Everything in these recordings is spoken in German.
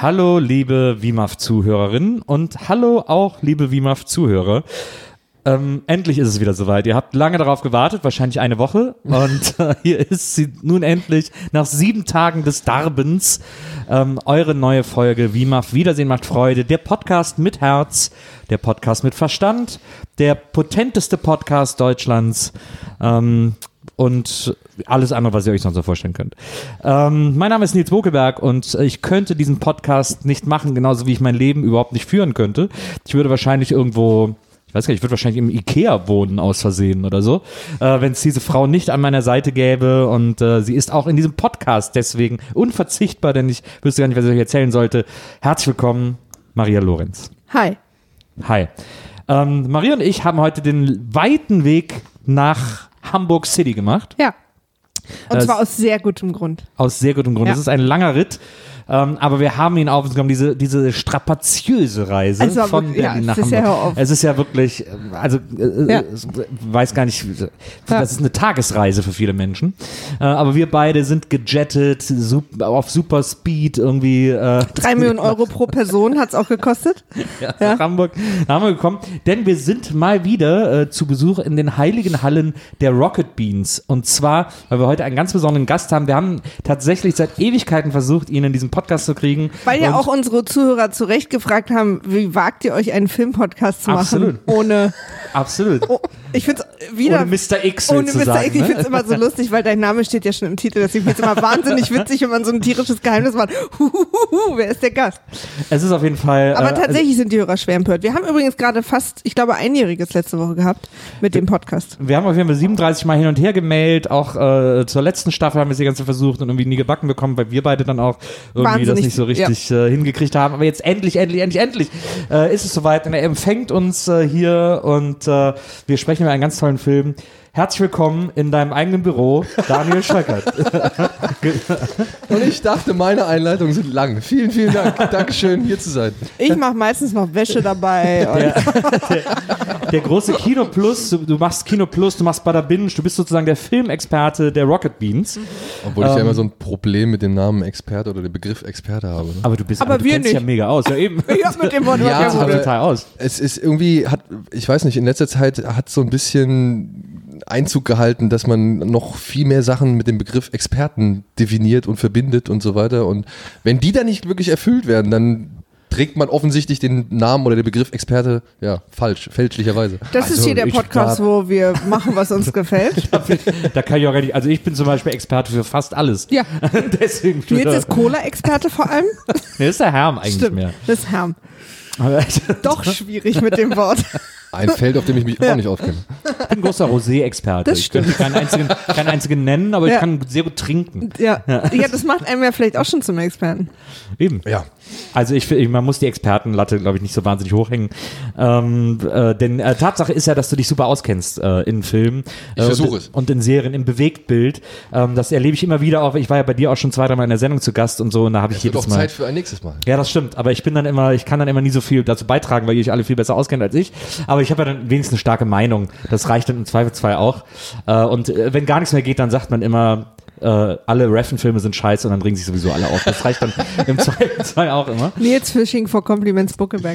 Hallo, liebe WIMAF-Zuhörerinnen und hallo auch, liebe WIMAF-Zuhörer. Endlich ist es wieder soweit. Ihr habt lange darauf gewartet, wahrscheinlich eine Woche. Und hier ist sie nun endlich nach 7 Tagen des Darbens. Eure neue Folge WIMAF Wiedersehen macht Freude. Der Podcast mit Herz, der Podcast mit Verstand, der potenteste Podcast Deutschlands. Und alles andere, was ihr euch sonst so vorstellen könnt. Mein Name ist Nils Bokelberg und ich könnte diesen Podcast nicht machen, genauso wie ich mein Leben überhaupt nicht führen könnte. Ich würde wahrscheinlich irgendwo, ich weiß gar nicht, ich würde wahrscheinlich im Ikea wohnen aus Versehen oder so, wenn es diese Frau nicht an meiner Seite gäbe, und sie ist auch in diesem Podcast deswegen unverzichtbar, denn ich wüsste gar nicht, was ich euch erzählen sollte. Herzlich willkommen, Maria Lorenz. Hi. Hi. Maria und ich haben heute den weiten Weg nach Hamburg City gemacht. Ja. Und zwar aus sehr gutem Grund. Aus sehr gutem Grund. Ja. Das ist ein langer Ritt, aber wir haben ihn auf uns genommen, diese strapaziöse Reise Also, von Berlin nach Hamburg. Ja, hör auf. Es ist ja wirklich, weiß gar nicht, das ist eine Tagesreise für viele Menschen, aber wir beide sind gejettet, auf super Speed irgendwie. 3 Millionen Euro pro Person hat es auch gekostet. Nach Hamburg haben wir gekommen, denn wir sind mal wieder zu Besuch in den heiligen Hallen der Rocket Beans, und zwar, weil wir heute einen ganz besonderen Gast haben. Wir haben tatsächlich seit Ewigkeiten versucht, ihn in diesem Podcast zu kriegen. Weil ja auch unsere Zuhörer zu Recht gefragt haben, wie wagt ihr euch einen Filmpodcast zu machen? Absolut. Ohne. Absolut. Oh, ich finde es wieder. Ohne Mr. X Ohne sozusagen, Mr. X. Ich finde es immer so lustig, weil dein Name steht ja schon im Titel. Deswegen finde ich es immer wahnsinnig witzig, wenn man so ein tierisches Geheimnis macht. Wer ist der Gast? Es ist auf jeden Fall. Aber tatsächlich sind die Hörer schwer empört. Wir haben übrigens gerade fast, ich glaube, einjähriges letzte Woche gehabt mit dem Podcast. Wir haben auf jeden Fall 37 Mal hin und her gemailt. Auch zur letzten Staffel haben wir es die ganze versucht und irgendwie nie gebacken bekommen, weil wir beide dann auch irgendwie das nicht so richtig hingekriegt haben. Aber jetzt endlich ist es soweit. Und er empfängt uns hier und wir sprechen über einen ganz tollen Film. Herzlich willkommen in deinem eigenen Büro, Daniel Schöckert. Und ich dachte, meine Einleitungen sind lang. Vielen, vielen Dank. Dankeschön, hier zu sein. Ich mache meistens noch Wäsche dabei. Der große Kino Plus, du machst Kino Plus, du machst Bada Binge, du bist sozusagen der Filmexperte der Rocket Beans. Obwohl ich ja immer so ein Problem mit dem Namen Experte oder dem Begriff Experte habe. Ne? Aber du kennst dich ja mega aus. Ja, eben. Ja, mit dem Wort ja, total aus. Es ist irgendwie, ich weiß nicht, in letzter Zeit hat so ein bisschen Einzug gehalten, dass man noch viel mehr Sachen mit dem Begriff Experten definiert und verbindet und so weiter. Und wenn die dann nicht wirklich erfüllt werden, dann trägt man offensichtlich den Namen oder den Begriff Experte fälschlicherweise. Das ist hier der Podcast, wo wir machen, was uns gefällt. Da kann ich auch gar nicht, also ich bin zum Beispiel Experte für fast alles. Ja. Deswegen. Jetzt ist Cola-Experte vor allem. Nee, das ist der Herm eigentlich Stimmt, mehr. Das ist Herm. Doch schwierig mit dem Wort. Ein Feld, auf dem ich mich auch nicht auskenne. Ich bin ein großer Rosé-Experte. Ich könnte keinen einzigen nennen, aber ich kann sehr gut trinken. Ja, das macht einem ja vielleicht auch schon zum Experten. Eben. Ja. Also man muss die Expertenlatte, glaube ich, nicht so wahnsinnig hochhängen. Denn Tatsache ist ja, dass du dich super auskennst in Filmen. Ich versuche es. Und in Serien, im Bewegtbild. Das erlebe ich immer wieder auch. Ich war ja bei dir auch schon 2-3 Mal in der Sendung zu Gast und so. Und da habe ich jedes Mal. Zeit für ein nächstes Mal. Ja, das stimmt. Aber ich kann dann immer nie so viel dazu beitragen, weil ihr euch alle viel besser auskennt als ich. Aber ich habe ja dann wenigstens eine starke Meinung. Das reicht dann im Zweifelsfall auch. Und wenn gar nichts mehr geht, dann sagt man immer, alle Reffen-Filme sind scheiße, und dann regen sich sowieso alle auf. Das reicht dann im Zweifelsfall auch immer. Nils Fishing for Compliments Buckelberg.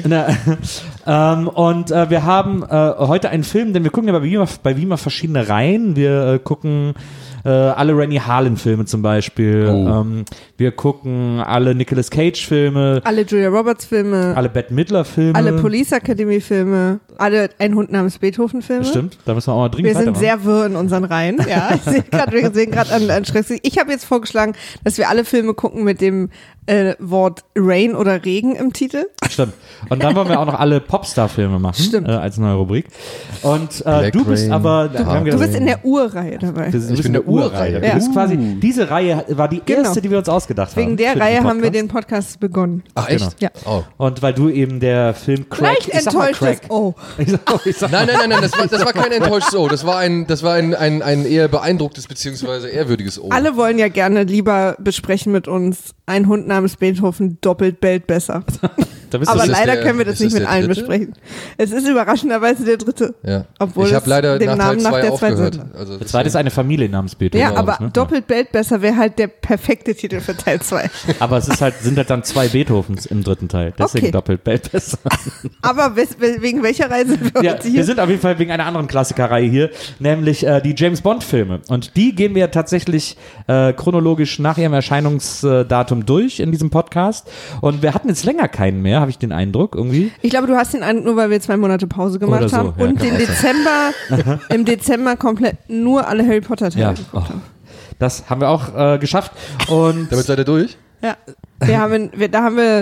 Und wir haben heute einen Film, denn wir gucken ja bei WIMAF verschiedene Reihen. Wir gucken alle Rennie Harlin-Filme zum Beispiel. Oh. Wir gucken alle Nicolas Cage-Filme. Alle Julia Roberts-Filme. Alle Bette Midler-Filme. Alle Police Academy-Filme. Alle Ein Hund namens Beethoven-Filme. Stimmt, da müssen wir auch mal dringend weitermachen. Wir sind sehr wirr in unseren Reihen. Ja, wir sehen gerade an Stress. Ich habe jetzt vorgeschlagen, dass wir alle Filme gucken mit dem Wort Rain oder Regen im Titel. Stimmt. Und dann wollen wir auch noch alle Popstar-Filme machen. Als neue Rubrik. Und du bist Rain, aber... Du bist in der Urreihe dabei. Du bist in der Urreihe. Ja. Du bist quasi, diese Reihe war die erste, die wir uns ausgedacht haben. Wegen der Reihe haben wir den Podcast begonnen. Ach, echt? Genau. Ja. Oh. Und weil du eben der Film Crack... Leicht enttäuschtes Oh. Nein, das war kein enttäuschtes Oh. Das war ein eher beeindrucktes bzw. ehrwürdiges Oh. Alle wollen ja gerne lieber besprechen mit uns Ein Hund namens Beethoven doppelt bellt besser. Da bist Aber du leider der- können wir das ist nicht das mit der allen dritte? besprechen. Es ist überraschenderweise der dritte. Ja. Obwohl ich habe es leider dem nach Namen Teil nach 2 der zweiten aufgehört. Seite. Also Der zweite ist eine Familie namens Beethoven. Ja, Genau, aber ne? doppelt Belt besser wäre halt der perfekte Titel für Teil 2. Aber es ist halt, sind halt dann 2 Beethovens im dritten Teil. Deswegen Okay. doppelt Belt besser. Aber wegen welcher Reise sind wir Ja, heute hier? wir sind auf jeden Fall wegen einer anderen Klassikerreihe hier, nämlich die James Bond Filme. Und die gehen wir tatsächlich chronologisch nach ihrem Erscheinungsdatum durch in diesem Podcast. Und wir hatten jetzt länger keinen mehr, habe ich den Eindruck irgendwie. Ich glaube, du hast den Eindruck, nur weil wir 2 Monate Pause gemacht Oder so, haben ja, und kann im Dezember komplett nur alle Harry Potter Teile Ja, geguckt haben. das haben wir auch geschafft. Und Damit seid ihr durch? Ja, da haben wir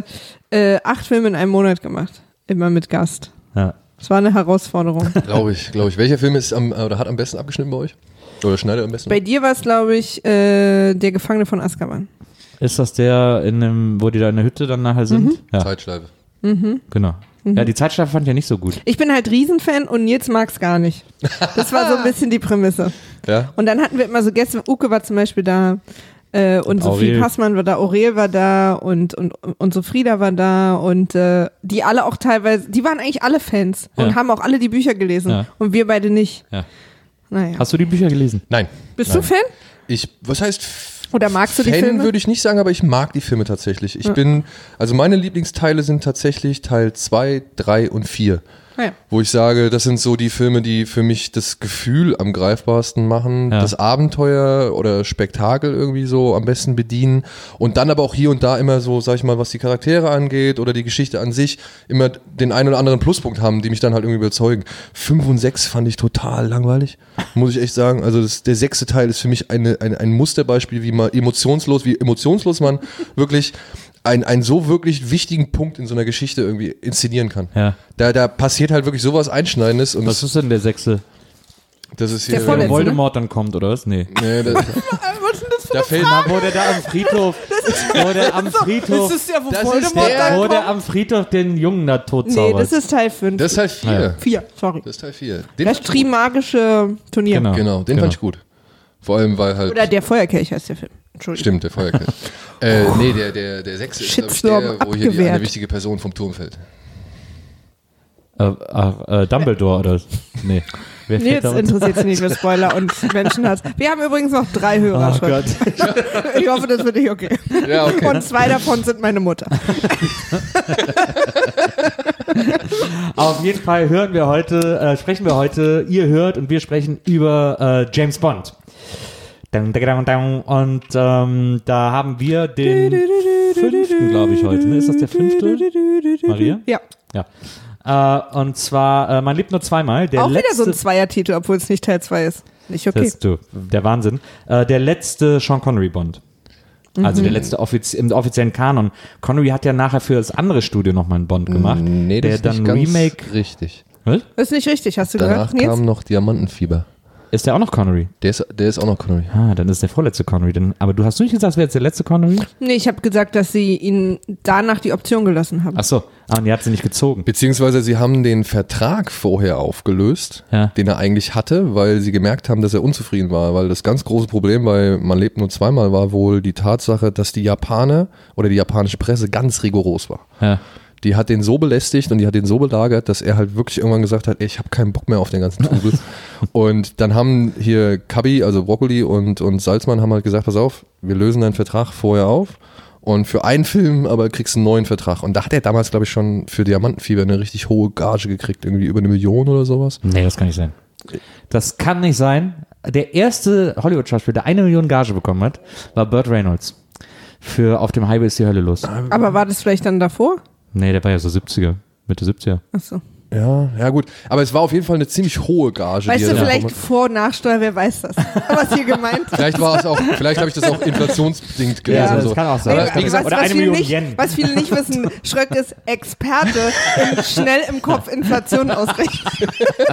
8 Filme in einem Monat gemacht. Immer mit Gast. ja. Das war eine Herausforderung. Glaube ich. Welcher Film ist oder hat am besten abgeschnitten bei euch? Oder schneidet am besten? Bei dir war es, glaube ich, der Gefangene von Azkaban. Ist das der, wo die da in der Hütte dann nachher sind? Ja, Zeitschleife. genau. Ja, die Zeitschleife fand ich ja nicht so gut. Ich bin halt Riesenfan und Nils mag es gar nicht. Das war so ein bisschen die Prämisse. Ja. Und dann hatten wir immer so Gäste, Uke war zum Beispiel da und Sophie Aurel. Passmann war da, Aurel war da und so Frieda war da und die alle auch teilweise, die waren eigentlich alle Fans und Ja. haben auch alle die Bücher gelesen Ja. und wir beide nicht. Ja. Naja. Hast du die Bücher gelesen? Nein. Bist Nein. du Fan? Was heißt Oder magst du die Fan Filme? würde ich nicht sagen, aber ich mag die Filme tatsächlich. Also meine Lieblingsteile sind tatsächlich Teil 2, 3 und 4. Ja. Wo ich sage, das sind so die Filme, die für mich das Gefühl am greifbarsten machen, Ja. das Abenteuer oder Spektakel irgendwie so am besten bedienen und dann aber auch hier und da immer so, sag ich mal, was die Charaktere angeht oder die Geschichte an sich, immer den einen oder anderen Pluspunkt haben, die mich dann halt irgendwie überzeugen. 5 und 6 fand ich total langweilig, muss ich echt sagen. Also der 6. Teil ist für mich ein Musterbeispiel, wie emotionslos man wirklich einen so wirklich wichtigen Punkt in so einer Geschichte irgendwie inszenieren kann. Ja. Da passiert halt wirklich sowas Einschneidendes und Was ist denn der 6.? das ist Der hier. Wo Vorletzte, Voldemort dann kommt, oder was? Nee. Nee, da fällt Wo der da am Friedhof, wo der am Friedhof, Das ist ja, wo Das ist Voldemort der- dann wo der kommt. am Friedhof den Jungen da tot Nee, zaubert. das ist Teil 5. das ist Teil 4. Ja. 4, sorry. Das ist Teil 4. Das Trimagische Turnier. Genau, den fand ich gut. Vor allem, weil halt. Oder der Feuerkelch heißt der Film. Entschuldigung. Stimmt, der Feuerkelch. Nee, der 6. ist, glaub ich, Shitstorm der, wo hier abgewehrt. eine wichtige Person vom Turm fällt. Dumbledore oder was? Nee. Wer fällt Nils da runter? interessiert sich nicht für Spoiler und Menschenhass. Wir haben übrigens noch 3 Hörer Oh schon. Gott. Ich hoffe, das wird nicht okay. Ja, okay. Und 2 davon sind meine Mutter. Auf jeden Fall sprechen wir heute, ihr hört und wir sprechen über James Bond. Und da haben wir den 5. glaube ich heute. Ne? Ist das der 5.? Maria? Ja. Ja. Und zwar, man lebt nur zweimal. Der Auch wieder letzte, so ein Zweiertitel, obwohl es nicht Teil 2 ist. Nicht okay. Das, der Wahnsinn. Der letzte Sean Connery Bond. Also der letzte im offiziellen Kanon. Connery hat ja nachher für das andere Studio nochmal einen Bond gemacht. Nee, das der ist dann nicht ganz Remake. richtig. Was? Das ist nicht richtig, hast du Danach gehört, Nils? kam noch Diamantenfieber. Ist der auch noch Connery? Der ist auch noch Connery. Ah, dann ist der vorletzte Connery. Aber du hast nicht gesagt, es wäre jetzt der letzte Connery? Nee, ich habe gesagt, dass sie ihnen danach die Option gelassen haben. Ach so. Und die hat sie nicht gezogen. Beziehungsweise sie haben den Vertrag vorher aufgelöst, Ja. den er eigentlich hatte, weil sie gemerkt haben, dass er unzufrieden war. Weil das ganz große Problem bei Man lebt nur zweimal war wohl die Tatsache, dass die Japaner oder die japanische Presse ganz rigoros war. Ja. Die hat den so belästigt und die hat den so belagert, dass er halt wirklich irgendwann gesagt hat, ey, ich habe keinen Bock mehr auf den ganzen Trubel. Und dann haben hier Cubby, also Broccoli und Salzmann haben halt gesagt, pass auf, wir lösen deinen Vertrag vorher auf und für einen Film aber kriegst du einen neuen Vertrag. Und da hat er damals, glaube ich, schon für Diamantenfieber eine richtig hohe Gage gekriegt, irgendwie über 1 Million oder sowas. Nee, das kann nicht sein. Das kann nicht sein. Der erste Hollywood-Schauspieler, der 1 Million Gage bekommen hat, war Burt Reynolds. Für Auf dem Highway ist die Hölle los. Aber war das vielleicht dann davor? Nee, der war ja so 70er, Mitte 70er. Achso. Ja, gut. Aber es war auf jeden Fall eine ziemlich hohe Gage. Weißt die du, er da vielleicht bekommen hat. Vor- und Nachsteuer, wer weiß das? Was hier gemeint? Vielleicht habe ich das auch inflationsbedingt gelesen. Ja, das so. kann auch sein. Aber wie gesagt, oder 1 Million nicht, Yen. was viele nicht wissen, Schröck ist Experte in schnell im Kopf Inflation ausrechnen.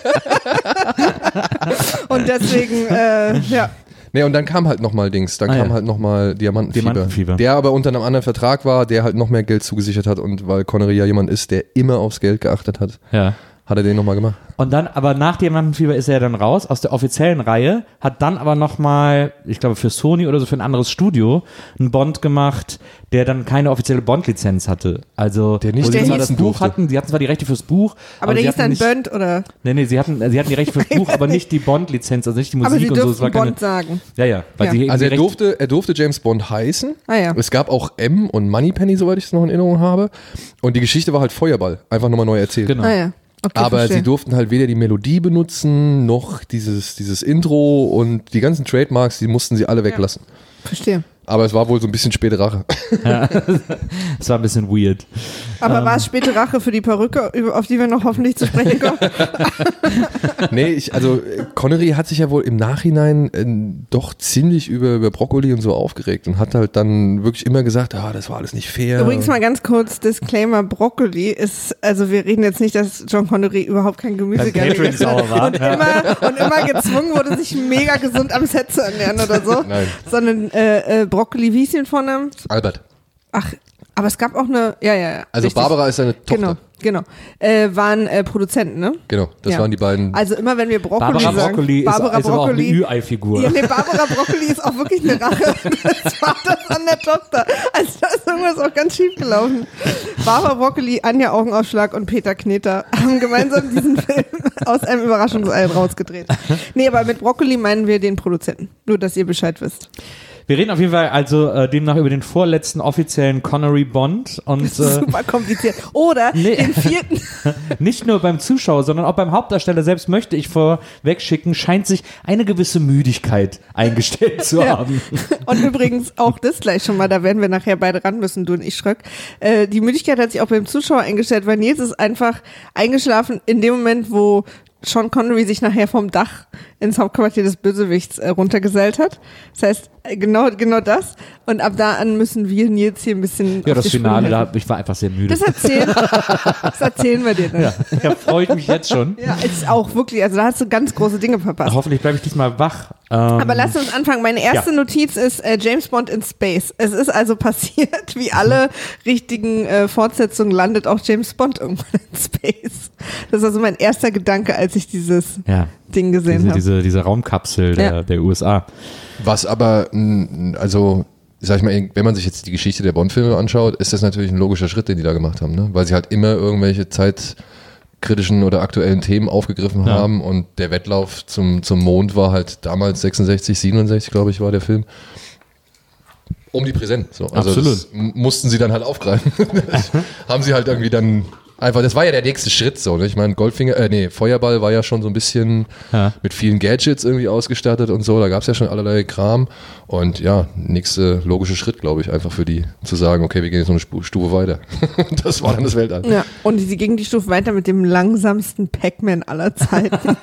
Und deswegen, ja. Nee, und dann kam halt nochmal Dings, kam halt nochmal Diamantenfieber. Der aber unter einem anderen Vertrag war, der halt noch mehr Geld zugesichert hat und weil Connery ja jemand ist, der immer aufs Geld geachtet hat, Ja. Hat er den nochmal gemacht? Und dann, aber nach Diamantenfieber ist er dann raus aus der offiziellen Reihe, hat dann aber nochmal, ich glaube für Sony oder so, für ein anderes Studio, einen Bond gemacht, der dann keine offizielle Bond-Lizenz hatte. Also, der nicht wo sie der zwar das hießen Buch durfte. hatten, sie hatten zwar die Rechte fürs Buch, Aber der sie hieß hatten dann nicht, Bond oder? Nee, sie hatten die Rechte fürs Buch, aber nicht die Bond-Lizenz, also nicht die Aber Musik sie und so. Es durften war keine, Bond sagen. ja, weil Ja. sie Also die er durfte James Bond heißen. Ah ja. Es gab auch M und Moneypenny, soweit ich es noch in Erinnerung habe. Und die Geschichte war halt Feuerball. Einfach nochmal neu erzählt. Genau. Ah ja. Okay, Aber verstehe. sie durften halt weder die Melodie benutzen, noch dieses Intro und die ganzen Trademarks, die mussten sie alle weglassen. Verstehe. Aber es war wohl so ein bisschen späte Rache. Es war ein bisschen weird. Aber war es späte Rache für die Perücke, auf die wir noch hoffentlich zu sprechen kommen? Nee, Connery hat sich ja wohl im Nachhinein doch ziemlich über Broccoli und so aufgeregt und hat halt dann wirklich immer gesagt, das war alles nicht fair. Übrigens mal ganz kurz, Disclaimer, Broccoli ist, also wir reden jetzt nicht, dass John Connery überhaupt kein Gemüse Kein gerne Catering gegessen hat sauer war. und immer gezwungen wurde, sich mega gesund am Set zu ernähren oder so. Nein. Sondern Broccoli, wie hieß den Vornamen? Albert. Ach, aber es gab auch eine, ja. Also richtig. Barbara ist seine Tochter. Genau. Waren Produzenten, ne? Genau, das Ja. waren die beiden. Also immer wenn wir Broccoli Barbara sagen, Broccoli ist aber auch eine Ü-Ei-Figur. Ja, nee, Barbara Broccoli ist auch wirklich eine Rache. Das war das an der Tochter. Also da ist irgendwas auch ganz schief gelaufen. Barbara Broccoli, Anja Augenaufschlag und Peter Kneter haben gemeinsam diesen Film aus einem Überraschungsei rausgedreht. Nee, aber mit Broccoli meinen wir den Produzenten. Nur, dass ihr Bescheid wisst. Wir reden auf jeden Fall also demnach über den vorletzten offiziellen Connery Bond und Super kompliziert. Oder Nee. den vierten. nicht nur beim Zuschauer, sondern auch beim Hauptdarsteller selbst, möchte ich vorwegschicken, scheint sich eine gewisse Müdigkeit eingestellt zu Ja. haben. Und übrigens auch das gleich schon mal, da werden wir nachher beide ran müssen, du und ich, Schröck. Die Müdigkeit hat sich auch beim Zuschauer eingestellt, weil Nils ist einfach eingeschlafen in dem Moment, wo Sean Connery sich nachher vom Dach ins Hauptquartier des Bösewichts runtergesellt hat. Das heißt, genau das. Und ab da an müssen wir Nils hier ein bisschen Ja, auf das die Sprünge Finale, helfen. ich war einfach sehr müde. Das erzählen wir dir dann. Ja, da freue ich mich jetzt schon. Ja, ist auch wirklich, also da hast du ganz große Dinge verpasst. Hoffentlich bleibe ich diesmal wach. Aber lass uns anfangen. Meine erste Notiz ist James Bond in Space. Es ist also passiert, wie alle richtigen Fortsetzungen landet auch James Bond irgendwann in Space. Das ist also mein erster Gedanke, als ich dieses Ding gesehen habe. Diese Raumkapsel der USA. Was aber, also, sag ich mal, wenn man sich jetzt die Geschichte der Bond-Filme anschaut, ist das natürlich ein logischer Schritt, den die da gemacht haben, ne? Weil sie halt immer irgendwelche zeitkritischen oder aktuellen Themen aufgegriffen haben und der Wettlauf zum Mond war halt damals 66, 67, glaube ich, war der Film. Omnipräsent. So. Also Absolut. das mussten sie dann halt aufgreifen. Das haben sie halt irgendwie dann einfach, das war ja der nächste Schritt so, ne? Ich meine, Feuerball war ja schon so ein bisschen mit vielen Gadgets irgendwie ausgestattet und so, da gab es ja schon allerlei Kram und ja, nächste logische Schritt, glaube ich, einfach für die zu sagen, okay, wir gehen jetzt noch eine Stufe weiter. Das war dann das Weltall. Ja, und sie ging die Stufe weiter mit dem langsamsten Pac-Man aller Zeiten.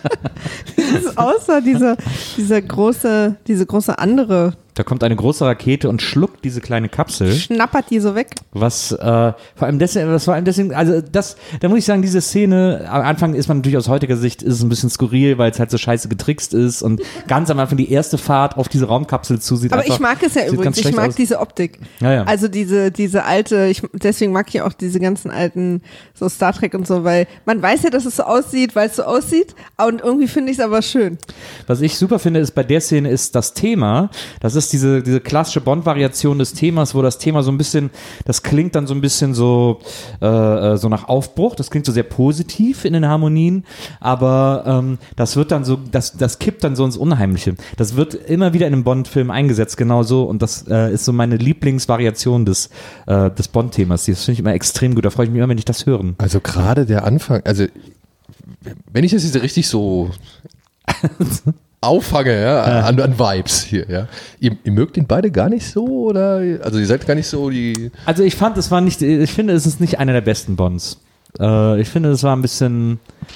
Das außer diese große andere. Da kommt eine große Rakete und schluckt diese kleine Kapsel. Schnappert die so weg. Was vor allem deswegen, also da muss ich sagen, diese Szene, am Anfang ist man natürlich aus heutiger Sicht, ist es ein bisschen skurril, weil es halt so scheiße getrickst ist und ganz am Anfang die erste Fahrt auf diese Raumkapsel zusieht. Aber ich mag es ja sieht übrigens, ganz ich schlecht mag aus. diese Optik. Ja. Also diese alte, deswegen mag ich auch diese ganzen alten, so Star Trek und so, weil man weiß ja, dass es so aussieht, weil es so aussieht und irgendwie finde ich es aber schön. Was ich super finde, ist bei der Szene ist das Thema, das ist diese klassische Bond-Variation des Themas, wo das Thema so ein bisschen, das klingt dann so ein bisschen so nach Aufbruch, das klingt so sehr positiv in den Harmonien, aber das wird dann so, das kippt dann so ins Unheimliche. Das wird immer wieder in einem Bond-Film eingesetzt, genau so, und das ist so meine Lieblingsvariation des Bond-Themas. Das finde ich immer extrem gut, da freue ich mich immer, wenn ich das höre. Also gerade der Anfang, also wenn ich das jetzt richtig so auffange, an Vibes hier, ja. Ihr mögt ihn beide gar nicht so, oder? Also ihr seid gar nicht so die... Also ich finde, es ist nicht einer der besten Bonds. Ich finde, es war ein bisschen,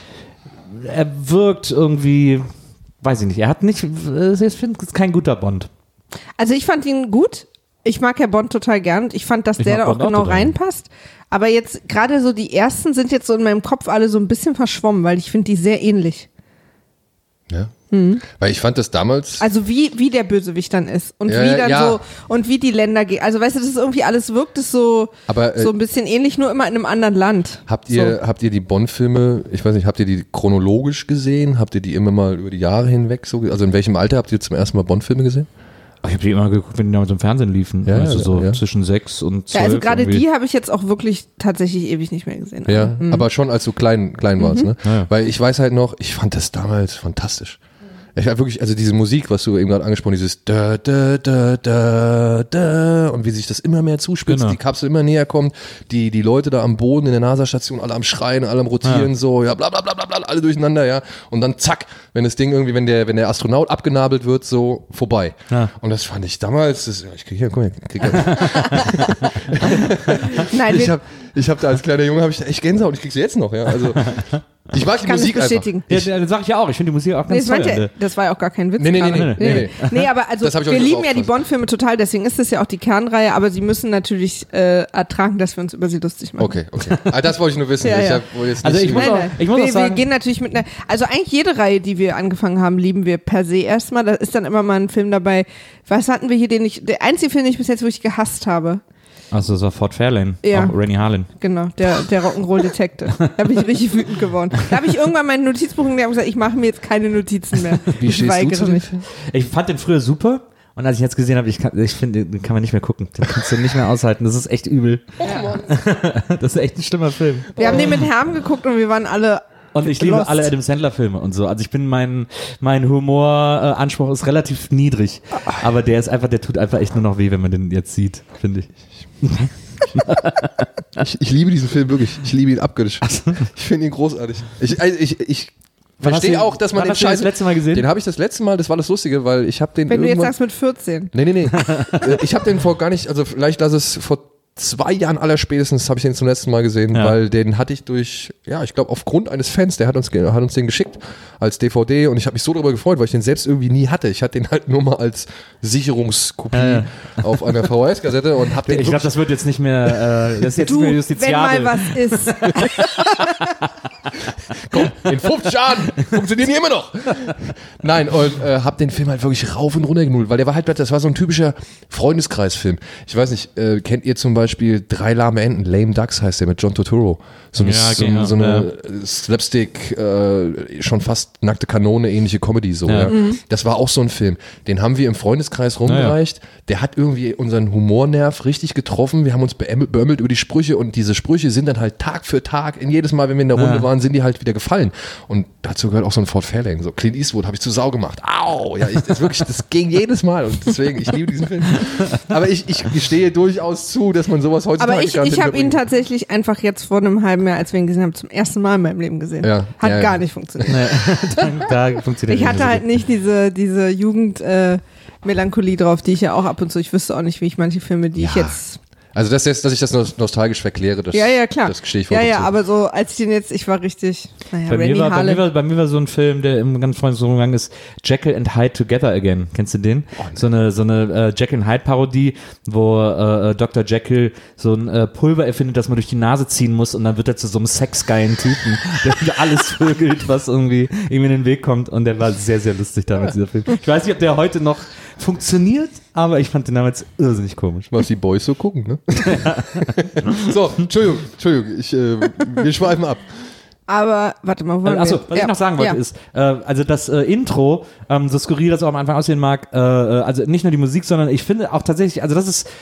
er wirkt irgendwie, weiß ich nicht, ich finde, es ist kein guter Bond. Also ich fand ihn gut. Ich mag ja Bond total gern. Ich fand, dass der da auch Bond auch genau total. reinpasst. Aber jetzt, gerade so die ersten sind jetzt so in meinem Kopf alle so ein bisschen verschwommen, weil ich finde die sehr ähnlich. Ja. Weil ich fand das damals. Also wie der Bösewicht dann ist und Ja, wie dann ja. so und wie die Länder gehen. Also weißt du, das ist irgendwie alles wirkt es so, Aber, so ein bisschen ähnlich, nur immer in einem anderen Land. Habt ihr die Bond-Filme, ich weiß nicht, habt ihr die chronologisch gesehen? Habt ihr die immer mal über die Jahre hinweg so, also in welchem Alter habt ihr zum ersten Mal Bond-Filme gesehen? Ich habe die immer geguckt, wenn die damals im Fernsehen liefen. Ja, also so ja. zwischen 6 und 12. Ja, also gerade irgendwie. die habe ich jetzt auch wirklich tatsächlich ewig nicht mehr gesehen. Ja, aber schon als du klein warst, ne? Ja. Weil ich weiß halt noch, ich fand das damals fantastisch. Ich hab wirklich, also diese Musik, was du eben gerade angesprochen, dieses da, da, da, da, da, und wie sich das immer mehr zuspitzt, Genau. die Kapsel immer näher kommt, die Leute da am Boden in der NASA-Station, alle am Schreien, alle am Rotieren, so, ja, bla, bla, bla, bla, bla, alle durcheinander, ja. Und dann zack, wenn das Ding irgendwie, wenn der Astronaut abgenabelt wird, so, vorbei. Ja. Und das fand ich damals, ich krieg hier, guck mal, Nein, ich hab da als kleiner Junge, habe ich echt Gänsehaut, ich krieg sie jetzt noch, ja, also, ich mag die kann ich Musik einfach. bestätigen. Ja, das sag ich ja auch. Ich finde die Musik auch Nee, ganz das, toll. meinte, das war ja auch gar kein Witz. Nee. Nee, aber also Das hab ich auch wir nicht lieben ja die aufgepasst. Bond-Filme total, deswegen ist das ja auch die Kernreihe, aber sie müssen natürlich ertragen, dass wir uns über sie lustig machen. Okay. Ah, das wollte ich nur wissen. Ja, ja. Wollte jetzt Also nicht ich muss auch- Wir sagen- gehen natürlich mit einer, also eigentlich jede Reihe, die wir angefangen haben, lieben wir per se erstmal. Da ist dann immer mal ein Film dabei. Was hatten wir hier, der einzige Film, den ich bis jetzt wirklich gehasst habe. Also das war Fort Fairlane, Ja. auch Rennie Harlan. Genau, der Rock'n'Roll Detective. Da bin ich richtig wütend geworden. Da habe ich irgendwann mein Notizbuch und gesagt, ich mache mir jetzt keine Notizen mehr. Wie Ich stehst du weigere zu dem mich. Film? Ich fand den früher super und als ich jetzt gesehen habe, ich finde, den kann man nicht mehr gucken. Den kannst du nicht mehr aushalten. Das ist echt übel. Das ist echt ein schlimmer Film. Wir haben den mit Herm geguckt und wir waren alle Und ich liebe Lost. alle Adam Sandler Filme und so. Also ich bin mein Humoranspruch ist relativ niedrig, aber der tut einfach echt nur noch weh, wenn man den jetzt sieht, finde ich. Ich liebe diesen Film wirklich. Ich liebe ihn abgöttisch. Ich finde ihn großartig. Ich Wann hast verstehe du- auch, dass man wann den hast du den Scheiß. das letzte Mal gesehen? Den habe ich das letzte Mal, das war das Lustige, weil ich habe den Wenn du jetzt irgendwann. sagst mit 14. Nee. Ich habe den vor gar nicht, also vielleicht lass es vor 2 Jahren allerspätestens habe ich den zum letzten Mal gesehen, Ja. weil den hatte ich durch, ja, ich glaube aufgrund eines Fans, der hat uns den geschickt als DVD und ich habe mich so darüber gefreut, weil ich den selbst irgendwie nie hatte. Ich hatte den halt nur mal als Sicherungskopie auf einer VHS-Kassette und habe den Ich glaube, das wird jetzt nicht mehr, das ist jetzt nicht mehr Wenn justiziabel. mal was ist. Komm, in 50 Jahren funktionieren die immer noch. Nein, und hab den Film halt wirklich rauf und runter genullt, weil der war halt, das war so ein typischer Freundeskreisfilm. Ich weiß nicht, kennt ihr zum Beispiel 3 lahme Enten, Lame Ducks heißt der mit John Turturro. So eine Slapstick, schon fast nackte Kanone, ähnliche Comedy so. Ja. Ja. Das war auch so ein Film. Den haben wir im Freundeskreis rumgereicht. Der hat irgendwie unseren Humornerv richtig getroffen. Wir haben uns beömmelt über die Sprüche und diese Sprüche sind dann halt Tag für Tag, in jedes Mal, wenn wir in der Runde waren, sind die halt wieder gefallen. Und dazu gehört auch so ein Fort Fairlane. So Clint Eastwood habe ich zu Sau gemacht. Au! Ja, das ging jedes Mal und deswegen, ich liebe diesen Film. Aber ich gestehe durchaus zu, dass man sowas heutzutage Aber ich habe ihn tatsächlich einfach jetzt vor einem halben Jahr, als wir ihn gesehen haben, zum ersten Mal in meinem Leben gesehen. Ja. Hat Ja, ja. gar nicht funktioniert. Da funktioniert Ich nicht hatte so halt gut. nicht diese Jugend-Melancholie drauf, die ich ja auch ab und zu, ich wüsste auch nicht, wie ich manche Filme, die ich jetzt... Also dass ich das nostalgisch verkläre, das, Ja, klar. das gestehe ich Ja, vollkommen ja, zu. aber so, als ich den jetzt, ich war richtig, naja, Bei Rennie mir Harlan. war so ein Film, der im ganz Freund so umgegangen ist, Jekyll and Hyde Together Again. Kennst du den? So eine Jekyll and Hyde Parodie, wo Dr. Jekyll so ein Pulver erfindet, das man durch die Nase ziehen muss und dann wird er zu so einem sexgeilen Typen, der alles vögelt, was irgendwie ihm in den Weg kommt und der war sehr, sehr lustig damals, dieser Film. Ich weiß nicht, ob der heute noch funktioniert, aber ich fand den damals irrsinnig komisch. Was die Boys so gucken, ne? So, Entschuldigung, wir schweifen ab. Aber, warte mal, wo waren Achso, wir? was ich noch sagen wollte ist, also das Intro, so skurril das auch am Anfang aussehen mag, also nicht nur die Musik, sondern ich finde auch tatsächlich, also das ist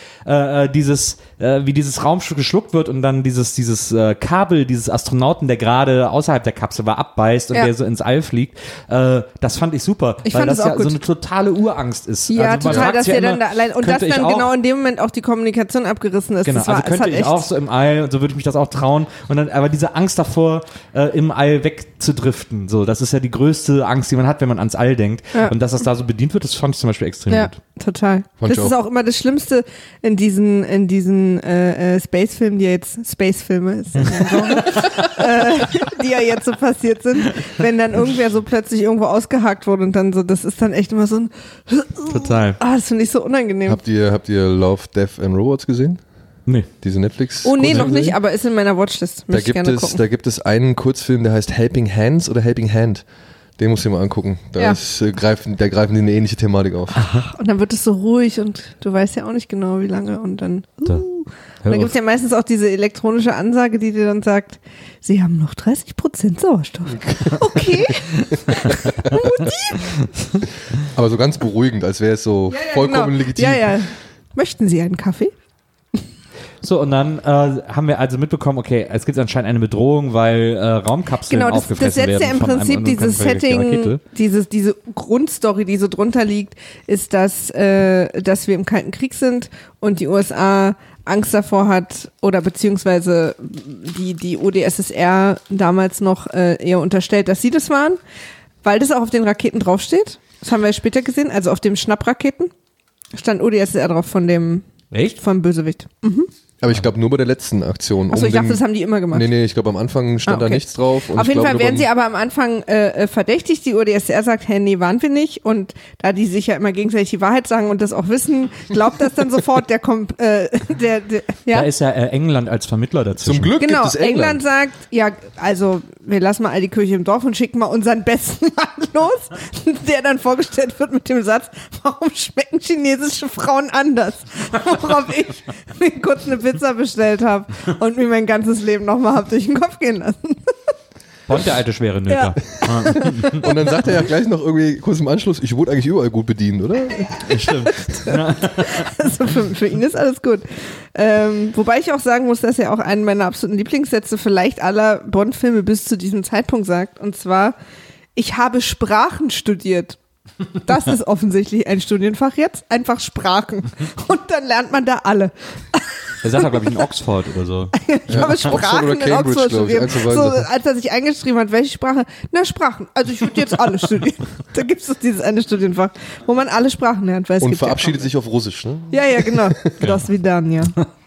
wie dieses Raumschiff geschluckt wird und dann dieses Kabel dieses Astronauten, der gerade außerhalb der Kapsel war, abbeißt und der so ins All fliegt, das fand ich super, Ich weil fand das das auch ja gut. so eine totale Urangst ist. Ja, also man total, fragt dass sich der ja dann immer, da allein, und dass könnte ich dann auch- genau in dem Moment auch die Kommunikation abgerissen ist. Genau, Das war, also es hat könnte ich echt, auch so im All und so würde ich mich das auch trauen und dann aber diese Angst davor, im All wegzudriften, so, das ist ja die größte Angst, die man hat, wenn man ans All denkt Ja. und dass das da so bedient wird, das fand ich zum Beispiel extrem ja, gut. total. Fand Das ich ist auch. auch immer das Schlimmste in diesen Space-Filmen, die ja jetzt Space-Filme ist, in dem Genre, die ja jetzt so passiert sind, wenn dann irgendwer so plötzlich irgendwo ausgehakt wurde und dann so, das ist dann echt immer so ein, Total. das finde ich so unangenehm. Habt ihr Love, Death and Robots gesehen? Nee. Diese Netflix? Oh nee, noch Kurzfilmserie? nicht, aber ist in meiner Watchlist. Da Möchte ich gerne gucken. gibt es einen Kurzfilm, der heißt Helping Hands oder Helping Hand. Den musst du dir mal angucken. Ja. Greifen die eine ähnliche Thematik auf. Und dann wird es so ruhig und du weißt ja auch nicht genau, wie lange und dann. Dann gibt es ja meistens auch diese elektronische Ansage, die dir dann sagt, Sie haben noch 30% Sauerstoff. Okay. Aber so ganz beruhigend, als wäre es so vollkommen legitim. Ja. Möchten Sie einen Kaffee? So, und dann haben wir also mitbekommen, okay, es gibt anscheinend eine Bedrohung, weil Raumkapseln aufgefressen werden. Genau, das setzt ja im Prinzip dieses Setting, diese Grundstory, die so drunter liegt, ist, dass wir im Kalten Krieg sind und die USA Angst davor hat oder beziehungsweise die UdSSR damals noch eher unterstellt, dass sie das waren, weil das auch auf den Raketen draufsteht. Das haben wir später gesehen, also auf dem Schnappraketen stand UdSSR drauf von dem Bösewicht. Mhm. Aber ich glaube nur bei der letzten Aktion. Achso, ich dachte, das haben die immer gemacht. Nee, ich glaube am Anfang stand da nichts drauf. Und auf jeden Fall werden sie aber am Anfang verdächtigt. Die UdSSR sagt, hey, nee, waren wir nicht. Und da die sich ja immer gegenseitig die Wahrheit sagen und das auch wissen, glaubt das dann sofort, ja. Da ist ja England als Vermittler dazwischen. Zum Glück gibt es England sagt, ja, also wir lassen mal all die Kirche im Dorf und schicken mal unseren besten Mann los, der dann vorgestellt wird mit dem Satz, warum schmecken chinesische Frauen anders? Worauf ich mir kurz eine Pizza bestellt habe und mir mein ganzes Leben nochmal habe durch den Kopf gehen lassen. Bond, der alte schwere Nöter. Ja. Und dann sagt er ja gleich noch irgendwie kurz im Anschluss, ich wurde eigentlich überall gut bedient, oder? Stimmt. Also für ihn ist alles gut. Wobei ich auch sagen muss, dass er auch einen meiner absoluten Lieblingssätze vielleicht aller Bond-Filme bis zu diesem Zeitpunkt sagt. Und zwar, ich habe Sprachen studiert. Das ist offensichtlich ein Studienfach jetzt. Einfach Sprachen. Und dann lernt man da alle. Er sagt auch, glaube ich, in Oxford oder so. Ich habe Sprachen in Oxford studiert. So, als er sich eingeschrieben hat, welche Sprache? Na, Sprachen. Also ich würde jetzt alle studieren. Da gibt es doch dieses eine Studienfach, wo man alle Sprachen lernt. Weil es und gibt verabschiedet sich auf Russisch, ne? Ja, genau. Das wie dann, ja.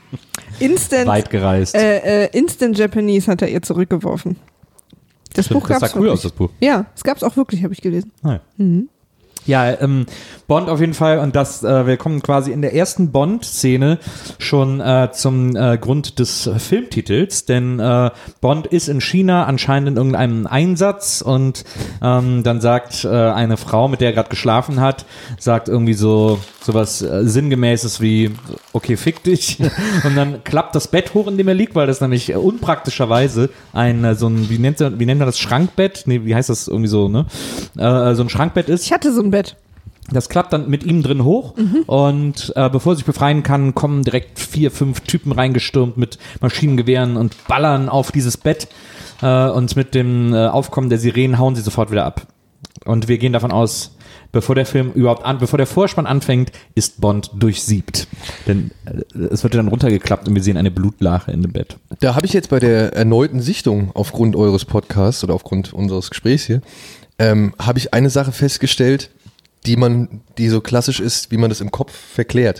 Weit gereist. Instant Japanese hat er ihr zurückgeworfen. Das Buch gab es. Das sah cool aus, das Buch. Ja, es gab es auch wirklich, habe ich gelesen. Nein. Mhm. Ja, Bond auf jeden Fall und wir kommen quasi in der ersten Bond-Szene schon zum Grund des Filmtitels, denn Bond ist in China anscheinend in irgendeinem Einsatz und dann sagt eine Frau, mit der er gerade geschlafen hat, sagt irgendwie sowas Sinngemäßes wie, okay, fick dich und dann klappt das Bett hoch, in dem er liegt, weil das nämlich unpraktischerweise wie nennt man das, Schrankbett? Nee, wie heißt das irgendwie so, ne? So ein Schrankbett ist. Ich hatte so ein Bett. Das klappt dann mit ihm drin hoch und bevor er sich befreien kann, kommen direkt 4, 5 Typen reingestürmt mit Maschinengewehren und ballern auf dieses Bett und mit dem Aufkommen der Sirenen hauen sie sofort wieder ab. Und wir gehen davon aus, bevor der Vorspann anfängt, ist Bond durchsiebt. Denn es wird dann runtergeklappt und wir sehen eine Blutlache in dem Bett. Da habe ich jetzt bei der erneuten Sichtung aufgrund eures Podcasts oder aufgrund unseres Gesprächs hier, habe ich eine Sache festgestellt, die so klassisch ist, wie man das im Kopf verklärt.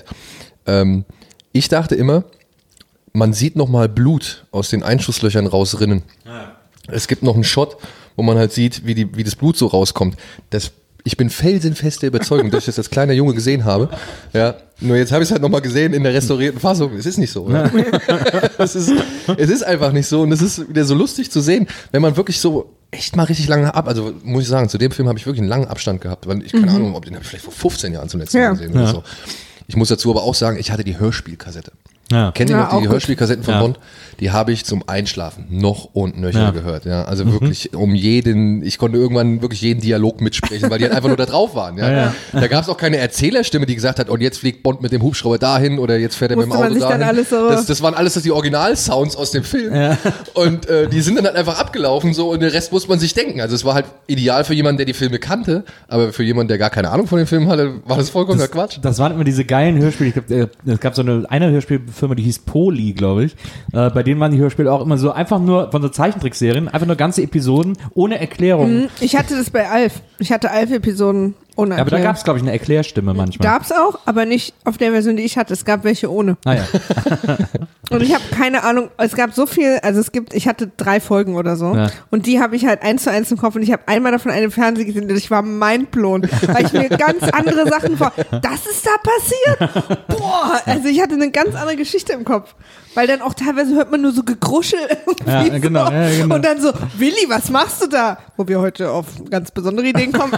Ich dachte immer, man sieht nochmal Blut aus den Einschusslöchern rausrinnen. Ja. Es gibt noch einen Shot, wo man halt sieht, wie das Blut so rauskommt. Ich bin felsenfest der Überzeugung, dass ich das als kleiner Junge gesehen habe. Ja, nur jetzt habe ich es halt nochmal gesehen in der restaurierten Fassung. Es ist nicht so. Oder? Es ist einfach nicht so und es ist wieder so lustig zu sehen, wenn man wirklich so echt mal richtig lange also muss ich sagen, zu dem Film habe ich wirklich einen langen Abstand gehabt, weil ich keine Ahnung, ob den habe ich vielleicht vor 15 Jahren zum letzten Mal gesehen oder so. Ich muss dazu aber auch sagen, ich hatte die Hörspielkassette. Ja. Kennt ihr noch die Hörspielkassetten von Bond? Die habe ich zum Einschlafen noch und nöcher gehört. Ja, also wirklich ich konnte irgendwann wirklich jeden Dialog mitsprechen, weil die halt einfach nur da drauf waren. Ja. Da gab es auch keine Erzählerstimme, die gesagt hat, und jetzt fliegt Bond mit dem Hubschrauber dahin oder jetzt fährt er mit dem Auto dahin. Das waren alles die Originalsounds aus dem Film. Ja. Und die sind dann halt einfach abgelaufen so und den Rest muss man sich denken. Also es war halt ideal für jemanden, der die Filme kannte, aber für jemanden, der gar keine Ahnung von den Filmen hatte, war das vollkommener Quatsch. Das waren immer diese geilen Hörspiele. Ich glaube, es gab so eine Hörspielfirma, die hieß Poly, glaube ich. Bei denen waren die Hörspiele auch immer so einfach nur von so Zeichentrickserien, einfach nur ganze Episoden ohne Erklärung. Ich hatte das bei Alf. Ich hatte Alf-Episoden ohne Aber da Erklärung. gab es, glaube ich, eine Erklärstimme manchmal. Gab's auch, aber nicht auf der Version, die ich hatte. Es gab welche ohne. Ah ja. Und ich habe keine Ahnung, es gab so viel, also ich hatte 3 Folgen oder so. Ja. Und die habe ich halt 1:1 im Kopf und ich habe einmal davon einen im Fernsehen gesehen und ich war mindblown, weil ich mir ganz andere Sachen vor. Das ist da passiert? Boah, also ich hatte eine ganz andere Geschichte im Kopf. Weil dann auch teilweise hört man nur so Gegruschel irgendwie Ja, genau, so. ja, genau. Und dann so, Willi, was machst du da? Wo wir heute auf ganz besondere Ideen kommen.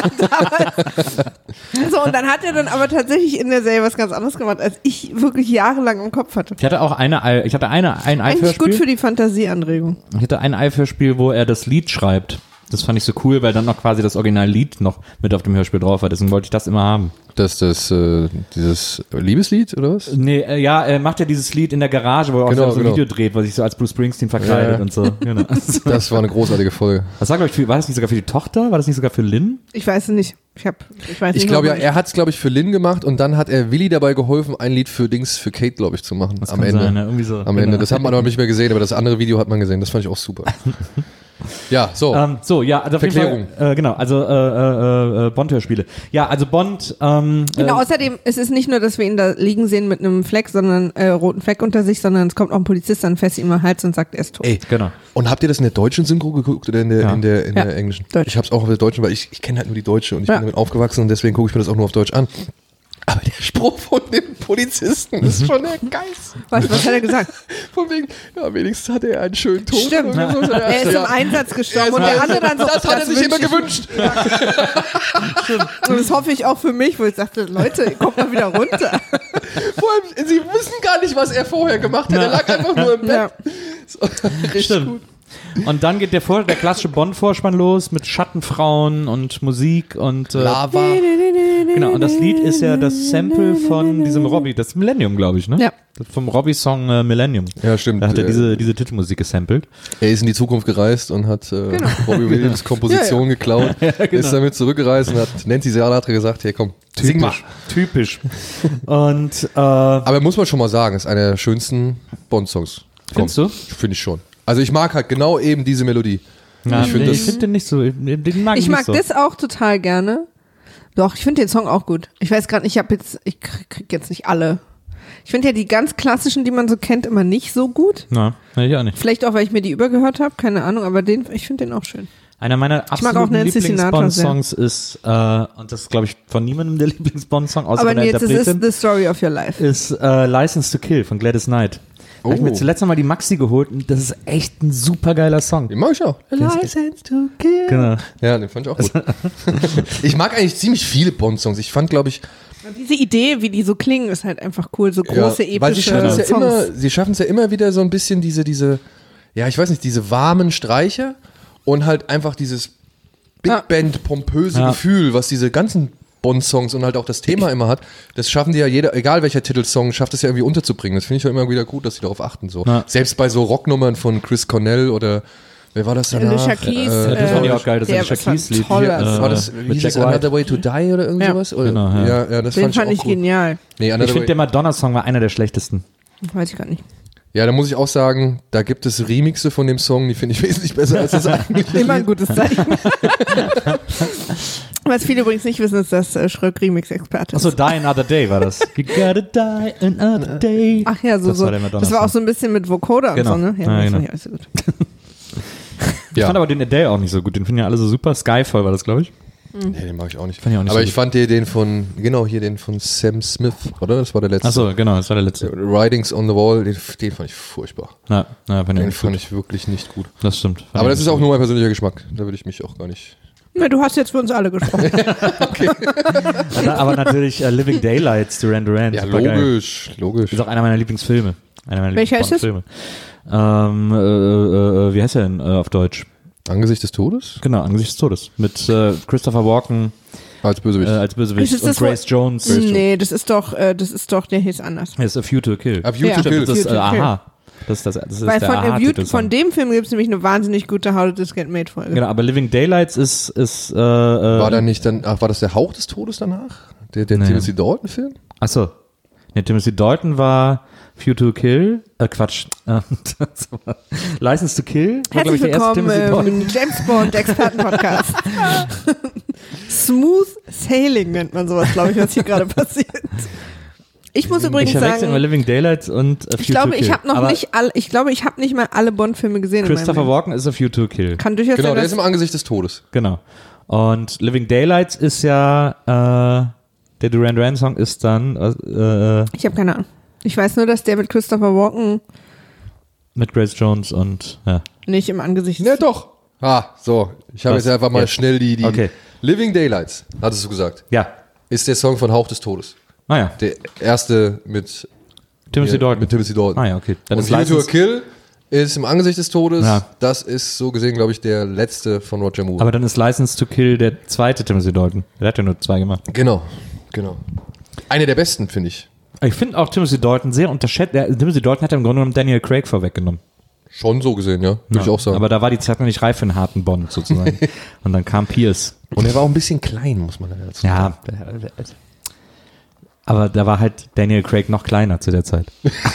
So, und dann hat er dann aber tatsächlich in der Serie was ganz anderes gemacht, als ich wirklich jahrelang im Kopf hatte. Ich hatte auch ein Eigentlich gut Eiförspiel. für die Fantasieanregung. Ich hatte ein Eiförspiel, wo er das Lied schreibt. Das fand ich so cool, weil dann noch quasi das Originallied noch mit auf dem Hörspiel drauf war. Deswegen wollte ich das immer haben. Dieses Liebeslied oder was? Nee, er macht ja dieses Lied in der Garage, wo er auch so ein Video dreht, wo er sich so als Bruce Springsteen verkleidet und so. Genau. Das war eine großartige Folge. Das war, glaube ich, war das nicht sogar für die Tochter? War das nicht sogar für Lynn? Ich weiß es nicht. Ich glaube ja, er hat es, glaube ich, für Lynn gemacht und dann hat er Willi dabei geholfen, ein Lied für Kate, glaube ich, zu machen. Das am kann Ende. sein, ja, irgendwie so. Am Ende. Das hat man aber nicht mehr gesehen, aber das andere Video hat man gesehen. Das fand ich auch super. Ja, so. Ja, also auf jeden Verklärung. Fall, genau, also Bond-Hörspiele. Ja, also Bond. Genau, außerdem es ist nicht nur, dass wir ihn da liegen sehen mit einem Fleck, sondern roten Fleck unter sich, sondern es kommt auch ein Polizist, dann fässt ihm am Hals und sagt, er ist tot. Ey, Genau. Und habt ihr das in der deutschen Synchro geguckt oder in der englischen? Deutsch. Ich hab's auch auf der deutschen, weil ich kenne halt nur die deutsche und ich Ja. bin damit aufgewachsen und deswegen gucke ich mir das auch nur auf Deutsch an. Aber der Spruch von dem Polizisten ist schon der Geist. Was hat er gesagt? Von wegen, ja, wenigstens hatte er einen schönen Tod. Stimmt. Oder so. Er ist im Einsatz gestorben und der andere dann so. Das hat er sich immer gewünscht. Und das hoffe ich auch für mich, wo ich sagte, Leute, kommt mal wieder runter. Vor allem, sie wissen gar nicht, was er vorher gemacht hat. Er lag einfach nur im Bett. Ja. So, richtig Stimmt. gut. Und dann geht der klassische Bond-Vorspann los mit Schattenfrauen und Musik und Lava. genau. Und das Lied ist ja das Sample von diesem Robbie, das Millennium, glaube ich, ne? Ja. Vom Robbie-Song Millennium. Ja, stimmt. Da hat er diese Titelmusik gesampelt. Er ist in die Zukunft gereist und hat Robbie Williams Komposition geklaut. Ist damit zurückgereist und hat Nancy Sinatra gesagt, hey komm, sing mal. Typisch. Und Aber muss man schon mal sagen, ist einer der schönsten Bond-Songs. Findest du? Finde ich schon. Also ich mag halt genau eben diese Melodie. na, ich finde ich finde den nicht so. Den mag Ich nicht mag so. das auch total gerne. Doch, ich finde den Song auch gut. Ich weiß gerade nicht, ich krieg jetzt nicht alle. Ich finde ja die ganz klassischen, die man so kennt, immer nicht so gut. Na, ich auch nicht. Vielleicht auch, weil ich mir die übergehört habe, keine Ahnung, aber ich finde den auch schön. Einer meiner mag auch absoluten Nancy Sinatra Lieblings-Bond-Songs ist, und das ist, glaube ich, von niemandem der Lieblings-Bond-Song, außer Aber von der jetzt, das ist Interpretin, The Story of Your Life. ist License to Kill von Gladys Knight. Da habe ich mir zuletzt noch mal die Maxi geholt und das ist echt ein super geiler Song. Den mag ich auch. License to Kill. Genau. Ja, den fand ich auch gut. Ich mag eigentlich ziemlich viele Bond-Songs. Ich fand, glaube ich, Und diese Idee, wie die so klingen, ist halt einfach cool. So große, ja, weil epische Songs. sie schaffen es ja immer wieder so ein bisschen diese, ja, ich weiß nicht, diese warmen Streicher und halt einfach dieses Big Band pompöse Gefühl, was diese ganzen Bond-Songs und halt auch das Thema immer hat, das schaffen die ja egal welcher Titelsong, schafft es ja irgendwie unterzubringen. Das finde ich ja immer wieder gut, dass sie darauf achten. So. Ja. Selbst bei so Rocknummern von Chris Cornell oder wer war das danach? Alicia Keys. Das fand ich auch geil, das der Alicia war Keys Lied. toll, War das, wie mit hieß Jack das, Another Way to Die oder irgendwie Ja. sowas? Oder? Genau, ja. Ja, das Den fand auch ich gut. genial. Nee, Ich Another finde, Way. der Madonna-Song war einer der schlechtesten. Weiß ich gar nicht. Ja, da muss ich auch sagen, da gibt es Remixe von dem Song, die finde ich wesentlich besser als das eigentliche. Immer ein gutes Zeichen. Was viele übrigens nicht wissen, ist, dass Schröck Remix-Experte ist. Achso, Die Another Day war das. You gotta die another day. Ach ja, Das war der Madonna-Song. das war auch so ein bisschen mit Vocoder Genau. und so, ne? Ja, das genau. fand ich alles so gut. Ich fand aber den Adele auch nicht so gut. Den finden ja alle so super. Skyfall war das, glaube ich. Nee, den mag ich auch nicht. Fand ich auch nicht aber so ich fand den von Sam Smith, oder? Das war der letzte. Achso, genau, das war der letzte. Writings on the Wall, den fand ich furchtbar. Ja, fand ich Den nicht fand gut. ich wirklich nicht gut. Das stimmt. Fand Aber ich das ist nicht auch nur mein persönlicher Geschmack. Da würde ich mich auch gar nicht. Na, du hast jetzt für uns alle gesprochen. gut. Aber natürlich Living Daylights, Duran Duran. Ja, super geil. logisch. Ist auch einer meiner Lieblingsfilme. Welcher ist es? Filme. Wie heißt er denn auf Deutsch? Angesicht des Todes? Genau, Angesicht des Todes. Mit Christopher Walken Als Bösewicht. als Bösewicht Ist es und das, Grace Jones. Nee, das ist doch, der hieß anders. Das ist A View to a Kill. A View Ja. to Kill. Das ist, View to Kill. aha. Das ist Weil der von, Aha-Titelsong. von dem Film gibt es nämlich eine wahnsinnig gute How Did This Get Made Folge. Genau, aber Living Daylights ist War das der Hauch des Todes danach? Der Nee. Timothy Dalton-Film? achso. Nee, Timothy Dalton war View to a Kill. Quatsch. Das war License to Kill. War, glaub Herzlich ich, der erste willkommen Timothy Dalton. im James Bond Experten Podcast. Smooth Sailing nennt man sowas, glaube ich, was hier gerade passiert. Ich muss übrigens sagen, Living Daylights und A View ich glaube, to Kill. ich habe noch nicht alle, ich glaube, ich habe nicht mal alle Bond-Filme gesehen. Christopher Walken ist A View to Kill. Kann durchaus Genau, sein, der dass ist im Angesicht des Todes. Genau. Und Living Daylights ist ja, der Duran Duran Song ist dann, ich habe keine Ahnung. Ich weiß nur, dass der mit Christopher Walken mit Grace Jones und, ja. nicht im Angesicht Ja, doch. So. Ich habe Was? jetzt einfach mal Jetzt. schnell die Okay. Living Daylights, hattest du gesagt, Ja. ist der Song von Hauch des Todes. Ja. Der erste mit Timothy Dalton. Mit Timothy Dalton. Ja, okay. Dann Und ist View to a License, Kill ist im Angesicht des Todes. Ja. Das ist so gesehen, glaube ich, der letzte von Roger Moore. aber dann ist License to Kill der zweite Timothy Dalton. Der hat ja nur 2 gemacht. Genau. Einer der besten, finde ich. Ich finde auch Timothy Dalton sehr unterschätzt. Timothy Dalton hat ja im Grunde genommen Daniel Craig vorweggenommen. Schon so gesehen, ja. Würde ich auch sagen. Aber da war die Zeit noch nicht reif für einen harten Bond sozusagen. Und dann kam Pierce. Und er war auch ein bisschen klein, muss man dazu sagen. Ja. Aber da war halt Daniel Craig noch kleiner zu der Zeit.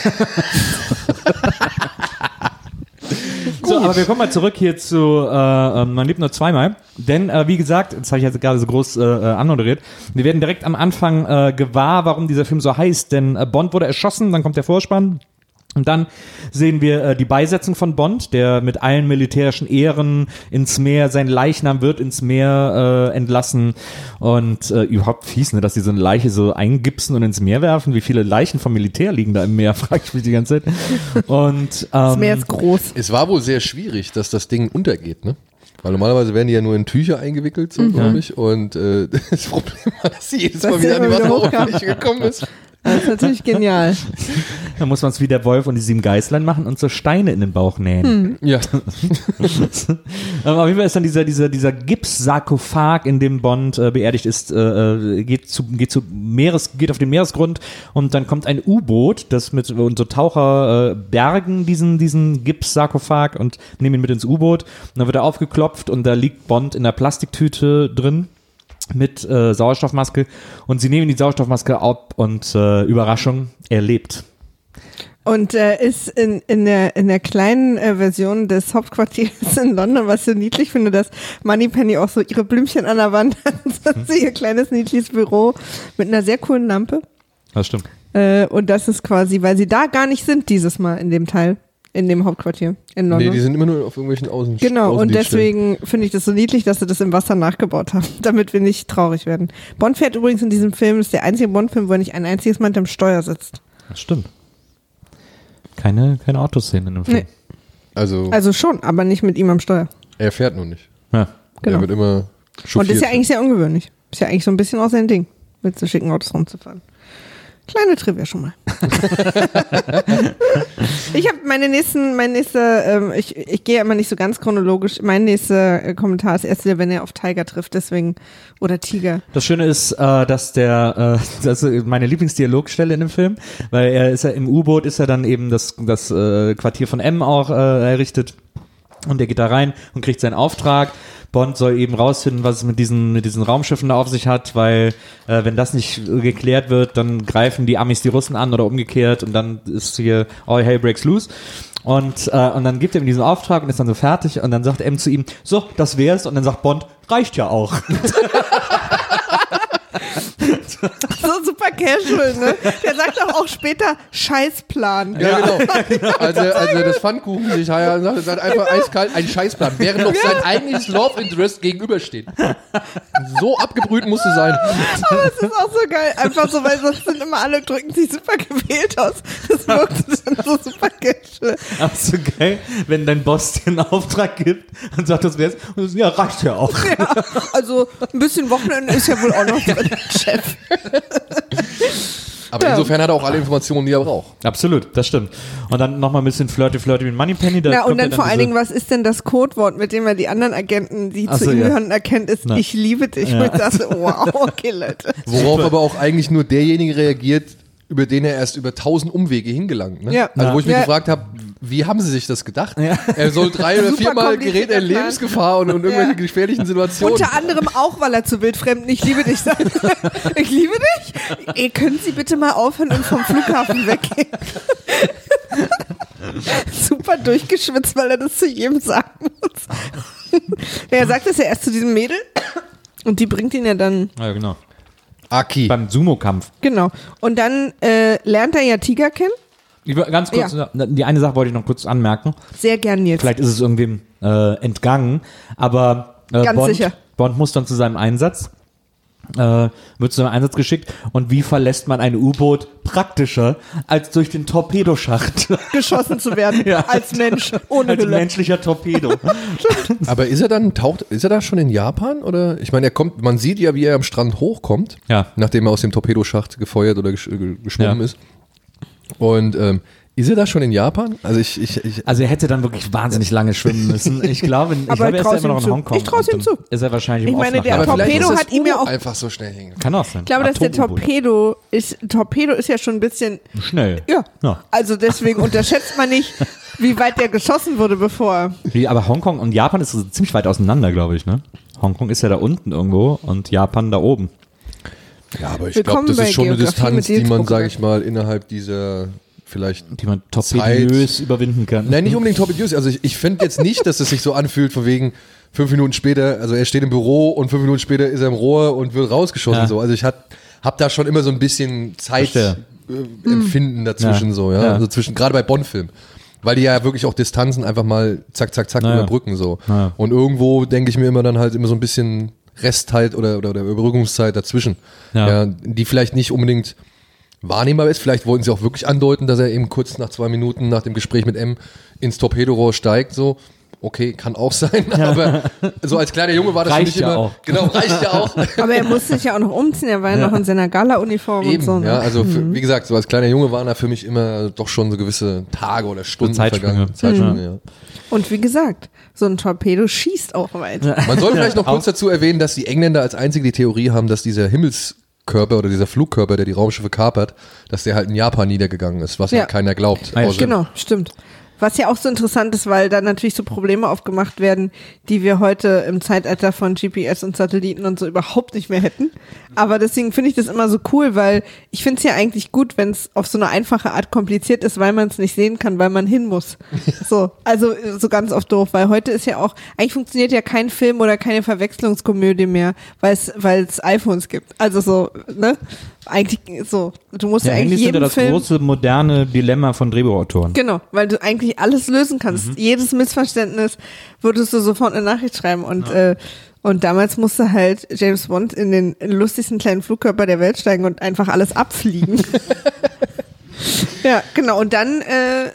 So, aber wir kommen mal zurück hier zu Man lebt nur zweimal. Denn, wie gesagt, das habe ich jetzt gerade so groß anmoderiert, wir werden direkt am Anfang gewahr, warum dieser Film so heißt. Denn Bond wurde erschossen, dann kommt der Vorspann. Und dann sehen wir die Beisetzung von Bond, der mit allen militärischen Ehren ins Meer, sein Leichnam wird ins Meer entlassen und überhaupt fies, ne, dass die so eine Leiche so eingipsen und ins Meer werfen. Wie viele Leichen vom Militär liegen da im Meer, frage ich mich die ganze Zeit. Und das Meer ist groß. Es war wohl sehr schwierig, dass das Ding untergeht, ne? Weil normalerweise werden die ja nur in Tücher eingewickelt, so glaube ich. Und das Problem war, dass sie jedes Mal wieder an die Wasseroberfläche gekommen ist. Das ist natürlich genial. dann muss man es wie der Wolf und die 7 Geißlein machen und so Steine in den Bauch nähen. Ja. Auf jeden Fall ist dann dieser Gipssarkophag, in dem Bond beerdigt ist, geht auf den Meeresgrund und dann kommt ein U-Boot, das und so Taucher bergen diesen Gipssarkophag und nehmen ihn mit ins U-Boot. Und dann wird er aufgeklopft und da liegt Bond in der Plastiktüte drin mit Sauerstoffmaske und sie nehmen die Sauerstoffmaske ab und Überraschung, er lebt. Und ist in der kleinen Version des Hauptquartiers in London, was ich so niedlich finde, dass Moneypenny auch so ihre Blümchen an der Wand hat, so ihr kleines niedliches Büro mit einer sehr coolen Lampe. Das stimmt. Und das ist quasi, weil sie da gar nicht sind dieses Mal in dem Teil, in dem Hauptquartier in London. Nee, die sind immer nur auf irgendwelchen Genau, und deswegen finde ich das so niedlich, dass sie das im Wasser nachgebaut haben, damit wir nicht traurig werden. Bond fährt übrigens in diesem Film, das ist der einzige Bond-Film, wo er nicht ein einziges Mal hinterm Steuer sitzt. Das stimmt. Keine Autoszenen in dem Film. Nee. Also schon, aber nicht mit ihm am Steuer. er fährt nur nicht. Ja. Genau. Er wird immer chauffiert. Und das ist ja eigentlich sehr ungewöhnlich. Ist ja eigentlich so ein bisschen auch sein Ding, mit so schicken Autos rumzufahren. Kleine Trivia schon mal. Ich habe ich gehe immer nicht so ganz chronologisch. Mein nächster Kommentar ist erst wieder, wenn er auf Tiger trifft, deswegen, oder Tiger. Das Schöne ist, dass das ist meine Lieblingsdialogstelle in dem Film, weil er ist ja im U-Boot, ist ja dann eben das Quartier von M auch errichtet und er geht da rein und kriegt seinen Auftrag. Bond soll eben rausfinden, was es mit diesen Raumschiffen da auf sich hat, weil wenn das nicht geklärt wird, dann greifen die Amis die Russen an oder umgekehrt und dann ist hier all hell breaks loose. Und dann gibt er ihm diesen Auftrag und ist dann so fertig und dann sagt M zu ihm, so, das wär's. Und dann sagt Bond, reicht ja auch. So super casual, ne? Der sagt doch auch später Scheißplan. Ja, genau. Als er das Pfannkuchen sich heiraten sagt, er sagt einfach eiskalt ein Scheißplan, während noch sein eigentliches Love Interest gegenübersteht. So abgebrüht musst du sein. Aber es ist auch so geil. Einfach so, weil sonst sind immer alle, drücken sich super gewählt aus. Das wirkt dann so super casual. Aber so geil, wenn dein Boss dir einen Auftrag gibt und sagt, das wär's. Und du sagst, ja, reicht ja auch. Ja, also ein bisschen Wochenende ist ja wohl auch noch drin, Chef. Aber insofern hat er auch alle Informationen, die er braucht. Absolut, das stimmt. Und dann nochmal ein bisschen flirty mit Moneypenny. Ja, und dann vor allen Dingen, was ist denn das Codewort, mit dem er die anderen Agenten, die zu ihm gehören, erkennt, ist ich liebe dich. Ja. Und ich dachte, wow, okay, Leute. Worauf aber auch eigentlich nur derjenige reagiert, über den er erst über 1000 Umwege hingelangt. Ne? Ja. Also wo ich mich gefragt habe, wie haben sie sich das gedacht? Ja. Er soll 3 oder 4 Mal gerät er in Lebensgefahr und irgendwelche gefährlichen Situationen. Unter anderem auch, weil er zu wildfremden ich liebe dich sagt. Ich liebe dich? Ey, können Sie bitte mal aufhören und vom Flughafen weggehen? Super durchgeschwitzt, weil er das zu jedem sagen muss. Er sagt es ja erst zu diesem Mädel. Und die bringt ihn ja dann, Ja, genau. Aki. Beim Sumo-Kampf. genau. Und dann lernt er ja Tiger kennen. Ganz kurz, die eine Sache wollte ich noch kurz anmerken. Sehr gern jetzt. Vielleicht ist es irgendwem entgangen, aber Ganz sicher. Bond muss dann zu seinem Einsatz, wird zu seinem Einsatz geschickt. Und wie verlässt man ein U-Boot praktischer als durch den Torpedoschacht? Geschossen zu werden als Mensch, ohne Als Hülle. menschlicher Torpedo. Aber ist er da schon in Japan? Oder? Ich meine, man sieht ja, wie er am Strand hochkommt, Ja. nachdem er aus dem Torpedoschacht gefeuert oder geschwommen Ja. ist. Und ist er da schon in Japan? Also Also er hätte dann wirklich wahnsinnig lange schwimmen müssen. Ich glaube, Aber er ist ja immer noch in zu. Hongkong. Ich trau's ihm Und dann zu. Ist er wahrscheinlich im Ich meine, Off der nach Japan. Torpedo vielleicht ist hat ihm ja auch- einfach so schnell hingegangen. Kann auch sein. Ich glaube, dass der Atom-U-Boot. Torpedo ist ja schon ein bisschen, Schnell. ja. Also deswegen unterschätzt man nicht, wie weit der geschossen wurde, bevor. Aber Hongkong und Japan ist so ziemlich weit auseinander, glaube ich, ne? Hongkong ist ja da unten irgendwo und Japan da oben. Ja, aber ich Willkommen glaube, das bei ist schon eine Geografie Distanz, mit die Nils man, Buckelberg. sage ich mal, innerhalb dieser vielleicht Die man torpediös überwinden kann. Nein, nicht unbedingt torpediös. Also ich finde jetzt nicht, dass es sich so anfühlt, von wegen 5 Minuten später, also er steht im Büro und 5 Minuten später ist er im Rohr und wird rausgeschossen. Ja. So. Also ich hab da schon immer so ein bisschen Verstehe. Zeitempfinden dazwischen Ja. so, ja. Ja. Also gerade bei Bond-Filmen. Weil die ja wirklich auch Distanzen einfach mal zack, zack, zack Naja. überbrücken so. Naja. Und irgendwo denke ich mir immer dann halt immer so ein bisschen Restzeit oder Überbrückungszeit dazwischen. Ja. Die vielleicht nicht unbedingt wahrnehmbar ist. Vielleicht wollten sie auch wirklich andeuten, dass er eben kurz nach 2 Minuten nach dem Gespräch mit M ins Torpedorohr steigt, so. Okay, kann auch sein, aber so als kleiner Junge war das Reicht für mich ja immer. auch. Genau, reicht ja auch. Aber er musste sich ja auch noch umziehen, er war ja noch in seiner Gala-Uniform und Eben, so. Ne? ja, also wie gesagt, so als kleiner Junge waren da für mich immer doch schon so gewisse Tage oder Stunden Zeitsprünge. Zeitsprünge, ja. Und wie gesagt, so ein Torpedo schießt auch weit. Man soll vielleicht noch kurz dazu erwähnen, dass die Engländer als einzige die Theorie haben, dass dieser Himmelskörper oder dieser Flugkörper, der die Raumschiffe kapert, dass der halt in Japan niedergegangen ist, was Ja. halt keiner glaubt. Ah ja, Außer- Genau, stimmt. Was ja auch so interessant ist, weil da natürlich so Probleme aufgemacht werden, die wir heute im Zeitalter von GPS und Satelliten und so überhaupt nicht mehr hätten. Aber deswegen finde ich das immer so cool, weil ich finde es ja eigentlich gut, wenn es auf so eine einfache Art kompliziert ist, weil man es nicht sehen kann, weil man hin muss. So, also so ganz oft doof, weil heute ist ja auch, eigentlich funktioniert ja kein Film oder keine Verwechslungskomödie mehr, weil es iPhones gibt. Also so, ne? Eigentlich so, du musst ja, Ja, eigentlich Handys sind ja jeden das Film große, moderne Dilemma von Drehbuchautoren. Genau, weil du eigentlich alles lösen kannst. Jedes Missverständnis würdest du sofort eine Nachricht schreiben. Und damals musste halt James Bond in den lustigsten kleinen Flugkörper der Welt steigen und einfach alles abfliegen. Ja, genau. Und dann,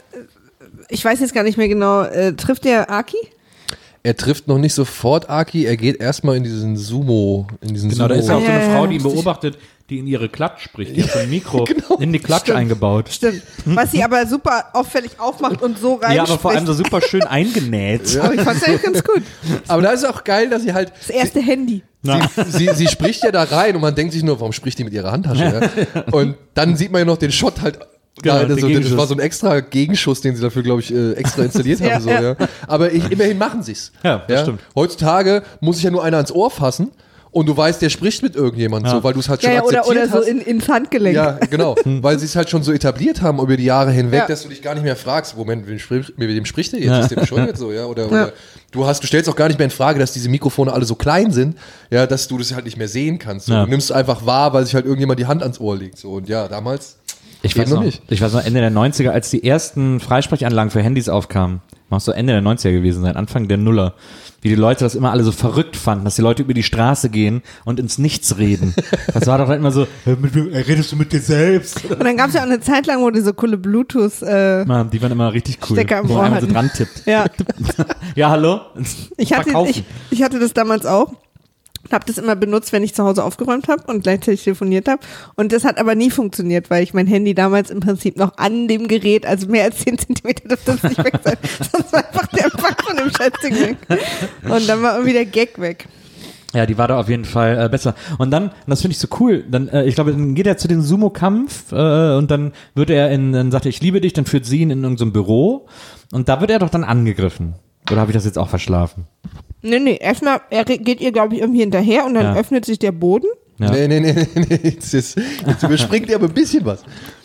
ich weiß jetzt gar nicht mehr genau, trifft der Aki? Er trifft noch nicht sofort Aki, er geht erstmal in diesen Sumo. Genau, da ist ja auch so Ja, eine ja, Frau, ja, die ihn richtig. beobachtet, die in ihre Klatsch spricht. Die hat so ein Mikro Genau. in die Klatsch Stimmt. eingebaut. Stimmt. Was sie aber super auffällig aufmacht und so rein. Ja, aber vor allem so super schön eingenäht. Aber ich fand's eigentlich ganz gut. Aber da ist auch geil, dass sie halt, Das erste Handy. sie spricht ja da rein und man denkt sich nur, warum spricht die mit ihrer Handtasche? Ja? Und dann sieht man ja noch den Shot halt. Genau, das, den das Gegenschuss. war so ein extra Gegenschuss, den sie dafür, glaube ich, extra installiert haben. Ja, So, ja. ja. Aber immerhin machen sie es. Ja, das stimmt. Heutzutage muss sich ja nur einer ans Ohr fassen und du weißt, der spricht mit irgendjemandem, so, weil du es halt schon Ja, oder akzeptiert so hast. ins Handgelenk. Ja, genau. Weil sie es halt schon so etabliert haben über die Jahre hinweg, Ja. dass du dich gar nicht mehr fragst, Moment, mit wem spricht der jetzt? Ist der bescheuert so, ja? Oder du stellst auch gar nicht mehr in Frage, dass diese Mikrofone alle so klein sind, ja, dass du das halt nicht mehr sehen kannst. So. Ja. Du nimmst einfach wahr, weil sich halt irgendjemand die Hand ans Ohr legt. So. Und ja, damals Ich geht weiß noch noch, nicht. ich weiß noch, Ende der 90er, als die ersten Freisprechanlagen für Handys aufkamen, muss so Ende der 90er gewesen sein, Anfang der Nuller, wie die Leute das immer alle so verrückt fanden, dass die Leute über die Straße gehen und ins Nichts reden. Das war doch halt immer so, redest du mit dir selbst? Und dann gab es ja auch eine Zeit lang, wo die so coole Bluetooth, Mann, die waren immer richtig cool. Stecker im wo Ohr man einmal so hatten. dran tippt. ja. Ja, hallo? Ich hatte das damals auch. Habe das immer benutzt, wenn ich zu Hause aufgeräumt habe und gleichzeitig telefoniert habe. Und das hat aber nie funktioniert, weil ich mein Handy damals im Prinzip noch an dem Gerät, also mehr als 10 Zentimeter dürfte das nicht weg sein. Sonst war einfach der Empfang von dem Schätzchen weg. Und dann war irgendwie der Gag weg. Ja, die war da auf jeden Fall besser. Und dann, das finde ich so cool, dann, ich glaube, dann geht er zu dem Sumo-Kampf und dann wird er dann sagt er, ich liebe dich, dann führt sie ihn in irgendein Büro und da wird er doch dann angegriffen. Oder habe ich das jetzt auch verschlafen? Nee, erstmal, geht ihr, glaube ich, irgendwie hinterher und dann Ja. öffnet sich der Boden. Ja. Nee. Jetzt überspringt ihr aber ein bisschen was.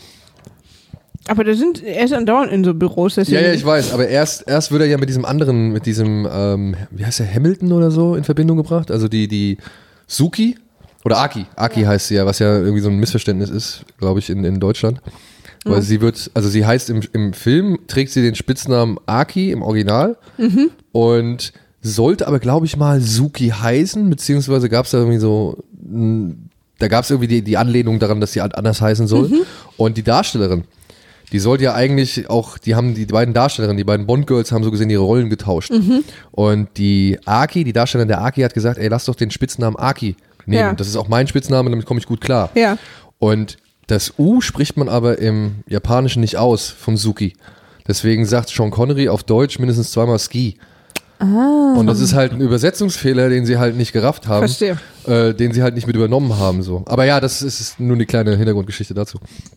Aber er ist andauernd in so Büros. Deswegen, Ja, ich weiß, aber erst wird er ja mit diesem, wie heißt der, Hamilton oder so in Verbindung gebracht. Also die Suki oder Aki heißt sie ja, was ja irgendwie so ein Missverständnis ist, glaube ich, in Deutschland. Weil sie heißt im Film, trägt sie den Spitznamen Aki im Original und sollte aber, glaube ich, mal Suki heißen, beziehungsweise gab es da irgendwie so, da gab es irgendwie die Anlehnung daran, dass sie anders heißen soll. Und die Darstellerin, die sollte ja eigentlich auch, die beiden Darstellerinnen, die beiden Bond-Girls haben so gesehen ihre Rollen getauscht. Und die Darstellerin der Aki hat gesagt, ey, lass doch den Spitznamen Aki nehmen. Ja. Das ist auch mein Spitzname, damit komme ich gut klar. Ja. Und das U spricht man aber im Japanischen nicht aus, vom Suki. Deswegen sagt Sean Connery auf Deutsch mindestens zweimal Ski. Und das ist halt ein Übersetzungsfehler, den sie halt nicht gerafft haben. Verstehe. Den sie halt nicht mit übernommen haben. So. Aber ja, das ist nur eine kleine Hintergrundgeschichte dazu.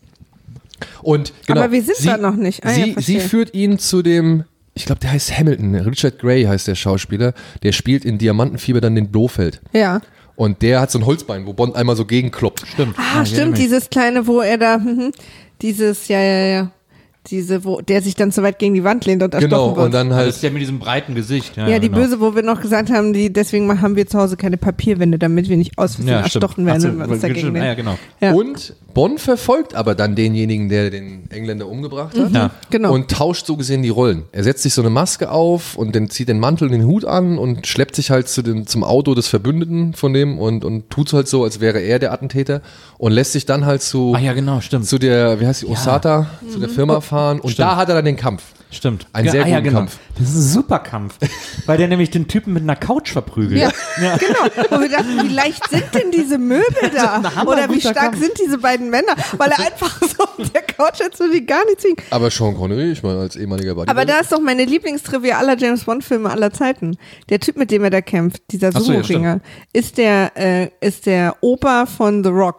Und genau, Aber wir sind da noch nicht. Sie verstehe. führt ihn zu dem, ich glaube, der heißt Hamilton, Richard Gray heißt der Schauspieler, der spielt in Diamantenfieber dann den Blofeld. Ja. Und der hat so ein Holzbein, wo Bond einmal so gegenkloppt. Stimmt. Stimmt, dieses kleine, wo er da, dieses, ja. Wo der sich dann so weit gegen die Wand lehnt und erstochen Genau, wird. und dann Das halt, ist ja mit diesem breiten Gesicht. Ja, die genau. Böse, wo wir noch gesagt haben, deswegen haben wir zu Hause keine Papierwände, damit wir nicht aus Versehen erstochen werden, wenn wir uns dagegen ja, nehmen. genau. Ja. und Bond verfolgt aber dann denjenigen, der den Engländer umgebracht hat. Ja. Genau. Und tauscht so gesehen die Rollen. Er setzt sich so eine Maske auf und dann zieht den Mantel und den Hut an und schleppt sich halt zum Auto des Verbündeten von dem und tut halt so, als wäre er der Attentäter und lässt sich dann halt Ah ja, genau, stimmt. zu der, wie heißt die, Osata, zu der Firma fahren und da hat er dann den Kampf. Stimmt. Ein sehr guten Kampf. Das ist ein super Kampf, weil der nämlich den Typen mit einer Couch verprügelt. Ja, genau. Und wir dachten, wie leicht sind denn diese Möbel da? Oder wie stark sind diese beiden Männer? Weil er einfach so auf der Couch hat, so die gar nichts hinkriegen. Aber Sean Connery, ich meine, als ehemaliger Bodybuilder. Aber da ist doch meine Lieblingstrivia aller James Bond Filme aller Zeiten. Der Typ, mit dem er da kämpft, dieser Ach so, ja, Sumo-Ringer, ist der Opa von The Rock.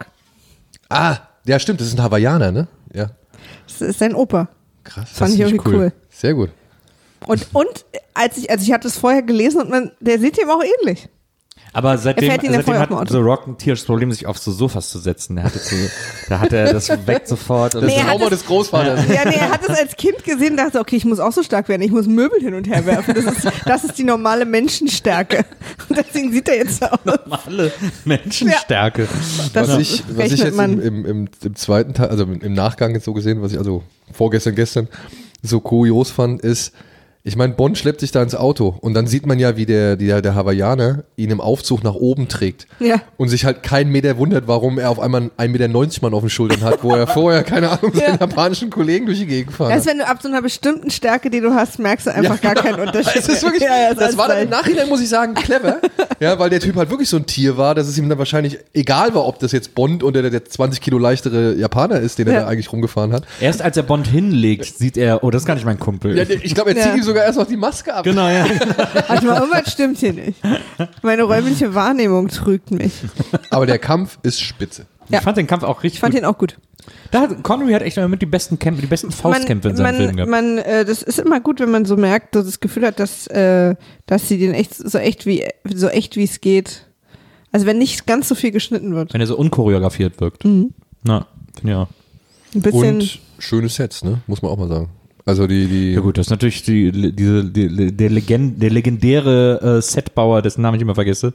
Ja, stimmt, das ist ein Hawaiianer, ne? Ja. Das ist sein Opa. Krass. Fand ich irgendwie cool. Sehr gut. Und ich hatte es vorher gelesen und der sieht ihm auch ähnlich. Aber seitdem fährt ihn ja vorher auf dem hat Auto. The Rock ein tierisches Problem, sich auf so Sofas zu setzen. Da hat er das weg sofort. Und Das Nee, er hat Trauma des Großvaters. Ja, nee, er hat es als Kind gesehen und dachte, okay, ich muss auch so stark werden, ich muss Möbel hin und her werfen. Das ist die normale Menschenstärke. Und deswegen sieht er jetzt so aus. normale Menschenstärke. Das Was ich rechnet jetzt man. im zweiten Teil, also im Nachgang jetzt so gesehen, was ich also gestern so kurios fand, ist, ich meine, Bond schleppt sich da ins Auto und dann sieht man ja, wie der Hawaiianer ihn im Aufzug nach oben trägt Ja. und sich halt kein Meter wundert, warum er auf einmal einen 1,90 Meter Mann auf den Schultern hat, wo er vorher, keine Ahnung, seinen japanischen Kollegen durch die Gegend gefahren Erst hat. wenn du ab so einer bestimmten Stärke, die du hast, merkst du einfach gar keinen Unterschied. Es ist wirklich, Ja, das war dann im Nachhinein, muss ich sagen, clever, ja, weil der Typ halt wirklich so ein Tier war, dass es ihm dann wahrscheinlich egal war, ob das jetzt Bond oder der 20 Kilo leichtere Japaner ist, den er Ja. da eigentlich rumgefahren hat. Erst als er Bond hinlegt, sieht er, oh, das ist gar nicht mein Kumpel. Ja, ich glaube, er zieht Ja. ihm sogar erst noch die Maske ab. Genau, ja. Warte mal, irgendwas stimmt hier nicht. Meine räumliche Wahrnehmung trügt mich. Aber der Kampf ist spitze. Ja. Ich fand den Kampf auch richtig Ich fand gut. ihn auch gut. Connery hat echt mit die besten Faustkämpfe in seinen Filmen gehabt. Das ist immer gut, wenn man so merkt, so das Gefühl hat, dass sie den echt so echt wie es geht. Also wenn nicht ganz so viel geschnitten wird. Wenn er so unchoreografiert wirkt. Na, finde ich auch. Ein bisschen. Und schöne Sets, ne? Muss man auch mal sagen. Also die Ja gut, das ist natürlich der legendäre Setbauer, dessen Namen ich immer vergesse.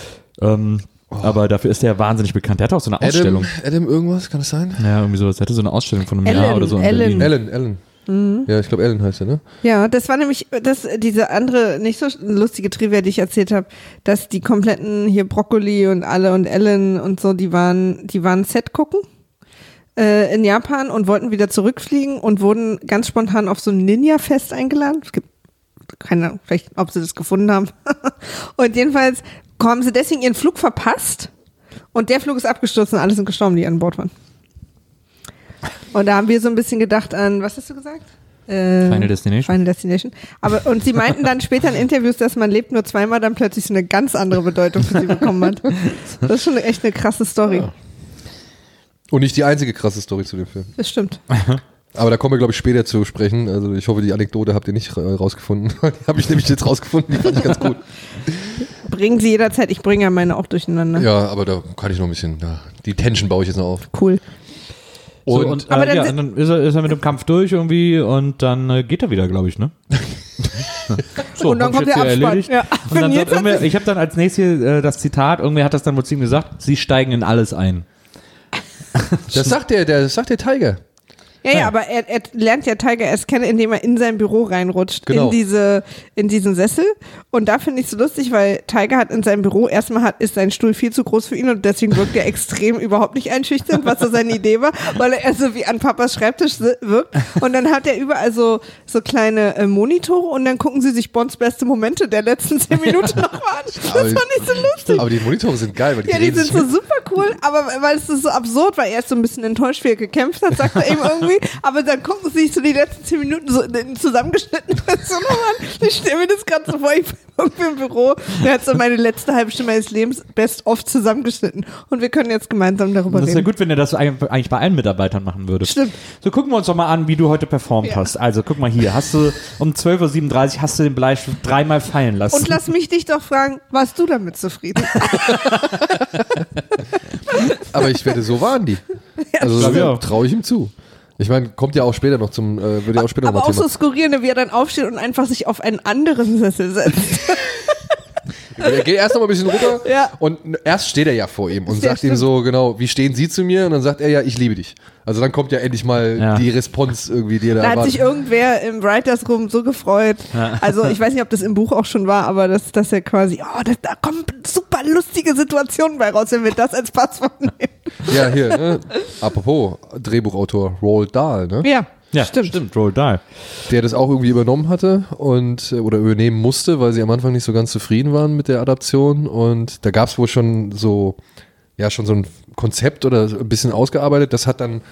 Aber dafür ist der wahnsinnig bekannt. Der hatte auch so eine Ausstellung. Adam irgendwas, kann das sein? Ja, irgendwie sowas. Der hatte so eine Ausstellung von einem Ellen, Jahr oder so in Ellen. Berlin. Ellen. Ja, ich glaube Ellen heißt er, ne? Ja, das war nämlich diese andere, nicht so lustige Trivia, die ich erzählt habe, dass die kompletten hier Broccoli und alle und Ellen und so, die waren Set gucken in Japan und wollten wieder zurückfliegen und wurden ganz spontan auf so ein Ninja-Fest eingeladen. Es gibt keine Ahnung, vielleicht, ob sie das gefunden haben. Und jedenfalls haben sie deswegen ihren Flug verpasst und der Flug ist abgestürzt und alle sind gestorben, die an Bord waren. Und da haben wir so ein bisschen gedacht an, was hast du gesagt? Final Destination. Final Destination. Und sie meinten dann später in Interviews, dass man lebt nur zweimal, dann plötzlich so eine ganz andere Bedeutung für sie bekommen hat. Das ist schon echt eine krasse Story. Ja. Und nicht die einzige krasse Story zu dem Film. Das stimmt. Aber da kommen wir, glaube ich, später zu sprechen. Also ich hoffe, die Anekdote habt ihr nicht rausgefunden. Die habe ich nämlich jetzt rausgefunden, die fand ich ganz gut. Bringen sie jederzeit, ich bringe ja meine auch durcheinander. Ja, aber da kann ich noch ein bisschen, die Tension baue ich jetzt noch auf. Cool. Und, Aber dann und dann ist er mit dem Kampf durch irgendwie und dann geht er wieder, glaube ich, ne? So, Und dann hab ich kommt der jetzt hier Abspann. Ja. Und dann Jetzt sagt irgendwer, ich habe dann als nächstes das Zitat, irgendwer hat das dann wohl zu ihm gesagt, sie steigen in alles ein. Das sagt der Tiger. Ja, aber er lernt ja Tiger erst kennen, indem er in sein Büro reinrutscht, Genau. in diesen Sessel. Und da finde ich es so lustig, weil Tiger hat in seinem Büro, ist sein Stuhl viel zu groß für ihn und deswegen wirkt er extrem überhaupt nicht einschüchternd, was so seine Idee war, weil er so wie an Papas Schreibtisch wirkt. Und dann hat er überall so kleine Monitore und dann gucken sie sich Bonds beste Momente der letzten 10 Minuten noch an. Das fand ich so lustig. Aber die Monitore sind geil, weil die Ja, die drehen sind sich so mit. super cool, aber weil es ist so absurd, weil er ist so ein bisschen enttäuscht, wie er gekämpft hat, sagt er eben irgendwie. Aber dann gucken sie sich so die letzten 10 Minuten so in zusammengeschnittenen Version an. Ich stelle mir das gerade so vor, ich bin irgendwie im Büro, der hat so meine letzte halbe Stunde meines Lebens best of zusammengeschnitten. Und wir können jetzt gemeinsam darüber Das ist ja reden. gut, wenn ihr das eigentlich bei allen Mitarbeitern machen würdest. Stimmt. So, gucken wir uns doch mal an, wie du heute performt hast. Also, guck mal hier, hast du um 12:37 Uhr hast du den Bleistift 3-mal fallen lassen. Und lass mich dich doch fragen, warst du damit zufrieden? Aber ich wette, so waren die. Also glaub ich auch. traue ich ihm zu. Ich meine, kommt ja auch später noch wird ja auch später Aber noch auch Thema. so skurrierende, wie er dann aufsteht und einfach sich auf einen anderen Sessel setzt. Er geht erst noch mal ein bisschen runter Ja. und erst steht er ja vor ihm und Ja, sagt ihm stimmt. so, genau, wie stehen Sie zu mir? Und dann sagt er ja, ich liebe dich. Also dann kommt ja endlich mal die Response irgendwie, die er da Da hat sich erwartet. irgendwer im Writers Room so gefreut. Also ich weiß nicht, ob das im Buch auch schon war, aber dass er quasi, da kommen super lustige Situationen bei raus, wenn wir das als Passwort nehmen. Ja, hier, ne? Apropos Drehbuchautor Roald Dahl, ne? ja, stimmt, Roald Dahl. Der das auch irgendwie übernommen hatte oder übernehmen musste, weil sie am Anfang nicht so ganz zufrieden waren mit der Adaption. Und da gab es wohl schon so ein Konzept oder ein bisschen ausgearbeitet. Das hat dann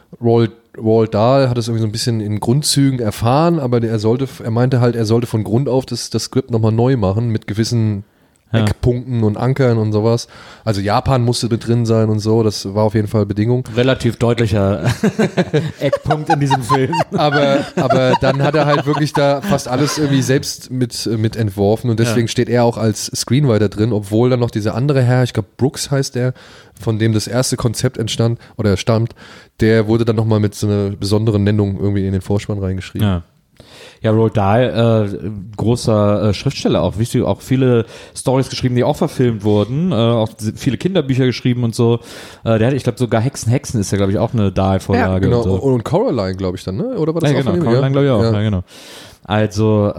Roald Dahl hat es irgendwie so ein bisschen in Grundzügen erfahren, aber er meinte halt, er sollte von Grund auf das Skript nochmal neu machen mit gewissen Eckpunkten und Ankern und sowas. Also Japan musste mit drin sein und so, das war auf jeden Fall Bedingung. Relativ deutlicher Eckpunkt in diesem Film. Aber dann hat er halt wirklich da fast alles irgendwie selbst mit entworfen und deswegen steht er auch als Screenwriter drin, obwohl dann noch dieser andere Herr, ich glaube Brooks heißt der, von dem das erste Konzept stammt, der wurde dann nochmal mit so einer besonderen Nennung irgendwie in den Vorspann reingeschrieben. Ja, Roald Dahl, großer Schriftsteller auch, wichtig, auch viele Storys geschrieben, die auch verfilmt wurden, auch viele Kinderbücher geschrieben und so. Der hat, ich glaube, sogar Hexen ist ja, glaube ich, auch eine Dahl-Vorlage. Genau, und so. und Coraline, glaube ich dann, ne? Oder war das auch Genau, von ihm? Caroline, glaube ich auch. Ja. Ja, genau. Also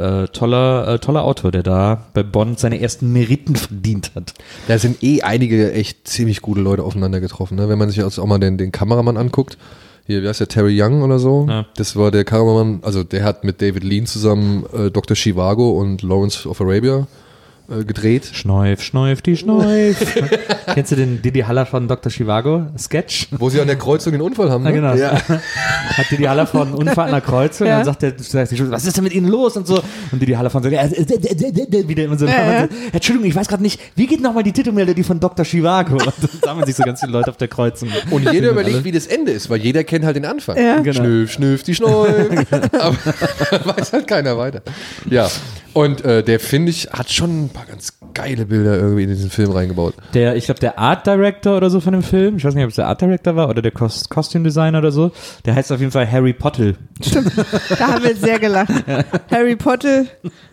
toller Autor, der da bei Bond seine ersten Meriten verdient hat. Da sind einige echt ziemlich gute Leute aufeinander getroffen, ne? Wenn man sich jetzt auch mal den Kameramann anguckt. Hier, wie heißt der, Terry Young oder so? Ja. Das war der Kameramann, also der hat mit David Lean zusammen Dr. Zhivago und Lawrence of Arabia gedreht. Schneuf, die Schneuf. Kennst du den Didi Haller von Dr. Zhivago? Sketch? Wo sie an der Kreuzung den Unfall haben, ne? Ja, genau. Ja. Hat Didi Haller von Unfall an der Kreuzung und dann sagt der, was ist denn mit Ihnen los und so. Und Didi Haller von so, wieder immer so, Entschuldigung, ich weiß gerade nicht, wie geht nochmal die Titelmelodie von Dr. Zhivago? Und dann sammeln sich so ganz viele Leute auf der Kreuzung. Und jeder überlegt, wie das Ende ist, weil jeder kennt halt den Anfang. Ja. Genau. Schnüff, die Schneuf. Aber weiß halt keiner weiter. Ja, und der, finde ich, hat schon ein paar ganz geile Bilder irgendwie in diesen Film reingebaut. Ich glaube, der Art Director oder so von dem Film, ich weiß nicht, ob es der Art Director war oder der Costume Designer oder so, der heißt auf jeden Fall Harry Potter. Stimmt, da haben wir sehr gelacht. Harry Potter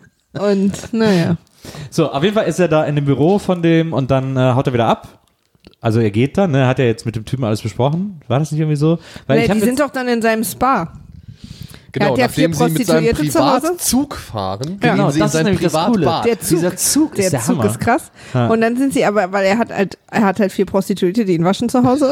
und naja. So, auf jeden Fall ist er da in dem Büro von dem und dann haut er wieder ab. Also er geht dann, ne, hat er jetzt mit dem Typen alles besprochen? War das nicht irgendwie so? Weil Die sind doch dann in seinem Spa. Genau, hat ja nachdem 4 sie mit seinem Prostituierte zu Hause. Privatzug fahren, Ja, gehen sie in das ist sein nämlich das Coole. Privatbad. Dieser Zug ist der Zug Hammer. ist krass. Ja. Und dann sind sie aber, weil er hat halt 4 Prostituierte, die ihn waschen zu Hause.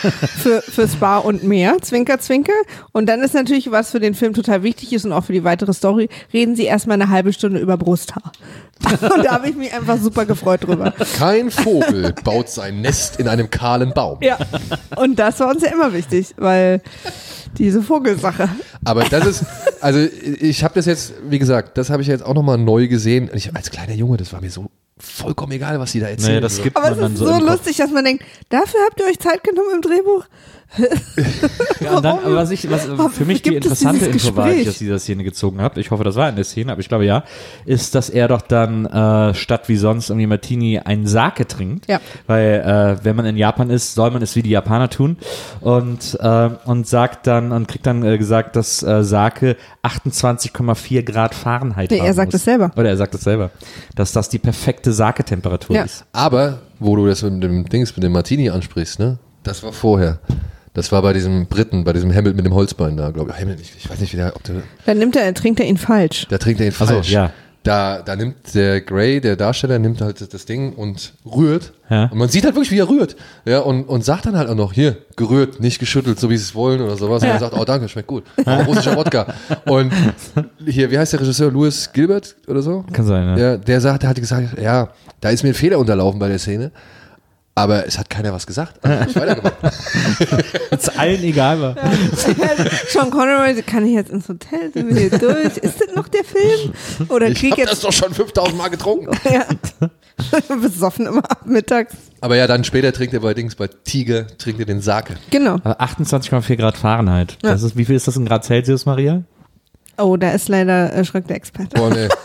für Spa und mehr. Zwinker, zwinker. Und dann ist natürlich, was für den Film total wichtig ist und auch für die weitere Story, reden sie erstmal eine halbe Stunde über Brusthaar. Und da habe ich mich einfach super gefreut drüber. Kein Vogel baut sein Nest in einem kahlen Baum. Ja. Und das war uns ja immer wichtig, weil diese Vogelsache. Aber das ist, also ich habe das jetzt, wie gesagt, das habe ich jetzt auch nochmal neu gesehen. Ich, als kleiner Junge, das war mir so vollkommen egal, was sie da erzählen. Naja, das gibt Aber man es dann ist so so im Kopf. lustig, dass man denkt, dafür habt ihr euch Zeit genommen im Drehbuch? Ja, und dann, aber was für mich die gibt es interessante dieses Info war, als ich Gespräch? aus dieser Szene gezogen habe, ich hoffe, das war in der Szene, aber ich glaube ja, ist, dass er doch dann statt wie sonst irgendwie Martini einen Sake trinkt. Ja. Weil wenn man in Japan ist, soll man es wie die Japaner tun und sagt dann und kriegt dann gesagt, dass Sake 28,4 Grad Fahrenheit Nee, haben er sagt muss. es selber. Oder er sagt es selber, dass das die perfekte Sake-Temperatur Ja. ist. Aber, wo du das mit dem Martini ansprichst, ne? Das war vorher. Das war bei diesem Briten, bei diesem Hamilton mit dem Holzbein da, glaube ich. Hamilton, ich weiß nicht, wie der, ob der, Dann trinkt er ihn falsch. da trinkt er ihn Ach so, falsch. ja. Da nimmt der Grey, der Darsteller, nimmt halt das Ding und rührt. Ja. Und man sieht halt wirklich, wie er rührt. Ja, und sagt dann halt auch noch, hier, gerührt, nicht geschüttelt, so wie sie es wollen oder sowas. Und er sagt, oh danke, schmeckt gut. Russischer Wodka. Und hier, wie heißt der Regisseur? Louis Gilbert oder so? Kann sein, Ja, der hat gesagt, ja, da ist mir ein Fehler unterlaufen bei der Szene. Aber es hat keiner was gesagt. Also hab ich weitergemacht. Ist allen egal war. Sean Connery, kann ich jetzt ins Hotel? Sind wir hier durch? Ist das noch der Film? Oder Ich krieg habe jetzt das doch schon 5000 Mal getrunken. ja. Besoffen immer ab mittags. Aber ja, dann später trinkt er bei Tiger, trinkt er den Sake. Genau. Aber 28,4 Grad Fahrenheit. Ja. Das ist, wie viel ist das in Grad Celsius, Maria? Oh, da ist leider Schröck der Experte. Boah, nee.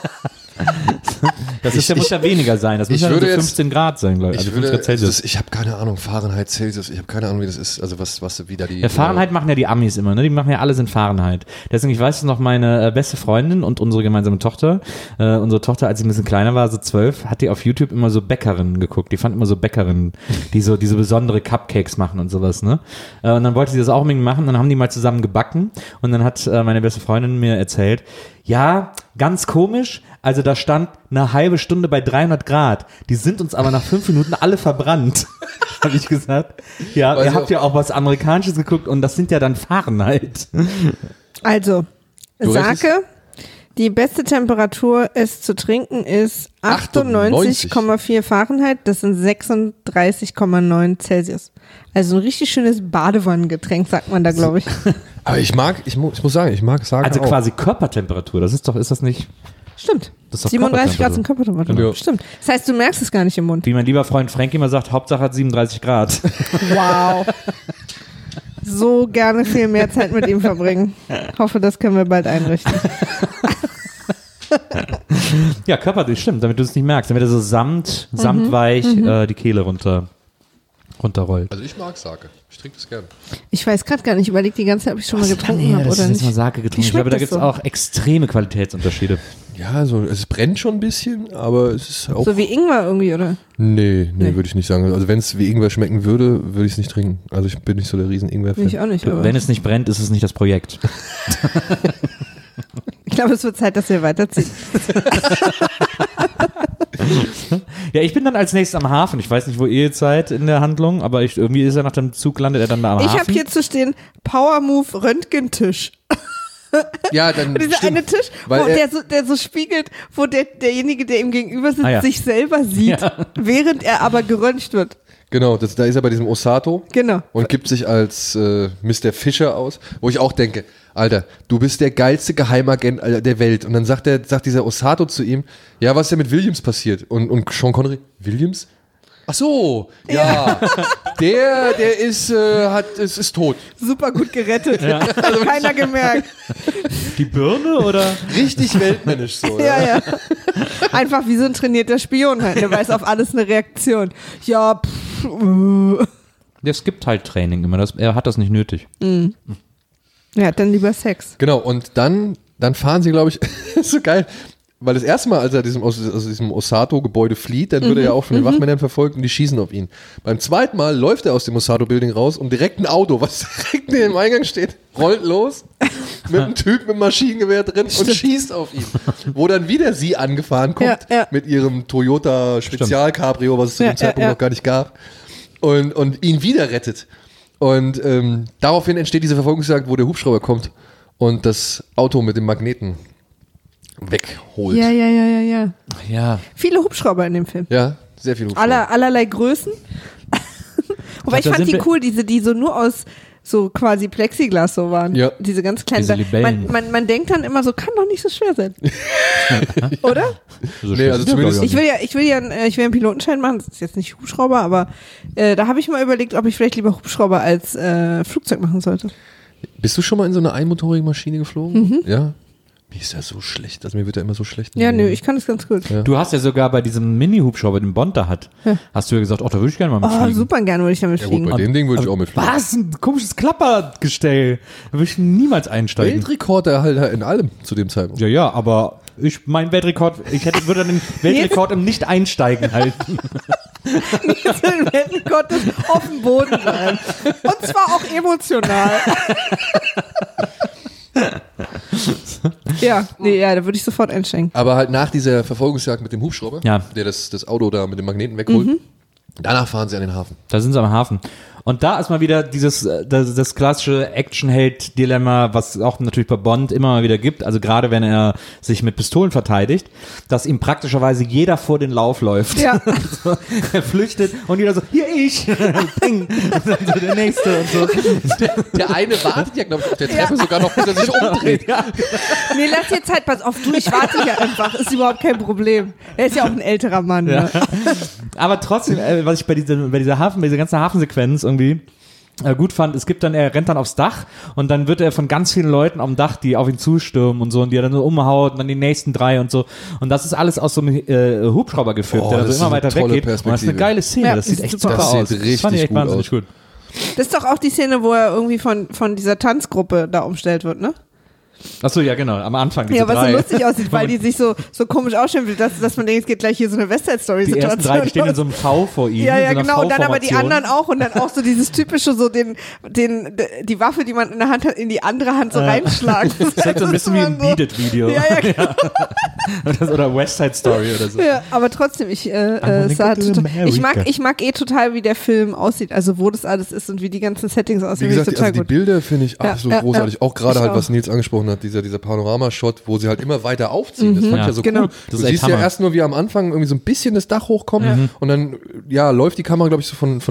Muss ja weniger sein. Das ich muss ja so würde jetzt- 15 Grad sein, glaube ich. Also 15 Grad Celsius. Ich habe keine Ahnung, Fahrenheit, Celsius, ich habe keine Ahnung, wie das ist. Also wie da die... Ja, Fahrenheit machen ja die Amis immer, ne? Die machen ja alles in Fahrenheit. Deswegen, ich weiß es noch, meine beste Freundin und unsere gemeinsame Tochter, unsere Tochter, als sie ein bisschen kleiner war, so 12, hat die auf YouTube immer so Bäckerinnen geguckt. Die fand immer so Bäckerinnen, die so diese besondere Cupcakes machen und sowas, ne? Und dann wollte sie das auch unbedingt machen und dann haben die mal zusammen gebacken und dann hat meine beste Freundin mir erzählt, ja, ganz komisch, also da stand eine halbe Stunde bei 300 Grad. Die sind uns aber nach 5 Minuten alle verbrannt, habe ich gesagt. Ja, Weil ihr sie habt ja auch was Amerikanisches geguckt und das sind ja dann Fahrenheit. Also, Du rechnest- Sake, die beste Temperatur es zu trinken ist 98,4 Fahrenheit, das sind 36,9 Celsius. Also ein richtig schönes Badewannengetränk, sagt man da, glaube ich. Aber ich muss sagen, ich mag Sake Also auch. quasi Körpertemperatur, ist das nicht, Stimmt. das ist doch 37 Grad sind Körpertemperatur. Genau. Stimmt. Das heißt, du merkst es gar nicht im Mund. Wie mein lieber Freund Frank immer sagt, Hauptsache hat 37 Grad. Wow. So gerne viel mehr Zeit mit ihm verbringen. Hoffe, das können wir bald einrichten. Ja, körperlich, stimmt, damit du es nicht merkst, damit er so samtweich die Kehle runterrollt. Also ich mag Sake. Ich trinke das gerne. Ich weiß gerade gar nicht, überleg die ganze Zeit, ob ich schon mal getrunken habe das oder ist nicht. mal Sake getrunken. Wie Ich glaube, da schmeckt gibt es das so? auch extreme Qualitätsunterschiede. Ja, so, es brennt schon ein bisschen, aber es ist auch... So wie Ingwer irgendwie, oder? Nee, Nee. würde ich nicht sagen. Also wenn es wie Ingwer schmecken würde, würde ich es nicht trinken. Also ich bin nicht so der riesen Ingwer-Fan. Ich auch nicht, aber Wenn es nicht brennt, ist es nicht das Projekt. ich glaube, es wird Zeit, dass wir weiterziehen. Ja, ich bin dann als nächstes am Hafen. Ich weiß nicht, wo ihr jetzt seid in der Handlung, aber irgendwie ist er nach dem Zug, landet er dann da am Ich Hafen. habe hier zu stehen Power Move Röntgentisch. Ja, dann Dieser stimmt. eine Tisch, Weil wo er- der so spiegelt, wo derjenige, der ihm gegenüber sitzt, Ah, ja. sich selber sieht, Ja. während er aber geröntgt wird. Genau, da ist er bei diesem Osato Genau. und gibt sich als Mr. Fischer aus, wo ich auch denke, Alter, du bist der geilste Geheimagent der Welt. Und dann sagt dieser Osato zu ihm, ja, was ist denn mit Williams passiert? Und Sean Connery, Williams? Ach so, ja. Der ist tot. Super gut gerettet. Hat keiner gemerkt. Die Birne oder? Richtig weltmännisch so. Ja, ja. Einfach wie so ein trainierter Spion halt. Der weiß auf alles eine Reaktion. Ja, Es gibt halt Training immer. Er hat das nicht nötig. ja, dann lieber Sex. Genau, und dann fahren sie, glaube ich, ist so geil, weil das erste Mal, als er aus diesem Osato-Gebäude flieht, dann wird er ja auch von den Wachmännern verfolgt und die schießen auf ihn. Beim zweiten Mal läuft er aus dem Osato-Building raus und direkt ein Auto, was direkt neben dem Eingang steht, rollt los mit einem Typ mit einem Maschinengewehr drin und schießt auf ihn. Wo dann wieder sie angefahren kommt Ja, ja. mit ihrem Toyota Spezial-Cabrio, was es zu Ja, dem Zeitpunkt ja. noch gar nicht gab, und ihn wieder rettet. Und daraufhin entsteht diese Verfolgungsjagd, wo der Hubschrauber kommt und das Auto mit dem Magneten wegholt. Ja, ja, ja, ja, ja. Ja. Viele Hubschrauber in dem Film. Ja, sehr viel Hubschrauber. Allerlei Größen. Wobei ich Da fand sind die wir- cool, die so nur aus so quasi Plexiglas so waren. Ja. Diese ganz kleinen. Diese Libellen. Man denkt dann immer so, kann doch nicht so schwer sein. Oder? So Nee, also zumindest- Ich will ja einen Pilotenschein machen, das ist jetzt nicht Hubschrauber, aber da habe ich mal überlegt, ob ich vielleicht lieber Hubschrauber als Flugzeug machen sollte. Bist du schon mal in so eine einmotorige Maschine geflogen? Ja. Mir ist ja so schlecht, also mir wird ja immer so schlecht. Ja, nö, ich kann das ganz gut. Ja. Du hast ja sogar bei diesem Mini-Hubschrauber, den Bond da hat, hast du ja gesagt, da würde ich gerne mal Oh, mitfliegen. super gerne würde ich damit Ja gut, fliegen. bei dem Ding würde ich auch mitfliegen. Was? Ein komisches Klappergestell. Da würde ich niemals einsteigen. Weltrekorderhalter in allem zu dem Zeitpunkt. Ja, aber mein Weltrekord, würde den Weltrekord im Nicht-Einsteigen halten. Den Weltrekord auf dem Boden bleiben. Und zwar auch emotional. Ja, da würde ich sofort einsteigen. Aber halt nach dieser Verfolgungsjagd mit dem Hubschrauber, Ja. der das Auto da mit dem Magneten wegholt, danach fahren sie an den Hafen. Da sind sie am Hafen. Und da ist mal wieder das klassische Actionheld-Dilemma, was auch natürlich bei Bond immer mal wieder gibt, also gerade wenn er sich mit Pistolen verteidigt, dass ihm praktischerweise jeder vor den Lauf läuft. Ja. Also, er flüchtet und jeder so, hier ich, Ping, und dann so der Nächste und so. Der eine wartet ja, glaube ich, auf der Treppe sogar noch, bis er sich umdreht. Ja. Nee, lass dir Zeit, pass auf, du, ich warte hier einfach, ist überhaupt kein Problem. Er ist ja auch ein älterer Mann. Ja. Ne? Aber trotzdem, was ich bei dieser ganzen Hafensequenz irgendwie gut fand, er rennt dann aufs Dach und dann wird er von ganz vielen Leuten auf dem Dach, die auf ihn zustürmen und so und die er dann so umhaut und dann die nächsten 3 und so. Und das ist alles aus so einem Hubschrauber gefilmt, Oh, der das so immer ist eine weiter tolle weggeht. Und das ist eine Perspektive. geile Szene, Ja, das sieht echt super. super Das aus. sieht Das fand ich richtig echt gut wahnsinnig aus. gut. Das ist doch auch die Szene, wo er irgendwie von dieser Tanzgruppe da umstellt wird, ne? Achso, ja genau, am Anfang diese Ja, was 3. so lustig aussieht, weil die sich so komisch ausschauen, dass man denkt, es geht gleich hier so eine West Side Story Die ersten 3 die stehen in so einem V vor ihm. Ja, in ja, so einer genau. Und dann aber die V-Formation. anderen auch. Und dann auch so dieses typische, so die Waffe, die man in der Hand hat, in die andere Hand so reinschlagen. Das ist halt so ein bisschen wie ein so. Beat It Video. Ja, ja, genau. Oder West Side Story oder so. Ja, aber trotzdem, ich mag total, wie der Film aussieht, also wo das alles ist und wie die ganzen Settings Wie aussehen. gesagt, total also die gut. Bilder finde ich Ja, absolut ja, großartig. ja. Auch gerade Ich halt, auch. was Nils angesprochen hat, dieser Panorama-Shot, wo sie halt immer weiter aufziehen. Das fand ich Ja. ja so Genau. cool. Das Du ist echt siehst ja Hammer. erst nur, wie am Anfang irgendwie so ein bisschen das Dach hochkommt und dann läuft die Kamera, glaube ich, so von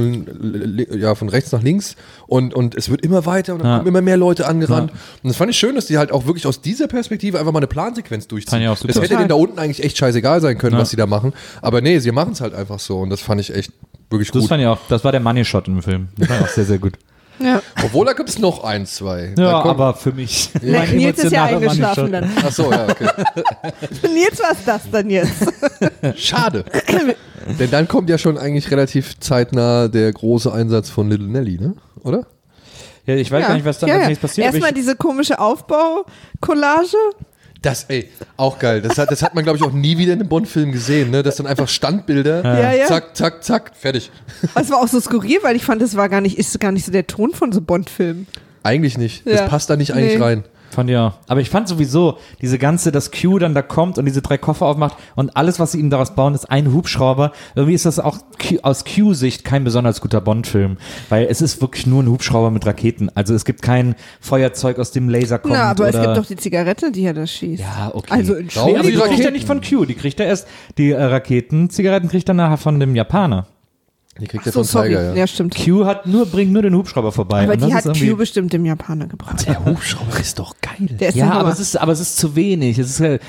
rechts nach links und es wird immer weiter und dann kommen immer mehr Leute angerannt. Und das fand ich schön, dass die halt auch wirklich aus dieser Perspektive einfach mal eine Plansequenz durchziehen. Fand ich auch super. Das hätte Total. denen da unten eigentlich echt scheißegal sein können, Ja. was sie da machen. Aber nee, sie machen es halt einfach so und das fand ich echt wirklich Das gut. fand ich auch, das war der Money Shot im Film. Das fand ich auch sehr, sehr gut. Ja. Obwohl, da gibt es noch 1, 2. Ja, aber für mich. Mein Nils ist ja emotionaler Money eingeschlafen Shot. dann. Ach so, ja, okay. Nils, was ist das dann jetzt? Schade. Denn dann kommt ja schon eigentlich relativ zeitnah der große Einsatz von Little Nelly, ne? Oder? Ja, ich weiß gar nicht, was dann als nächstes passiert. Erstmal diese komische Aufbau-Collage. Das, auch geil. Das hat man, glaube ich, auch nie wieder in einem Bond-Film gesehen, ne? Das sind einfach Standbilder. Ja. Zack, zack, zack, fertig. Das war auch so skurril, weil ich fand, ist gar nicht so der Ton von so Bond-Filmen. Eigentlich nicht. Ja. Das passt da nicht eigentlich Nee. rein. Fand ja. Aber ich fand sowieso, dass Q dann da kommt und diese 3 Koffer aufmacht und alles, was sie ihm daraus bauen, ist ein Hubschrauber. Irgendwie ist das auch aus Q-Sicht kein besonders guter Bond-Film, weil es ist wirklich nur ein Hubschrauber mit Raketen. Also es gibt kein Feuerzeug, aus dem Laser kommt. Na, aber oder es gibt doch die Zigarette, die er da schießt. ja, okay. Also Nee, Entschuldigung. aber die kriegt er Raketen. nicht von Q, die kriegt er erst, die Zigaretten kriegt er nachher von dem Japaner. Die kriegt er So, von sorry. Tiger, ja. Ja, stimmt. Q bringt nur den Hubschrauber vorbei. Aber und das die hat ist irgendwie- Q bestimmt dem Japaner gebracht. Der Hubschrauber ist doch geil. Der ist Ja, der aber Hammer. es ist zu wenig.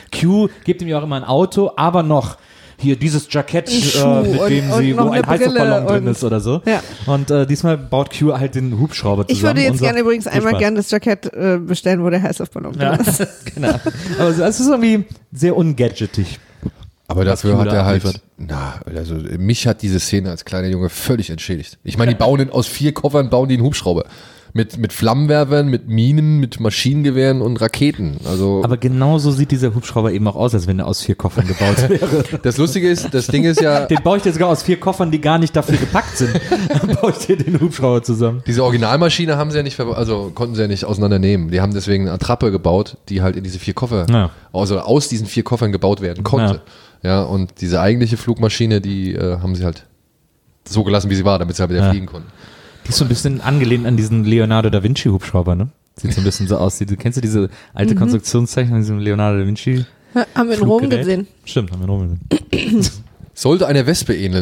Q gibt ihm ja auch immer ein Auto, aber noch hier dieses Jackett, Ein Schuh mit und- dem und sie, noch wo ein eine Brille Heißluftballon drin und- ist oder so. Ja. Und diesmal baut Q halt den Hubschrauber zusammen. Ich würde jetzt und sagt, gerne übrigens viel einmal Spaß. gerne das Jackett bestellen, wo der Heißluftballon Ja, drin ist. genau. Aber es ist irgendwie sehr ungadgetig. Aber dafür Q hat da er halt, abliefert. also mich hat diese Szene als kleiner Junge völlig entschädigt. Ich meine, aus 4 Koffern bauen die einen Hubschrauber. Mit Flammenwerfern, mit Minen, mit Maschinengewehren und Raketen. Also Aber genauso sieht dieser Hubschrauber eben auch aus, als wenn er aus 4 Koffern gebaut wäre. das Lustige ist, das Ding ist ja, Den baue ich dir sogar aus 4 Koffern, die gar nicht dafür gepackt sind. Dann baue ich dir den Hubschrauber zusammen. diese Originalmaschine haben sie ja nicht, konnten sie ja nicht auseinandernehmen. Die haben deswegen eine Attrappe gebaut, die halt in diese 4 Koffer, Ja. also aus diesen 4 Koffern gebaut werden konnte. Ja, und diese eigentliche Flugmaschine, die haben sie halt so gelassen, wie sie war, damit sie halt wieder Ja. fliegen konnten. Die ist so ein bisschen angelehnt an diesen Leonardo da Vinci Hubschrauber, ne? Sieht so ein bisschen so aus. Kennst du diese alte Konstruktionszeichnung von diesem Leonardo da Vinci? Haben wir in Rom Fluggerät? gesehen. Stimmt, haben wir in Rom gesehen. Sollte einer Wespe ähneln.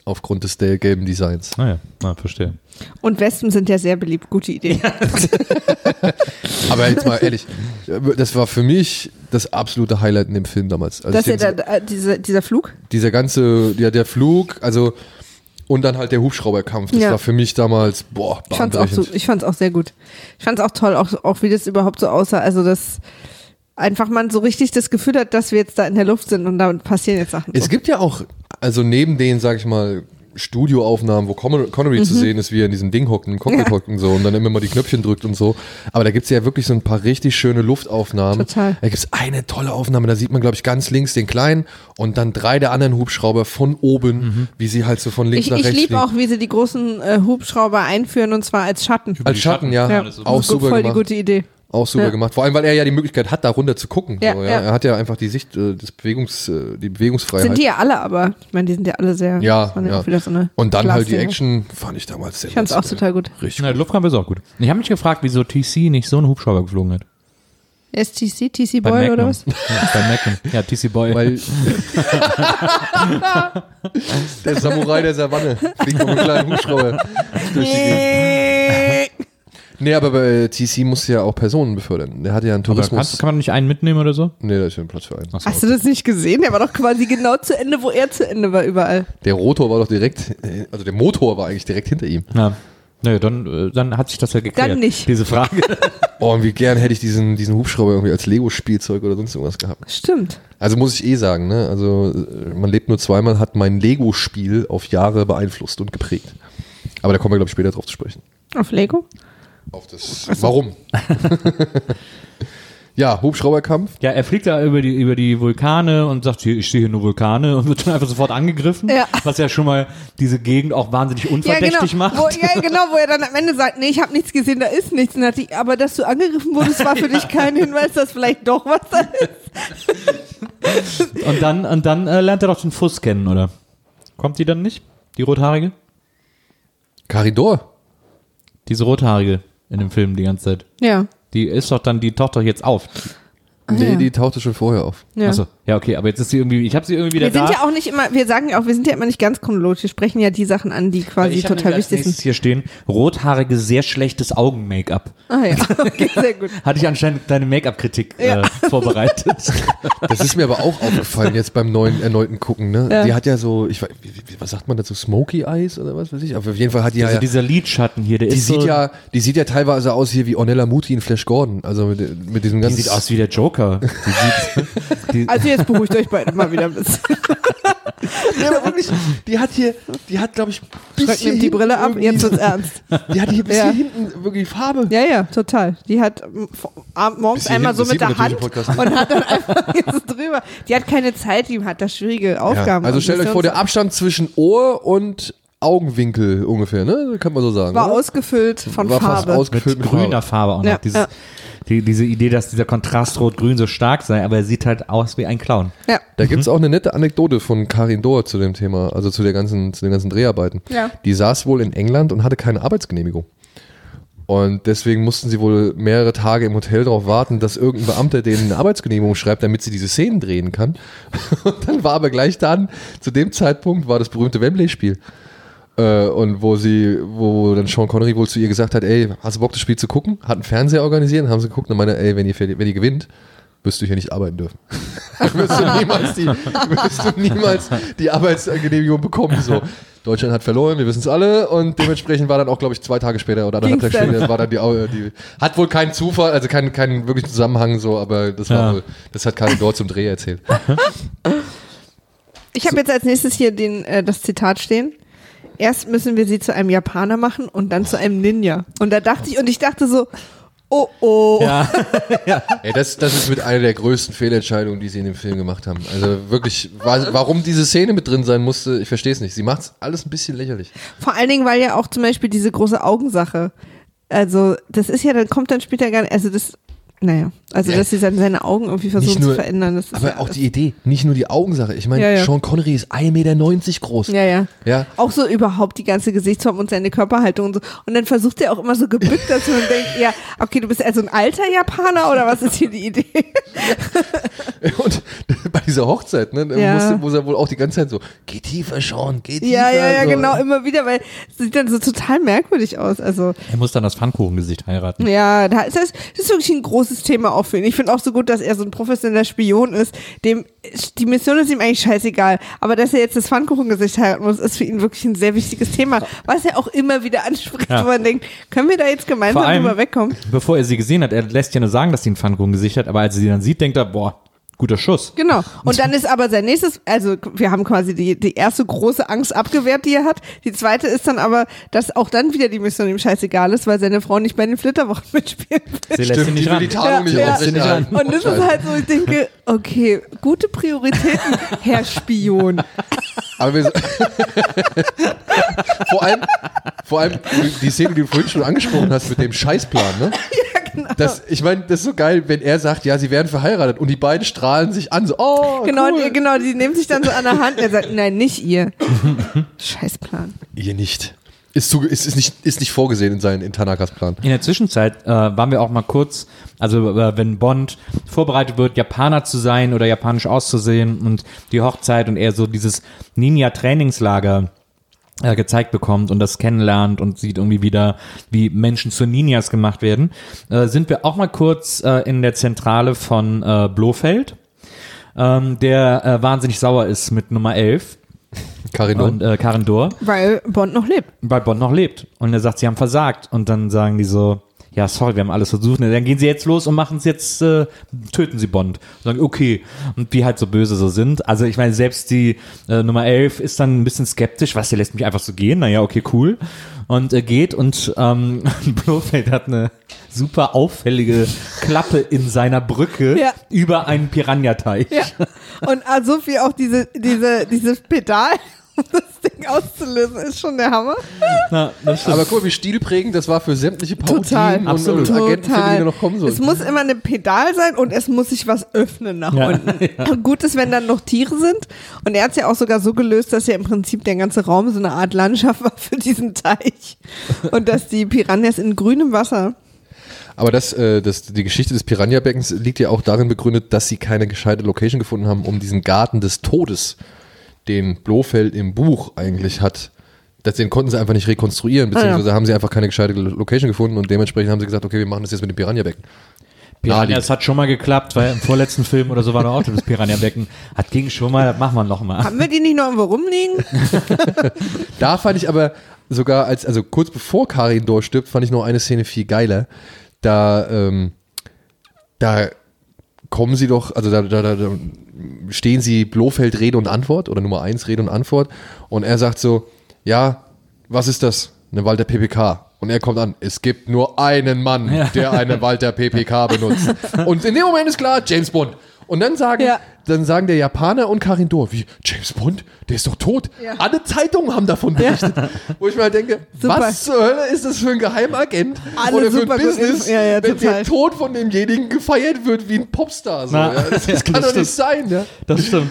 aufgrund des gelben Designs. Verstehe. Und Wespen sind ja sehr beliebt. Gute Idee. Aber jetzt mal ehrlich, das war für mich das absolute Highlight in dem Film damals. Also Das ist ja dieser Flug? dieser ganze, der Flug, also und dann halt der Hubschrauberkampf, das war für mich damals, bahnbrechend. Ich fand's auch sehr gut. Ich fand's auch toll, auch wie das überhaupt so aussah. Also dass einfach man so richtig das Gefühl hat, dass wir jetzt da in der Luft sind und da passieren jetzt Sachen. Es gibt ja auch, also neben den, sag ich mal, Studioaufnahmen, wo Connery zu sehen ist, wie er in diesem Ding hockt, im Cockpit hockt und so und dann immer mal die Knöpfchen drückt und so. Aber da gibt's ja wirklich so ein paar richtig schöne Luftaufnahmen. Total. Da gibt's eine tolle Aufnahme, da sieht man, glaube ich, ganz links den kleinen und dann 3 der anderen Hubschrauber von oben, wie sie halt so von links nach rechts Ich liebe fliegen. auch, wie sie die großen Hubschrauber einführen und zwar als Schatten. Als Schatten, ja. Auch super voll gemacht. die gute Idee. Auch super gemacht. Vor allem, weil er ja die Möglichkeit hat, da runter zu gucken. Ja, so, ja. Er hat ja einfach die Sicht, die Bewegungsfreiheit. Sind die ja alle, aber ich meine, die sind ja alle sehr. Ja, waren ja. auch wieder so eine Und dann halt die Glasdinger. Action fand ich damals sehr Ich fand's auch total gut. Richtig Der Luftkampf ist auch gut. Ich habe mich gefragt, wieso TC nicht so einen Hubschrauber geflogen hat. STC, TC Bei Boy Magnum. oder was? Ja, bei Magnum. Ja, TC Boy. Weil der Samurai der Savanne fliegt mit einem kleinen Hubschrauber durch die Gegend. Nee, aber bei TC muss ja auch Personen befördern. Der hat ja einen Aber Tourismus. kann man nicht einen mitnehmen oder so? Nee, da ist ja ein Platz für einen. Hast du das nicht gesehen? Der war doch quasi genau zu Ende, wo er zu Ende war, überall. Der Rotor war doch direkt, also der Motor war eigentlich direkt hinter ihm. Ja. Nö, dann hat sich das ja geklärt. Dann nicht. Diese Frage. Oh, und wie gern hätte ich diesen Hubschrauber irgendwie als Lego-Spielzeug oder sonst irgendwas gehabt. Stimmt. Also muss ich sagen, ne? Also man lebt nur zweimal, hat mein Lego-Spiel auf Jahre beeinflusst und geprägt. Aber da kommen wir, glaube ich, später drauf zu sprechen. Auf Lego? Auf das Warum? Ja, Hubschrauberkampf. Ja, er fliegt da über die Vulkane und sagt, ich sehe hier nur Vulkane und wird dann einfach sofort angegriffen. Ja. Was ja schon mal diese Gegend auch wahnsinnig unverdächtig macht. Wo er dann am Ende sagt, nee, ich habe nichts gesehen, da ist nichts. Und hat aber dass du angegriffen wurdest, war für dich kein Hinweis, dass vielleicht doch was da ist. Und dann lernt er doch den Fuss kennen, oder? Kommt die dann nicht? Die Rothaarige? Caridor. Diese Rothaarige in dem Film die ganze Zeit. Ja. Die taucht doch jetzt auf. Nee, ja. die tauchte schon vorher auf. Ja. Achso, ja, okay, aber jetzt ist sie irgendwie, ich habe sie irgendwie wieder Wir sind da. ja auch nicht immer, wir sagen ja auch, wir sind ja immer nicht ganz chronologisch. Wir sprechen ja die Sachen an, die quasi Ich habe total als wichtig nächstes sind. hier stehen, rothaarige, sehr schlechtes Augen-Make-up. Ah ja, okay, sehr gut. Hatte ich anscheinend deine Make-up-Kritik vorbereitet. Das ist mir aber auch aufgefallen jetzt beim erneuten Gucken, ne? Ja. Die hat ja so, was sagt man dazu, Smoky Eyes oder was weiß ich? Aber auf jeden Fall hat die Also ja, dieser Lidschatten hier, der die ist sieht so, ja teilweise aus hier wie Ornella Muti in Flash Gordon. Also mit diesem die ganzen. sieht aus wie der Joker. Also jetzt beruhigt euch beide mal wieder ein bisschen. Ja, aber wirklich, die hat, glaube ich, Schreck nimmt die Brille ab, jetzt wird's ernst. Die hat hier bis Ja. hier hinten wirklich Farbe. Ja, ja, total. Die hat morgens Bis hier einmal so hinten, mit das der sieht man Hand natürlich im Podcast und hat dann einfach jetzt drüber. Die hat keine Zeit, die hat da schwierige Aufgaben. Also Und stellt euch vor, der Missions- Abstand zwischen Ohr und Augenwinkel ungefähr, ne? Kann man so sagen. war oder? ausgefüllt von War fast Farbe. ausgefüllt mit mit grüner Farbe auch noch. Ja, ja. Diese Idee, dass dieser Kontrast Rot-Grün so stark sei, aber er sieht halt aus wie ein Clown. Ja. Da gibt's auch eine nette Anekdote von Karin Dohr zu dem Thema, also zu den ganzen Dreharbeiten. Ja. Die saß wohl in England und hatte keine Arbeitsgenehmigung. Und deswegen mussten sie wohl mehrere Tage im Hotel darauf warten, dass irgendein Beamter denen eine Arbeitsgenehmigung schreibt, damit sie diese Szenen drehen kann. Und dann war aber gleich dann, zu dem Zeitpunkt, war das berühmte Wembley-Spiel. Und wo dann Sean Connery wohl zu ihr gesagt hat, ey, hast du Bock, das Spiel zu gucken? Hat einen Fernseher organisiert und haben sie geguckt und meinte, ey, wenn ihr gewinnt, wirst du hier nicht arbeiten dürfen. wirst du niemals die Arbeitsgenehmigung bekommen. So. Deutschland hat verloren, wir wissen es alle und dementsprechend war dann auch, glaube ich, 2 Tage später oder 1,5 Tage später war dann die hat wohl keinen Zufall, also keinen wirklichen Zusammenhang so, aber das war wohl, das hat Karin dort zum Dreh erzählt. Ich habe jetzt als nächstes hier das Zitat stehen. Erst müssen wir sie zu einem Japaner machen und dann zu einem Ninja. Und da dachte ich dachte so, oh. Ja. Ey, das ist mit einer der größten Fehlentscheidungen, die sie in dem Film gemacht haben. Also wirklich, warum diese Szene mit drin sein musste, ich verstehe es nicht. Sie macht es alles ein bisschen lächerlich. Vor allen Dingen, weil ja auch zum Beispiel diese große Augensache, also das ist ja, dann kommt dann später gar nicht, also das, naja, also dass sie dann seine Augen irgendwie versuchen zu verändern. Das ist aber ja auch die Idee, nicht nur die Augensache. Ich meine, Ja. Sean Connery ist 1,90 Meter groß. Ja. Ja. Auch so überhaupt die ganze Gesichtsform und seine Körperhaltung und so. Und dann versucht er auch immer so gebückt, dass man denkt, ja, okay, du bist also ein alter Japaner oder was ist hier die Idee? Und bei dieser Hochzeit, ne, Ja. muss er wohl auch die ganze Zeit so, geh tiefer, Sean, geh tiefer. Ja, so. genau, immer wieder, weil es sieht dann so total merkwürdig aus. Also, Er muss dann das Pfannkuchengesicht heiraten. ja, das ist wirklich ein großes Thema auch für ihn. Ich finde auch so gut, dass er so ein professioneller Spion ist. Die Mission ist ihm eigentlich scheißegal. Aber dass er jetzt das Pfannkuchengesicht heiraten muss, ist für ihn wirklich ein sehr wichtiges Thema, was er auch immer wieder anspricht, Ja. wo man denkt, können wir da jetzt gemeinsam Vor allem, drüber wegkommen? bevor er sie gesehen hat, er lässt ja nur sagen, dass sie ein Pfannkuchengesicht hat, aber als er sie dann sieht, denkt er, boah, guter Schuss. Genau. Und dann ist aber sein nächstes, also wir haben quasi die erste große Angst abgewehrt, die er hat. Die zweite ist dann aber, dass auch dann wieder die Mission ihm scheißegal ist, weil seine Frau nicht bei den Flitterwochen mitspielen will. Sie lässt ihn Stimmt, nicht die will ran. die Tarnung nicht Ja. aufrechterhalten. Und das ist halt so, ich denke, okay, gute Prioritäten, Herr Spion. Aber wir, vor allem die Szene, die du vorhin schon angesprochen hast mit dem Scheißplan, ne? Genau. Ich meine, das ist so geil, wenn er sagt, ja, sie werden verheiratet und die beiden strahlen sich an, so, oh, Genau, cool. genau, die nehmen sich dann so an der Hand und er sagt, nein, nicht ihr. Scheißplan. Ihr nicht. Ist nicht vorgesehen in Tanakas Plan. In der Zwischenzeit waren wir auch mal kurz, also wenn Bond vorbereitet wird, Japaner zu sein oder japanisch auszusehen und die Hochzeit und er so dieses Ninja-Trainingslager gezeigt bekommt und das kennenlernt und sieht irgendwie wieder, wie Menschen zu Ninjas gemacht werden, sind wir auch mal kurz in der Zentrale von Blofeld, der wahnsinnig sauer ist mit Nummer 11 Karin und Karin Dor, Weil Bond noch lebt. weil Bond noch lebt. Und er sagt, sie haben versagt. Und dann sagen die so, ja, sorry, wir haben alles versucht. Und dann gehen sie jetzt los und machen es jetzt, töten sie Bond. Und sagen, okay. Und wie halt so böse so sind. Also ich meine, selbst die Nummer 11 ist dann ein bisschen skeptisch. Was, der lässt mich einfach so gehen? Naja, okay, cool. Und geht und Blofeld hat eine super auffällige Klappe in seiner Brücke Ja. über einen Piranha-Teich. Ja. Und Sophie auch dieses Pedal, um das Ding auszulösen, ist schon der Hammer. Na, das stimmt. Aber guck mal, wie stilprägend das war für sämtliche Total. Parodien Absolut. und Agentenfilme, die da noch kommen Es sollten. muss immer ein Pedal sein und es muss sich was öffnen nach Ja. unten. Und gut ist, wenn dann noch Tiere sind. Und er hat es ja auch sogar so gelöst, dass ja im Prinzip der ganze Raum so eine Art Landschaft war für diesen Teich. Und dass die Piranhas in grünem Wasser. Aber die Geschichte des Piranha-Beckens liegt ja auch darin begründet, dass sie keine gescheite Location gefunden haben, um diesen Garten des Todes, den Blofeld im Buch eigentlich hat, den konnten sie einfach nicht rekonstruieren, beziehungsweise haben sie einfach keine gescheite Location gefunden und dementsprechend haben sie gesagt, okay, wir machen das jetzt mit dem Piranha-Becken. Piranha, es hat schon mal geklappt, weil im vorletzten Film oder so war doch auch das Piranha-Becken. Ging schon mal, das machen wir noch mal. Haben wir die nicht noch irgendwo rumliegen? Da fand ich aber sogar, also kurz bevor Karin Dor stirbt, fand ich noch eine Szene viel geiler. Da kommen sie doch, also da stehen sie Blofeld Rede und Antwort oder Nummer 1 Rede und Antwort und er sagt so, ja, was ist das? Eine Walter PPK. Und er kommt an, es gibt nur einen Mann, der eine Walter PPK benutzt. Und in dem Moment ist klar, James Bond. Und dann sagen der Japaner und Karin Dor, wie, James Bond, der ist doch tot. Ja. Alle Zeitungen haben davon berichtet. Wo ich mal denke, Super. was zur Hölle ist das für ein Geheimagent Alle oder für super ein gut Business, ja, wenn total. der Tod von demjenigen gefeiert wird wie ein Popstar. So, Na, ja. Das ja, kann das doch nicht sein. Ja. Das stimmt.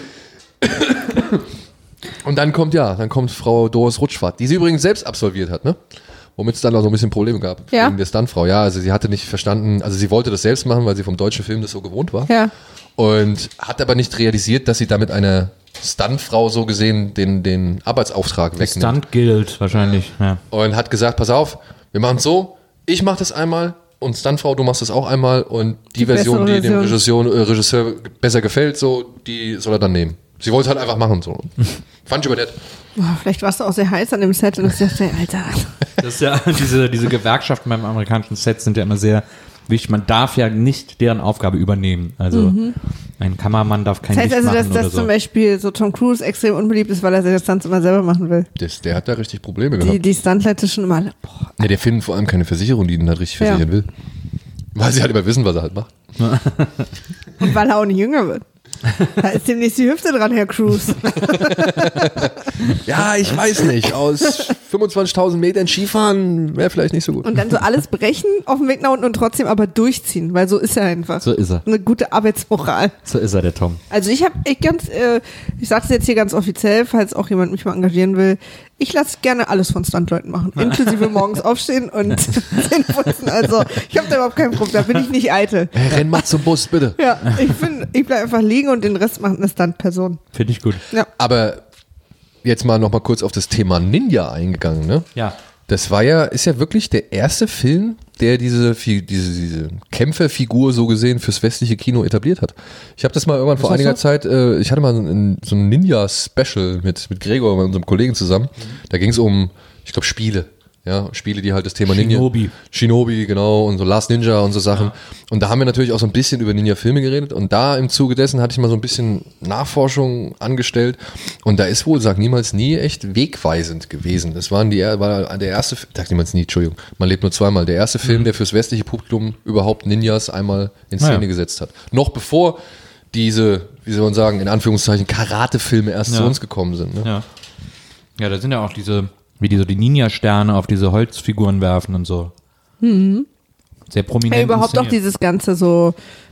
Und dann kommt Frau Doris Rutschfahrt, die sie übrigens selbst absolviert hat, ne? Womit es dann auch so ein bisschen Probleme gab. Ja. Wegen der Stuntfrau. Ja, also sie hatte nicht verstanden, also sie wollte das selbst machen, weil sie vom deutschen Film das so gewohnt war. Ja. Und hat aber nicht realisiert, dass sie damit einer Stuntfrau so gesehen den Arbeitsauftrag wegnimmt. Stunt gilt wahrscheinlich, ja. Und hat gesagt, pass auf, wir machen es so, ich mache das einmal und Stuntfrau, du machst das auch einmal und die Version, die dem Regisseur besser gefällt, so, die soll er dann nehmen. Sie wollte es halt einfach machen, so. Fand ich aber nett. Boah, vielleicht warst du auch sehr heiß an dem Set und ich dachte, Alter. Das ist ja, diese Gewerkschaften beim amerikanischen Set sind ja immer sehr wichtig. Man darf ja nicht deren Aufgabe übernehmen. Also ein Kameramann darf kein Das heißt Licht also, machen dass oder so. zum Beispiel so Tom Cruise extrem unbeliebt ist, weil er seine Stunts immer selber machen will. Der hat da richtig Probleme gehabt. Die Stuntleute schon immer alle, boah. Ja, der findet vor allem keine Versicherung, die ihn halt richtig versichern will. Weil sie halt immer wissen, was er halt macht. Und weil er auch nicht jünger wird. Da ist demnächst die Hüfte dran, Herr Cruise. Ja, ich weiß nicht. Aus 25.000 Metern Skifahren wäre vielleicht nicht so gut. Und dann so alles brechen auf dem Weg nach unten und trotzdem aber durchziehen, weil so ist er einfach. So ist er. Eine gute Arbeitsmoral. So ist er, der Tom. Also ich sage es jetzt hier ganz offiziell, falls auch jemand mich mal engagieren will, Ich lasse gerne alles von Stuntleuten machen, inklusive morgens aufstehen und Zähne putzen. Also ich habe da überhaupt kein Problem, da bin ich nicht eitel. Hey, renn mal zum Bus, bitte. Ja, ich bleibe einfach liegen und den Rest macht eine Stuntperson. Finde ich gut. Ja. Aber jetzt noch mal kurz auf das Thema Ninja eingegangen, ne? Ja. Das ist ja wirklich der erste Film, der diese Kämpferfigur so gesehen fürs westliche Kino etabliert hat. Ich habe das mal irgendwann vor einiger Zeit, ich hatte mal so ein Ninja-Special mit Gregor, unserem Kollegen zusammen. Da ging es um, ich glaube, Spiele. Ja, Spiele, die halt das Thema Shinobi, genau, und so Last Ninja und so Sachen. Ja. Und da haben wir natürlich auch so ein bisschen über Ninja-Filme geredet. Und da im Zuge dessen hatte ich mal so ein bisschen Nachforschung angestellt. Und da ist wohl, sag niemals nie, echt wegweisend gewesen. Das war der erste, sag niemals nie, Entschuldigung, man lebt nur zweimal. Der erste Film, der fürs westliche Publikum überhaupt Ninjas einmal in Szene gesetzt hat. Noch bevor diese, wie soll man sagen, in Anführungszeichen Karate-Filme erst zu uns gekommen sind. Ne? Ja, da sind ja auch wie die so die Ninja-Sterne auf diese Holzfiguren werfen und so. Sehr prominent. Überhaupt auch dieses Ganze so,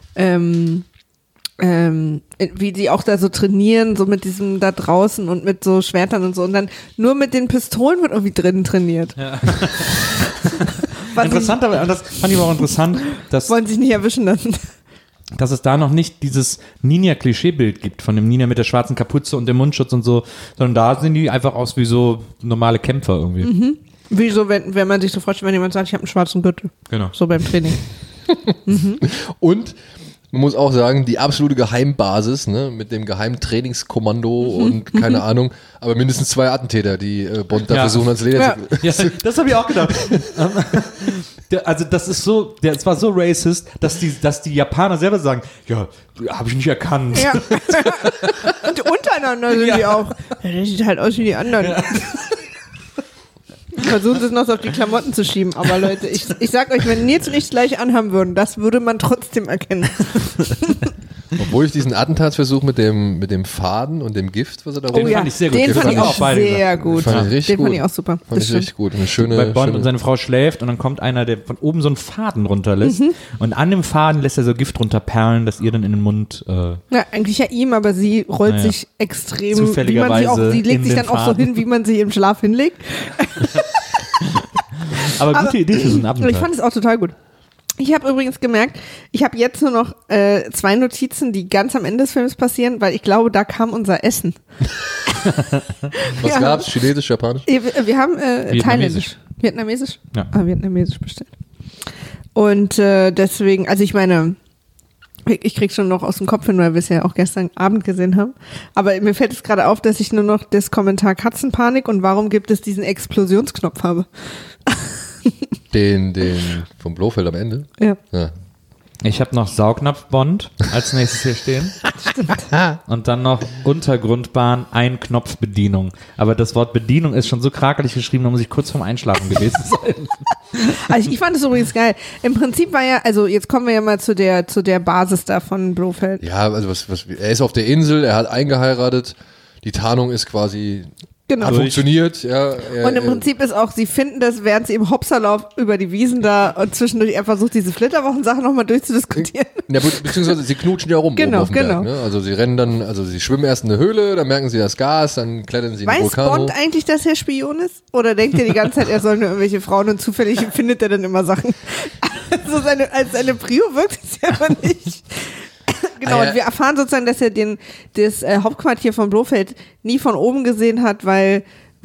wie die auch da so trainieren, so mit diesem da draußen und mit so Schwertern und so. Und dann nur mit den Pistolen wird irgendwie drinnen trainiert. Ja. Interessant, aber das fand ich auch interessant. Wollen sich nicht erwischen lassen. Dass es da noch nicht dieses Ninja-Klischeebild gibt von dem Ninja mit der schwarzen Kapuze und dem Mundschutz und so, sondern da sehen die einfach aus wie so normale Kämpfer irgendwie. Mhm. Wie so, wenn man sich so vorstellt, wenn jemand sagt, ich habe einen schwarzen Gürtel. Genau. So beim Training. Und man muss auch sagen, die absolute Geheimbasis, ne, mit dem geheimen Trainingskommando und keine Ahnung, aber mindestens 2 Attentäter, die Bond da versuchen ans Leder zu... Ja, das habe ich auch gedacht. Also das ist so, es war so racist, dass die Japaner selber sagen, ja, habe ich nicht erkannt. Ja. Und untereinander sind die auch. Ja, der sieht halt aus wie die anderen. Ja. Versuchen sie es noch so auf die Klamotten zu schieben, aber Leute, ich sag euch, wenn Nils und ich gleich anhaben würden, das würde man trotzdem erkennen. Obwohl ich diesen Attentatsversuch mit dem Faden und dem Gift, was er da den fand ich sehr gut. Den fand ich auch sehr gut. Fand ich auch super. Fand ich richtig gut. Eine schöne, weil Bond und seine Frau schläft und dann kommt einer, der von oben so einen Faden runterlässt und an dem Faden lässt er so Gift runterperlen, das ihr dann in den Mund... Ja, eigentlich ja ihm, aber sie rollt sich extrem, zufälligerweise sie legt sich dann auch so hin, wie man sie im Schlaf hinlegt. Aber gute Idee für so einen Abenteuer. Ich fand es auch total gut. Ich habe übrigens gemerkt, ich habe jetzt nur noch 2 Notizen, die ganz am Ende des Films passieren, weil ich glaube, da kam unser Essen. Was gab's? Chinesisch, Japanisch? Wir haben Thailändisch. Vietnamesisch? Ja. Vietnamesisch bestellt. Und deswegen, also ich meine, ich krieg schon noch aus dem Kopf hin, weil wir es ja auch gestern Abend gesehen haben. Aber mir fällt es gerade auf, dass ich nur noch das Kommentar Katzenpanik und warum gibt es diesen Explosionsknopf habe. Den vom Blofeld am Ende? Ja. Ich habe noch Saugnapf-Bond als nächstes hier stehen. Stimmt. Und dann noch Untergrundbahn, Ein-Knopf-Bedienung. Aber das Wort Bedienung ist schon so krakelig geschrieben, da muss ich kurz vorm Einschlafen gewesen sein. Also ich fand es übrigens geil. Im Prinzip war ja, also jetzt kommen wir ja mal zu der Basis da von Blofeld. Ja, also er ist auf der Insel, er hat eingeheiratet, die Tarnung ist quasi... Genau. Hat funktioniert, ja. Und im Prinzip ist auch, sie finden das, während sie im Hopserlauf über die Wiesen da und zwischendurch er versucht, diese Flitterwochen-Sache nochmal durchzudiskutieren. Ja, beziehungsweise sie knutschen ja rum. Genau, oben auf dem Berg, ne? Also sie rennen dann, sie schwimmen erst in eine Höhle, dann merken sie das Gas, dann klettern sie in den Vulkan. Weiß Bond eigentlich, dass er Spion ist? Oder denkt er die ganze Zeit, er soll nur irgendwelche Frauen und zufällig findet er dann immer Sachen? Also als seine Prio wirkt es ja aber nicht. Genau, und wir erfahren sozusagen, dass er das Hauptquartier von Blofeld nie von oben gesehen hat, weil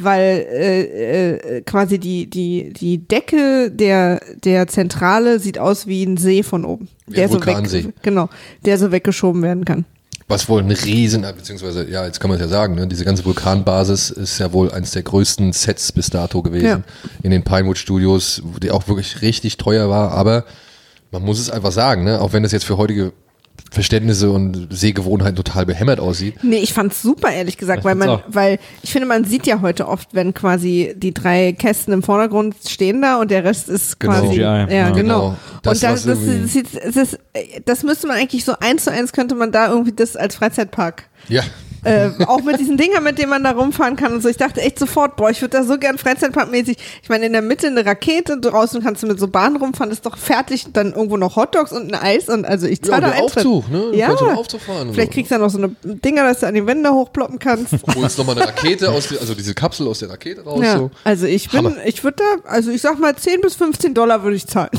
quasi die Decke der Zentrale sieht aus wie ein See von oben. Der so der so weggeschoben werden kann. Was wohl ein beziehungsweise, ja, jetzt kann man es ja sagen, ne, diese ganze Vulkanbasis ist ja wohl eines der größten Sets bis dato gewesen in den Pinewood Studios, die auch wirklich richtig teuer war, aber man muss es einfach sagen, ne, auch wenn das jetzt für heutige Verständnisse und Sehgewohnheiten total behämmert aussieht. Nee, ich fand's super, ehrlich gesagt, weil ich finde, man sieht ja heute oft, wenn quasi die 3 Kästen im Vordergrund stehen da und der Rest ist quasi, genau. Und das müsste man eigentlich so 1:1 könnte man da irgendwie das als Freizeitpark Auch mit diesen Dingern, mit denen man da rumfahren kann und so. Ich dachte echt sofort, boah, ich würde da so gern Freizeitparkmäßig. Ich meine, in der Mitte eine Rakete, draußen kannst du mit so Bahn rumfahren, ist doch fertig. Dann irgendwo noch Hotdogs und ein Eis und also ich zahle da Eintritt. Aufzug, ne? Du kannst einen Aufzug fahren. Vielleicht kriegst du ja noch so eine Dinger, dass du an die Wände hochploppen kannst. Holst nochmal eine Rakete also diese Kapsel aus der Rakete raus. Ja, So. also ich würde da, also ich sag mal $10 bis $15 würde ich zahlen.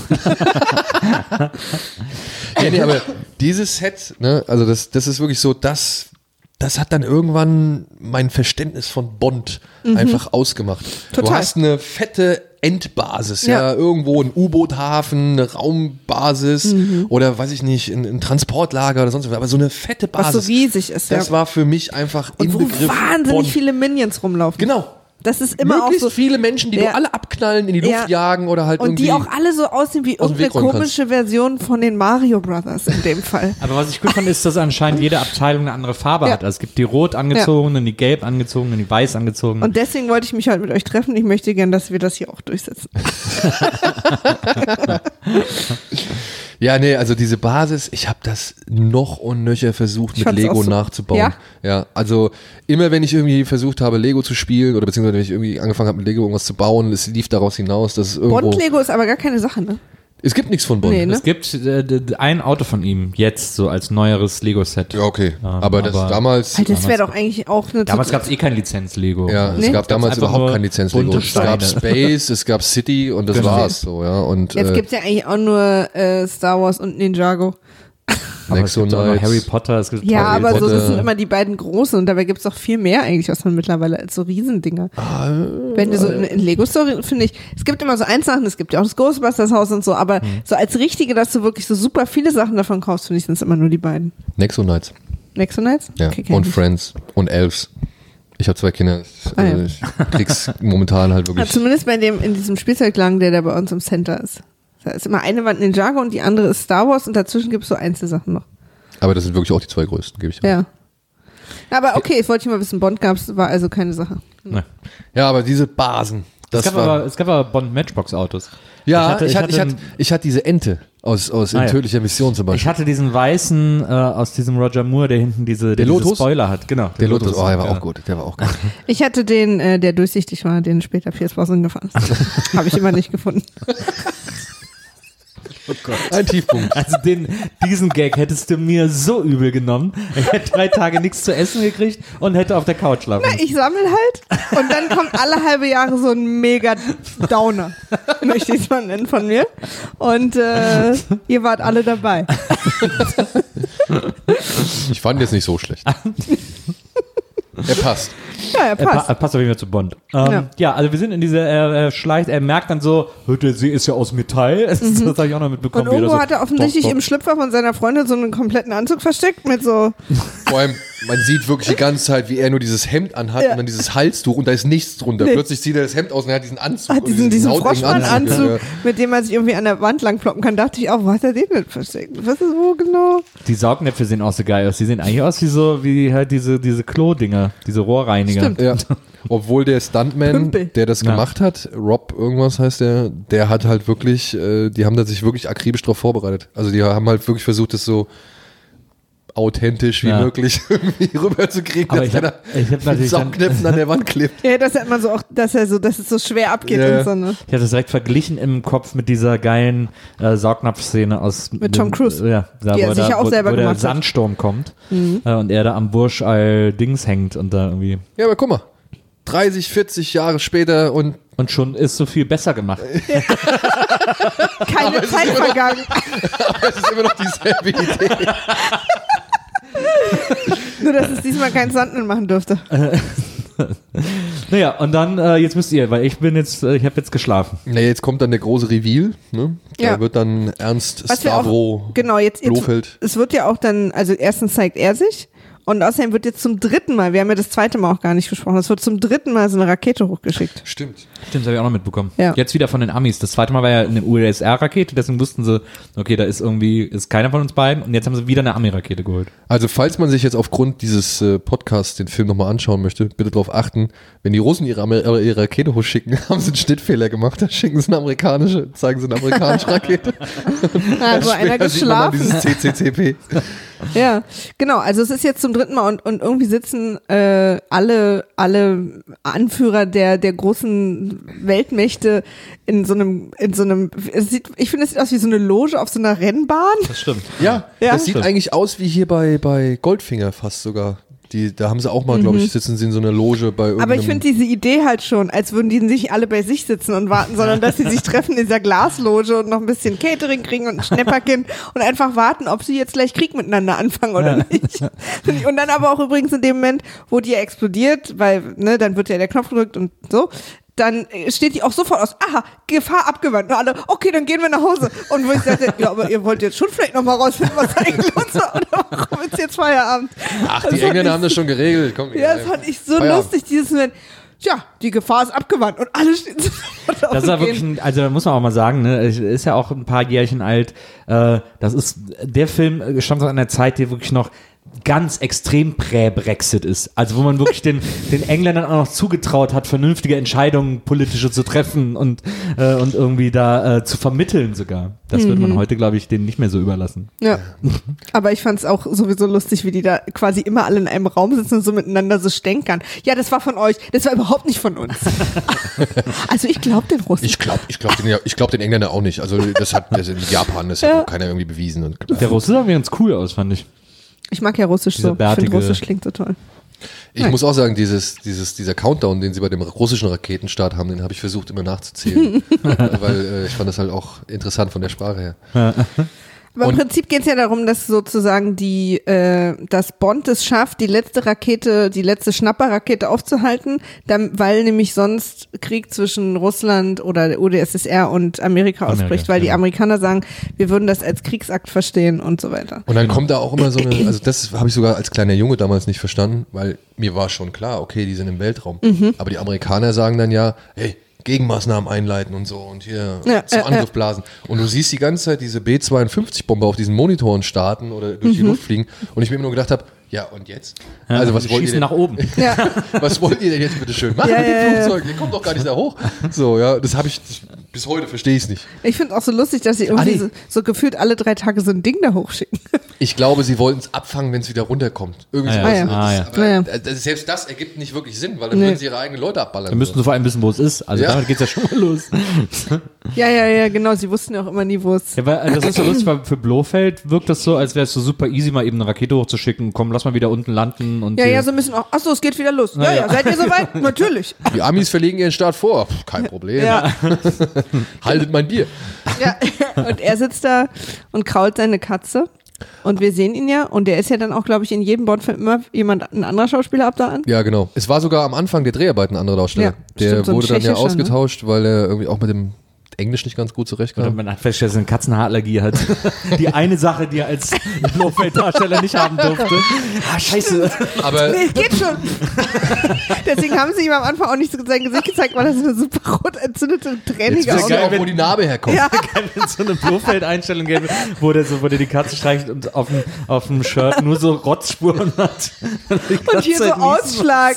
Ja, nee, aber dieses Set, ne, also das ist wirklich so, das hat dann irgendwann mein Verständnis von Bond einfach ausgemacht. Total. Du hast eine fette Endbasis, ja, irgendwo ein U-Boot-Hafen, eine Raumbasis oder weiß ich nicht, ein Transportlager oder sonst was, aber so eine fette Basis. Was so riesig ist, Das war für mich einfach und wo Inbegriff wahnsinnig Bond. viele Minions rumlaufen. Genau. Das ist immer Möglichst auch so. viele Menschen, die du alle abknallen, in die Luft jagen oder halt und irgendwie. die auch alle so aussehen wie aus dem irgendeine Weg räumen komische Version von den Mario Brothers in dem Fall. Aber was ich gut fand, ist, dass anscheinend jede Abteilung eine andere Farbe hat. Also es gibt die rot angezogenen, die gelb angezogenen, die weiß angezogenen. Und deswegen wollte ich mich heute mit euch treffen. Ich möchte gern, dass wir das hier auch durchsetzen. Ja, nee, also diese Basis, ich habe das noch und nöcher versucht, mit fand's Lego auch so. nachzubauen. Ja, also immer wenn ich irgendwie versucht habe, Lego zu spielen oder beziehungsweise wenn ich irgendwie angefangen habe, mit Lego irgendwas zu bauen, es lief daraus hinaus, dass es irgendwo... Bond-Lego ist aber gar keine Sache, ne? Es gibt nichts von Bond. Nee, ne? Es gibt ein Auto von ihm, jetzt so als neueres Lego-Set. Ja, okay. Aber das damals... Alter, das wäre doch eigentlich auch eine... Damals gab es kein Lizenz-Lego. Ja, Nee? es gab damals einfach überhaupt nur kein Lizenz-Lego. bunte Es gab Steine. Space, es gab City und das Genau. war's so, ja. Und Jetzt gibt's ja eigentlich auch nur Star Wars und Ninjago. Aber es gibt auch noch Nexo Harry Knights. Potter, es gibt Ja, Harry aber so, Potter. das sind immer die beiden großen und dabei gibt's doch viel mehr eigentlich, was man mittlerweile als so Riesendinger. Wenn du so in Lego-Story, finde ich, es gibt immer so Einzelsachen, es gibt ja auch das Ghostbusters-Haus und so, aber so als richtige, dass du wirklich so super viele Sachen davon kaufst, finde ich, sind es immer nur die beiden. Nexo Knights. Nexo Knights? Ja. Okay, kenn Und ich nicht. Friends und Elves. Ich habe 2 Kinder. Ah, ja. Ich krieg's momentan halt Ja, wirklich... zumindest in diesem Spielzeugladen, der da bei uns im Center ist. Da ist immer eine Wand Ninjago und die andere ist Star Wars und dazwischen gibt's so Einzelsachen noch. Aber das sind wirklich auch die 2 größten, gebe ich dir. Ja. Aber okay, ich wollte mal wissen, Bond gab's, war also keine Sache. Ne. Ja, aber diese Basen, das war... Es gab aber Bond-Matchbox-Autos. Ja, Ich hatte ich hatte diese Ente aus ja. In tödlicher Mission zum Ich Beispiel. hatte diesen weißen aus diesem Roger Moore, der hinten diese Lotus? Spoiler hat. Genau. Der Lotus, oh, der war ja. auch gut. Der war auch gut. Ich hatte den, der durchsichtig war, den später Pierce Brosnan gefahren ist. Habe ich immer nicht gefunden. Oh Gott. Ein Tiefpunkt. Also diesen Gag hättest du mir so übel genommen. Ich hätte 3 Tage nichts zu essen gekriegt und hätte auf der Couch schlafen müssen. Ich sammle halt und dann kommt alle halbe Jahre so ein mega Downer, möchte ich es mal nennen von mir. Und ihr wart alle dabei. Ich fand jetzt nicht so schlecht. Er passt. Ja, er passt. Passt auf jeden Fall zu Bond. Ja. Ja, also wir sind in dieser, er merkt dann so, der See ist ja aus Metall. Das habe ich auch noch mitbekommen. Und irgendwo wie hat er offensichtlich Doch. im Schlüpfer von seiner Freundin so einen kompletten Anzug versteckt mit so, Vor allem, man sieht wirklich die ganze Zeit, wie er nur dieses Hemd anhat Ja. und dann dieses Halstuch und da ist nichts drunter. Nee. Plötzlich zieht er das Hemd aus und er hat diesen Anzug. hat und diesen hautengen Froschmann-Anzug, Ja. mit dem man sich irgendwie an der Wand lang ploppen kann. Dachte ich auch, wo hat er den denn versteckt? Was ist wo genau? Die Saugnäpfe sehen auch so geil aus. Die sehen eigentlich aus wie halt diese Klo-Dinger, diese Rohrreiniger. Stimmt. Ja. Obwohl der Stuntman, Pümpel. der das Ja. gemacht hat, Rob irgendwas heißt der hat halt wirklich, die haben da sich wirklich akribisch drauf vorbereitet. Also die haben halt wirklich versucht, das so authentisch wie Ja. möglich irgendwie rüberzukriegen, Aber dass ich hab er natürlich mit Saugnäpfen an der Wand klebt. Ja, dass er immer so auch, dass es so schwer abgeht Ja. und so, ne? Ich hatte es direkt verglichen im Kopf mit dieser geilen Saugnapf-Szene aus Mit Tom Cruise. Ja, da, Die er wo sicher auch selber wo der gemacht hat. Sandsturm kommt und er da am Bursch all Dings hängt und da irgendwie Ja, aber guck mal, 30, 40 Jahre später und schon ist so viel besser gemacht. Keine Zeit vergangen. es ist immer noch dieselbe Idee. Nur, dass es diesmal kein Sandman machen durfte. Naja, und dann jetzt müsst ihr, weil ich habe jetzt geschlafen. Na, jetzt kommt dann der große Reveal, ne? Da Ja. wird dann Ernst Was wir Stavro auch, genau, jetzt Blofeld. es wird ja auch dann, also erstens zeigt er sich und außerdem wird jetzt zum 3. Mal, wir haben ja das 2. Mal auch gar nicht besprochen, es wird zum 3. Mal so eine Rakete hochgeschickt. Stimmt. Stimmt, das habe ich auch noch mitbekommen. Ja. Jetzt wieder von den Amis. Das 2. Mal war ja eine USR-Rakete, deswegen wussten sie, okay, da ist keiner von uns beiden und jetzt haben sie wieder eine Ami-Rakete geholt. Also falls man sich jetzt aufgrund dieses Podcasts den Film nochmal anschauen möchte, bitte darauf achten, wenn die Russen ihre Rakete hochschicken, haben sie einen Schnittfehler gemacht, da zeigen sie eine amerikanische Rakete. Also einer Später sieht man dann geschlafen. dieses CCCP. Ja, genau, also es ist jetzt zum zum 3. Mal und irgendwie sitzen alle Anführer der großen Weltmächte in so einem, ich finde, es sieht aus wie so eine Loge auf so einer Rennbahn. Das stimmt. Ja, Ja. das sieht eigentlich aus wie hier bei Goldfinger fast sogar. Da haben sie auch mal, glaube ich, sitzen sie in so einer Loge bei irgendeinem... Aber ich finde diese Idee halt schon, als würden die nicht alle bei sich sitzen und warten, sondern dass sie sich treffen in dieser Glasloge und noch ein bisschen Catering kriegen und ein Schnäpperchen und einfach warten, ob sie jetzt gleich Krieg miteinander anfangen oder nicht. Und dann aber auch übrigens in dem Moment, wo die ja explodiert, weil, ne, dann wird ja der Knopf gedrückt und so, dann steht die auch sofort aus, aha, Gefahr abgewandt. Und alle, okay, dann gehen wir nach Hause. Und wo ich sagte, ja, aber ihr wollt jetzt schon vielleicht nochmal rausfinden, was eigentlich los war, oder warum ist jetzt Feierabend? Ach, die Engländer haben das schon geregelt. Komm, Ja, das fand ich so lustig, dieses Moment. Tja, die Gefahr ist abgewandt und alle stehen sofort auf. Das ist ja wirklich, also da muss man auch mal sagen, ne, ist ja auch ein paar Jährchen alt. Das ist, der Film stammt aus einer Zeit, die wirklich noch ganz extrem prä-Brexit ist. Also wo man wirklich den Engländern auch noch zugetraut hat, vernünftige Entscheidungen politische zu treffen und irgendwie da zu vermitteln sogar. Das wird man heute, glaube ich, denen nicht mehr so überlassen. Ja, aber ich fand es auch sowieso lustig, wie die da quasi immer alle in einem Raum sitzen und so miteinander so stänkern. Ja, das war von euch, das war überhaupt nicht von uns. Also ich glaube den Russen. Ich glaub den Engländern auch nicht. Also das in Japan, das hat keiner irgendwie bewiesen. Und Der Russe sah mir ganz cool aus, fand ich. Ich mag ja Russisch Dieser so. Ich bärtige- finde Russisch klingt so toll. ich muss auch sagen, dieser Countdown, den sie bei dem russischen Raketenstart haben, den habe ich versucht immer nachzuzählen. Weil ich fand das halt auch interessant von der Sprache her. Aber im Und- Prinzip geht es ja darum, dass sozusagen dass Bond es schafft, die letzte Schnapperrakete aufzuhalten, weil nämlich sonst Krieg zwischen Russland oder der UdSSR und Amerika ausbricht, weil die genau. Amerikaner sagen, wir würden das als Kriegsakt verstehen und so weiter. Und dann kommt da auch immer so eine, also das habe ich sogar als kleiner Junge damals nicht verstanden, weil mir war schon klar, okay, die sind im Weltraum. Aber die Amerikaner sagen dann ja, hey, Gegenmaßnahmen einleiten und so und hier zum Angriff blasen. Und du siehst die ganze Zeit diese B-52-Bombe auf diesen Monitoren starten oder durch die Luft fliegen und ich mir immer nur gedacht habe, ja und jetzt? Also was wollt ihr Schießen denn, nach oben. Ja. was wollt ihr denn jetzt bitte schön machen mit dem Flugzeug? Ihr kommt doch gar nicht da hoch. So, ja, das habe ich, bis heute verstehe ich es nicht. Ich finde auch so lustig, dass sie irgendwie so gefühlt alle 3 Tage so ein Ding da hochschicken. Ich glaube, sie wollten es abfangen, wenn es wieder runterkommt. Irgendwie Ah, sowas. ja. Das- Ah, ja. aber, Ja. Selbst das ergibt nicht wirklich Sinn, weil dann Nee. würden sie ihre eigenen Leute abballern. Wir müssen so vor allem wissen, wo es ist. Also Ja. damit geht's ja schon mal los. Ja, genau. Sie wussten ja auch immer nie, wo es. Ja, weil das ist so lustig, weil für Blofeld wirkt das so, als wäre es so super easy, mal eben eine Rakete hochzuschicken. Komm, lass mal wieder unten landen. Und Ja, so ein bisschen auch. Achso, es geht wieder los. Ja, seid ihr soweit? Natürlich. Die Amis verlegen ihren Start vor. Pff, kein Problem. Ja. Haltet mein Bier. Ja, und er sitzt da und krault seine Katze. Und wir sehen ihn ja. Und der ist ja dann auch, glaube ich, in jedem Bond-Film immer ein anderer Schauspieler ab da an. Ja, genau. Es war sogar am Anfang der Dreharbeiten ein anderer Darsteller. Ja, der stimmt, so ein wurde dann ja tschechischer, ne? ausgetauscht, weil er irgendwie auch mit dem Englisch nicht ganz gut Oder zurechtkam. man hat festgestellt, dass er eine Katzenhaarallergie hat. Die eine Sache, die er als Blofeld-Darsteller nicht haben durfte. Ah, scheiße. Aber Nee, geht schon. Deswegen haben sie ihm am Anfang auch nicht so sein Gesicht gezeigt, weil das eine super rot entzündete, jetzt tränige wisst Augen. ihr auch, wo die Narbe herkommt. Ja. Wenn es so eine Blofeld-Einstellung gäbe, wo der die Katze streicht und auf dem Shirt nur so Rotzspuren hat. Und hier so Ausschlag.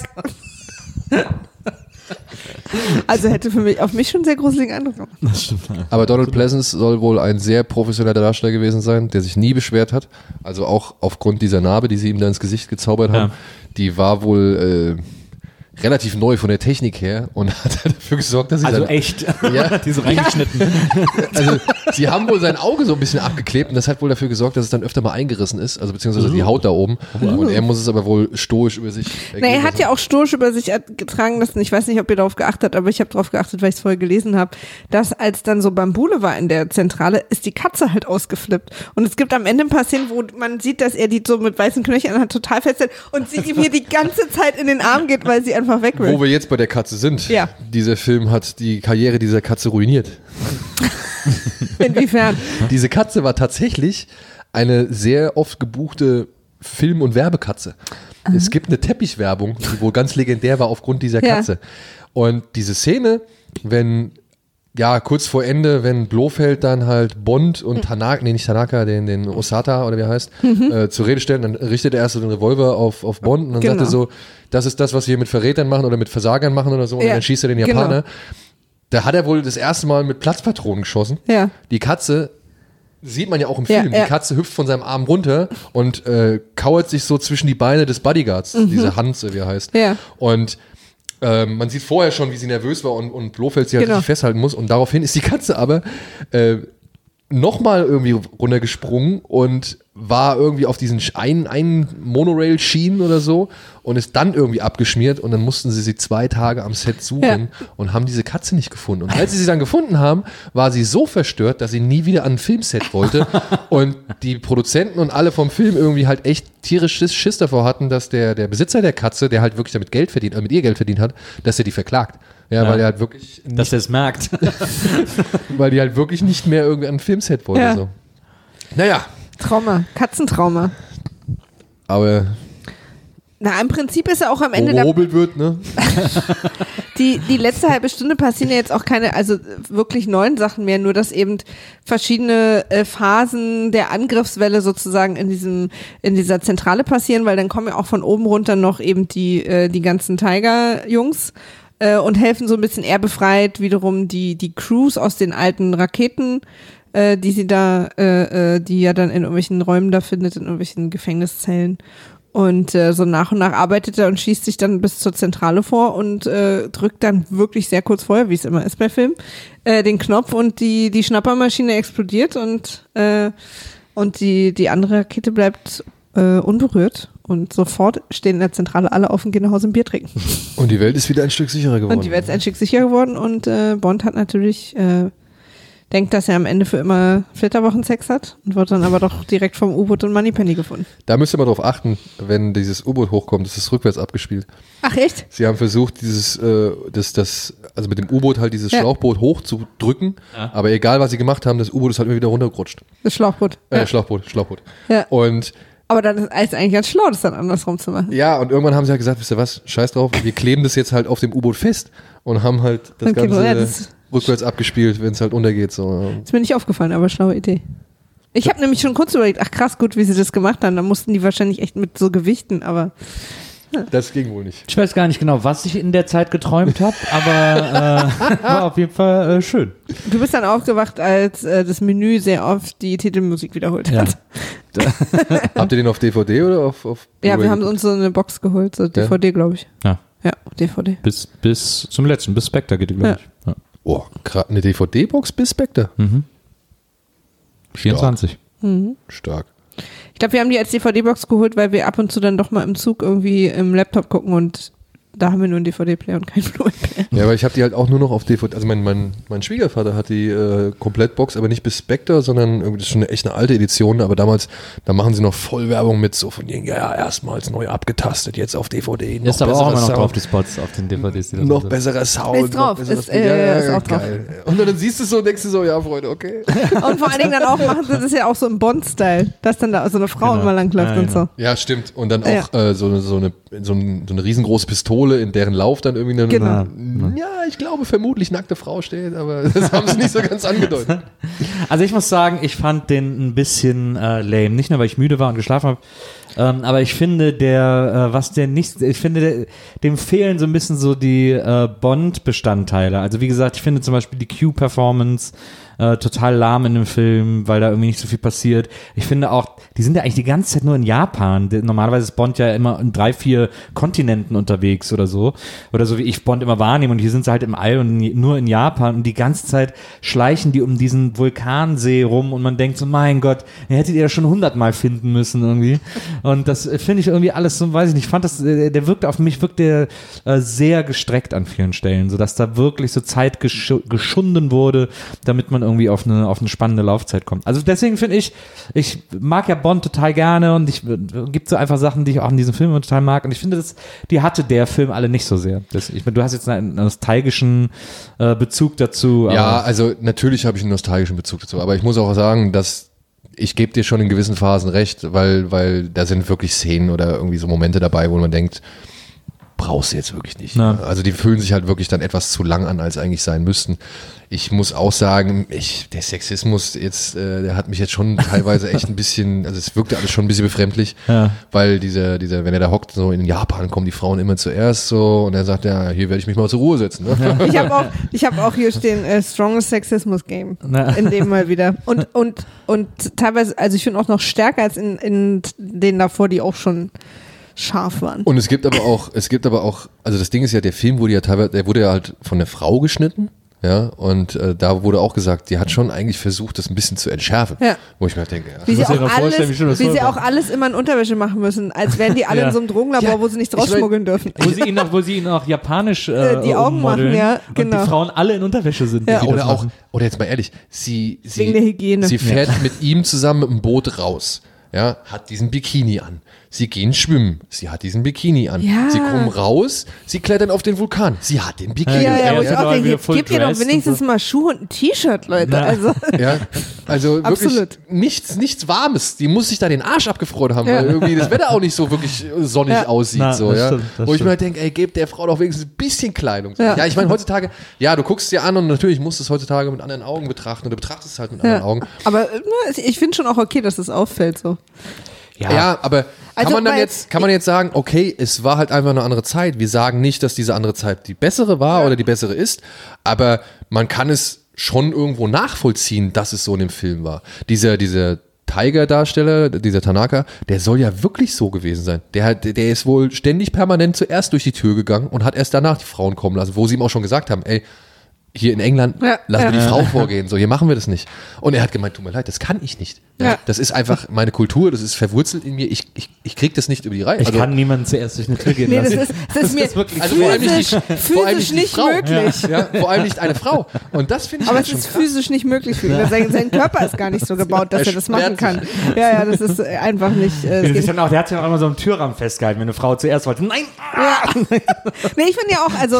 Also hätte auf mich schon einen sehr gruseligen Eindruck gemacht. Das stimmt. Aber Donald Pleasence soll wohl ein sehr professioneller Darsteller gewesen sein, der sich nie beschwert hat. Also auch aufgrund dieser Narbe, die sie ihm da ins Gesicht gezaubert haben. Ja. Die war wohl relativ neu von der Technik her und hat dafür gesorgt, dass sie Also dann, echt. Ja. Die so reingeschnitten. also sie haben wohl sein Auge so ein bisschen abgeklebt und das hat wohl dafür gesorgt, dass es dann öfter mal eingerissen ist, also beziehungsweise die Haut da oben. Und er muss es aber wohl stoisch über sich Na, er hat ja auch stoisch über sich getragen lassen. Ich weiß nicht, ob ihr darauf geachtet habt, aber ich habe darauf geachtet, weil ich es vorher gelesen habe, dass als dann so Bambule war in der Zentrale, ist die Katze halt ausgeflippt. Und es gibt am Ende ein paar Szenen, wo man sieht, dass er die so mit weißen Knöcheln hat, total festhält und sie ihm hier die ganze Zeit in den Arm geht, weil sie einfach weg will. Wo wir jetzt bei der Katze sind. Ja. Dieser Film hat die Karriere dieser Katze ruiniert. Inwiefern? Diese Katze war tatsächlich eine sehr oft gebuchte Film- und Werbekatze. Es gibt eine Teppichwerbung, die wohl ganz legendär war aufgrund dieser Ja. Katze. Und diese Szene, kurz vor Ende, wenn Blofeld dann halt Bond und Tanaka, nicht Tanaka, den Osata oder wie er heißt, zur Rede stellen, dann richtet er erst so den Revolver auf Bond und dann sagt er so, das ist das, was wir mit Verrätern machen oder mit Versagern machen oder so, und Ja, dann schießt er den genau. Japaner. Da hat er wohl das erste Mal mit Platzpatronen geschossen. Ja. Die Katze sieht man ja auch im Film. Ja. Die Katze hüpft von seinem Arm runter und kauert sich so zwischen die Beine des Bodyguards, diese Hans, wie er heißt. Ja. Und man sieht vorher schon, wie sie nervös war und Blofeld sie halt richtig festhalten muss. Und daraufhin ist die Katze aber nochmal irgendwie runtergesprungen und war irgendwie auf diesen einen Monorail-Schienen oder so und ist dann irgendwie abgeschmiert und dann mussten sie 2 Tage am Set suchen und haben diese Katze nicht gefunden. Und als sie dann gefunden haben, war sie so verstört, dass sie nie wieder an ein Filmset wollte und die Produzenten und alle vom Film irgendwie halt echt tierisch Schiss davor hatten, dass der Besitzer der Katze, der halt wirklich damit Geld verdient, mit ihr Geld verdient hat, dass er die verklagt. Ja, weil er halt wirklich dass er es merkt. weil die halt wirklich nicht mehr irgendwie an ein Filmset wollte. Ja. So. Naja. Trauma, Katzentrauma. Aber Na, im Prinzip ist ja auch am Ende gehobelt wird, ne? die letzte halbe Stunde passieren ja jetzt auch keine, also wirklich neuen Sachen mehr, nur dass eben verschiedene Phasen der Angriffswelle sozusagen in dieser Zentrale passieren, weil dann kommen ja auch von oben runter noch eben die ganzen Tiger-Jungs und helfen so ein bisschen, er befreit wiederum die Crews aus den alten Raketen, die sie da, die ja dann in irgendwelchen Räumen da findet, in irgendwelchen Gefängniszellen. Und so nach und nach arbeitet er und schießt sich dann bis zur Zentrale vor und drückt dann wirklich sehr kurz vorher, wie es immer ist bei Filmen, den Knopf und die Schnappermaschine explodiert und die andere Rakete bleibt unberührt. Und sofort stehen in der Zentrale alle auf und gehen nach Hause ein Bier trinken. Und die Welt ist wieder ein Stück sicherer geworden. Und die Welt ist ein Stück sicherer geworden und Bond hat natürlich denkt, dass er am Ende für immer Flitterwochensex hat und wird dann aber doch direkt vom U-Boot und Moneypenny gefunden. Da müsst ihr mal drauf achten, wenn dieses U-Boot hochkommt, das ist rückwärts abgespielt. Ach echt? Sie haben versucht, also mit dem U-Boot halt dieses Schlauchboot hochzudrücken, aber egal was sie gemacht haben, das U-Boot ist halt immer wieder runtergerutscht. Das Schlauchboot. Schlauchboot. Ja. Und aber dann ist es eigentlich ganz schlau, das dann andersrum zu machen. ja, und irgendwann haben sie halt gesagt, wisst ihr was, scheiß drauf, wir kleben das jetzt halt auf dem U-Boot fest und haben halt das Okay, Ganze rückwärts abgespielt, wenn es halt untergeht. So. Ist mir nicht aufgefallen, aber schlaue Idee. Ich habe nämlich schon kurz überlegt, ach krass, gut, wie sie das gemacht haben. Da mussten die wahrscheinlich echt mit so Gewichten, aber das ging wohl nicht. Ich weiß gar nicht genau, was ich in der Zeit geträumt habe, aber war auf jeden Fall schön. du bist dann aufgewacht, als das Menü sehr oft die Titelmusik wiederholt hat. Habt ihr den auf DVD oder auf Ja, wir Blu-ray haben geguckt? uns so eine Box geholt, so DVD, glaube ich. Ja. Ja, DVD. Bis zum letzten, bis Spectre geht die, glaube ich. Ja. Oh, eine DVD-Box bis Spectre. 24. Stark. Ich glaube, wir haben die als DVD-Box geholt, weil wir ab und zu dann doch mal im Zug irgendwie im Laptop gucken und da haben wir nur einen DVD-Player und keinen Blu-ray-Player. Ja, aber ich habe die halt auch nur noch auf DVD. Also mein Schwiegervater hat die Komplettbox, aber nicht bis Spectre, sondern irgendwie, das ist schon echt eine alte Edition, aber damals, da machen sie noch Vollwerbung mit so von denen, ja, erstmals neu abgetastet, jetzt auf DVD. Ist aber auch immer noch drauf, die Spots auf den DVDs. Die noch besserer Sound. Ist drauf, noch besseres ist, ist auch drauf. geil. Und dann siehst du so und denkst du so, ja, Freunde, okay. Und vor allen Dingen dann auch machen sie das ja auch so im Bond-Style, dass dann da so eine Frau immer langläuft und so. Ja, stimmt. Und dann auch so eine riesengroße Pistole, in deren Lauf dann irgendwie eine, ja, ich glaube, vermutlich nackte Frau steht, aber das haben sie nicht so ganz angedeutet. Also ich muss sagen, ich fand den ein bisschen lame. Nicht nur, weil ich müde war und geschlafen habe, aber ich finde, dem fehlen so ein bisschen so die Bond-Bestandteile. Also wie gesagt, ich finde zum Beispiel die Q-Performance total lahm in dem Film, weil da irgendwie nicht so viel passiert. Ich finde auch, die sind ja eigentlich die ganze Zeit nur in Japan. Normalerweise ist Bond ja immer in 3-4 Kontinenten unterwegs oder so wie ich Bond immer wahrnehme, und hier sind sie halt im All und nur in Japan und die ganze Zeit schleichen die um diesen Vulkansee rum und man denkt so, mein Gott, ihr hättet ihr ja schon 100-mal finden müssen irgendwie. Und das finde ich irgendwie alles so, weiß ich nicht, ich fand das, auf mich wirkt der sehr gestreckt an vielen Stellen, sodass da wirklich so Zeit geschunden wurde, damit man irgendwie auf eine spannende Laufzeit kommt. Also deswegen finde ich mag ja Bond total gerne und gibt so einfach Sachen, die ich auch in diesem Film total mag, und ich finde, die hatte der Film alle nicht so sehr. Du hast jetzt einen nostalgischen Bezug dazu. Ja, also natürlich habe ich einen nostalgischen Bezug dazu, aber ich muss auch sagen, dass ich gebe dir schon in gewissen Phasen recht, weil da sind wirklich Szenen oder irgendwie so Momente dabei, wo man denkt, brauchst du jetzt wirklich nicht. Na. Also die fühlen sich halt wirklich dann etwas zu lang an, als eigentlich sein müssten. Ich muss auch sagen, der Sexismus jetzt, der hat mich jetzt schon teilweise echt ein bisschen, also es wirkte alles schon ein bisschen befremdlich, weil dieser, wenn er da hockt, so in Japan kommen die Frauen immer zuerst so und er sagt, ja, hier werde ich mich mal zur Ruhe setzen. Ne? Ich hab auch hier stehen, Strongest Sexismus Game. In dem mal wieder. Und teilweise, also ich finde auch noch stärker als in denen davor, die auch schon scharf waren. Und es gibt aber auch, also das Ding ist ja, der Film wurde ja teilweise, der wurde ja halt von der Frau geschnitten. Ja, und da wurde auch gesagt, die hat schon eigentlich versucht, das ein bisschen zu entschärfen. Ja. Wo ich mir denke, ja. Wie sie auch alles immer in Unterwäsche machen müssen, als wären die alle in so einem Drogenlabor, wo sie nichts rausschmuggeln dürfen. Wo sie ihn auch japanisch die Augen machen, ja, genau. Und die Frauen alle in Unterwäsche sind. Ja. Oder jetzt mal ehrlich, sie wegen der Hygiene. Sie fährt mit ihm zusammen mit dem Boot raus. Ja, hat diesen Bikini an. Sie gehen schwimmen. Sie hat diesen Bikini an. Ja. Sie kommen raus. Sie klettern auf den Vulkan. Sie hat den Bikini an. Ja, wo ich auch denke, jetzt gebt ihr doch wenigstens mal Schuhe und ein T-Shirt, Leute. Na. Also wirklich nichts Warmes. Die muss sich da den Arsch abgefroren haben, weil irgendwie das Wetter auch nicht so wirklich sonnig aussieht. Das stimmt. Wo ich mir denke, ey, gebt der Frau doch wenigstens ein bisschen Kleidung. Ja, ich meine heutzutage, du guckst dir an und natürlich musst du es heutzutage mit anderen Augen betrachten und du betrachtest es halt mit anderen Augen. Aber ich finde schon auch okay, dass es auffällt so. Ja, aber kann man jetzt sagen, okay, es war halt einfach eine andere Zeit. Wir sagen nicht, dass diese andere Zeit die bessere war oder die bessere ist, aber man kann es schon irgendwo nachvollziehen, dass es so in dem Film war. Dieser Tiger-Darsteller, dieser Tanaka, der soll ja wirklich so gewesen sein. Der ist wohl ständig permanent zuerst durch die Tür gegangen und hat erst danach die Frauen kommen lassen, wo sie ihm auch schon gesagt haben, ey, hier in England lassen wir die Frau vorgehen, so hier machen wir das nicht. Und er hat gemeint, tut mir leid, das kann ich nicht. Ja. Das ist einfach meine Kultur, das ist verwurzelt in mir, ich krieg das nicht über die Reihe. Ich kann niemanden zuerst durch eine Tür gehen lassen. Das ist mir wirklich physisch nicht möglich. Ja, vor allem nicht eine Frau. Und das finde ich aber halt es schon ist krass. physisch nicht möglich für ihn. Sein Körper ist gar nicht so gebaut, dass er das machen kann. Ja, das ist einfach nicht. Der hat sich auch immer so einen Türrahmen festgehalten, wenn eine Frau zuerst wollte. Nein! Ja. Nee, ich finde ja auch, also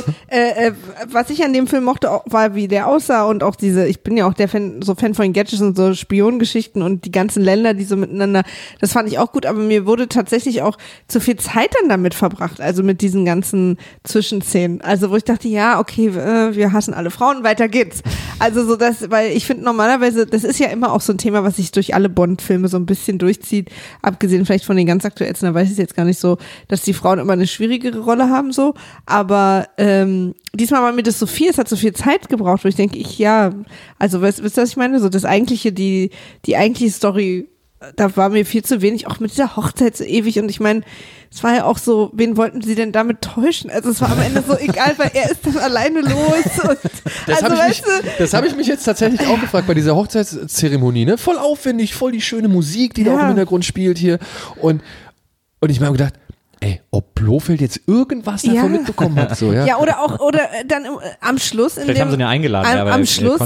was ich an dem Film mochte, war, wie der aussah und auch ich bin ja auch Fan von den Gadgets und so Spionengeschichten und die ganzen Länder, die so miteinander, das fand ich auch gut, aber mir wurde tatsächlich auch zu viel Zeit dann damit verbracht, also mit diesen ganzen Zwischenszenen. Also wo ich dachte, ja, okay, wir hassen alle Frauen, weiter geht's. Also so das, weil ich finde normalerweise, das ist ja immer auch so ein Thema, was sich durch alle Bond-Filme so ein bisschen durchzieht, abgesehen vielleicht von den ganz aktuellsten, da weiß ich es jetzt gar nicht so, dass die Frauen immer eine schwierigere Rolle haben so, aber diesmal war mir das so viel, es hat so viel Zeit gebraucht, wo ich denke, also wisst ihr, was ich meine? So das eigentliche, die eigentliche Story, da war mir viel zu wenig, auch mit dieser Hochzeit so ewig und ich meine, es war ja auch so, wen wollten sie denn damit täuschen? Also es war am Ende so egal, weil er ist dann alleine los und das habe ich mich jetzt tatsächlich auch gefragt bei dieser Hochzeitszeremonie, ne? Voll aufwendig, voll die schöne Musik, die da auch im Hintergrund spielt hier und ich habe mir gedacht, ey, ob Blofeld jetzt irgendwas davon mitbekommen hat, so, ja. Ja, oder dann am Schluss Vielleicht haben sie ihn ja eingeladen, am Schluss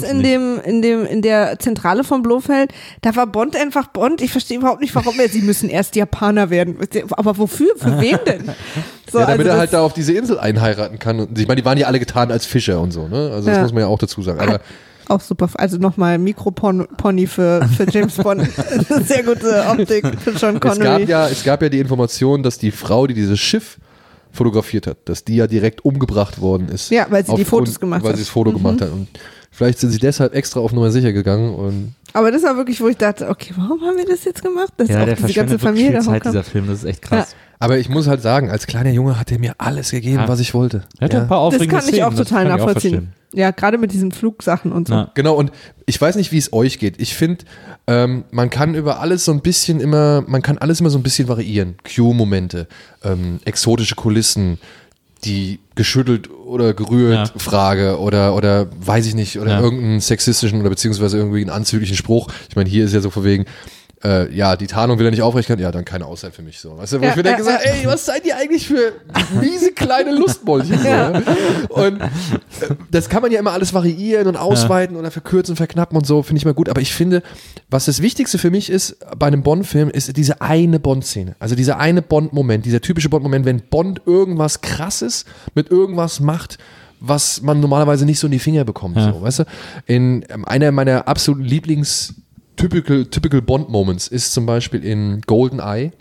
in der Zentrale von Blofeld, da war Bond einfach Bond. Ich verstehe überhaupt nicht, warum sie müssen erst Japaner werden. Aber wofür? Für wen denn? So, damit er halt da auf diese Insel einheiraten kann. Und ich meine, die waren ja alle getan als Fischer und so, ne? Also das muss man ja auch dazu sagen. Aber auch super, also nochmal Mikropony für James Bond. Sehr gute Optik für Sean Connery. Es gab ja die Information, dass die Frau, die dieses Schiff fotografiert hat, dass die ja direkt umgebracht worden ist. Ja, weil sie die Fotos gemacht hat. Weil sie das Foto gemacht hat. Und vielleicht sind sie deshalb extra auf Nummer sicher gegangen. Aber das war wirklich, wo ich dachte, okay, warum haben wir das jetzt gemacht? Das ist auch diese ganze Familie viel Zeit, dieser Film, das ist echt krass. Ja. Aber ich muss halt sagen, als kleiner Junge hat er mir alles gegeben, was ich wollte. Er hat ein paar aufregende Das kann ich auch Szenen, total nachvollziehen. Ja, gerade mit diesen Flugsachen und so. Ja. Genau, und ich weiß nicht, wie es euch geht. Ich finde, man kann über alles so ein bisschen immer so ein bisschen variieren. Q-Momente, exotische Kulissen, die geschüttelt oder gerührt Frage oder weiß ich nicht, oder irgendeinen sexistischen oder beziehungsweise irgendwie einen anzüglichen Spruch. Ich meine, hier ist ja so von wegen, die Tarnung will er nicht aufrecht, ja, dann keine Auszeit für mich. So. Weißt du, wo ich mir denke, ey, was seid ihr eigentlich für miese kleine Lustmäulchen? So, und das kann man ja immer alles variieren und ausweiten oder verkürzen, verknappen und so, finde ich mal gut. Aber ich finde, was das Wichtigste für mich ist bei einem Bond-Film, ist diese eine Bond-Szene. Also dieser eine Bond-Moment, dieser typische Bond-Moment, wenn Bond irgendwas Krasses mit irgendwas macht, was man normalerweise nicht so in die Finger bekommt. So, weißt du? In einer meiner absoluten Typical Bond Moments ist zum Beispiel in GoldenEye,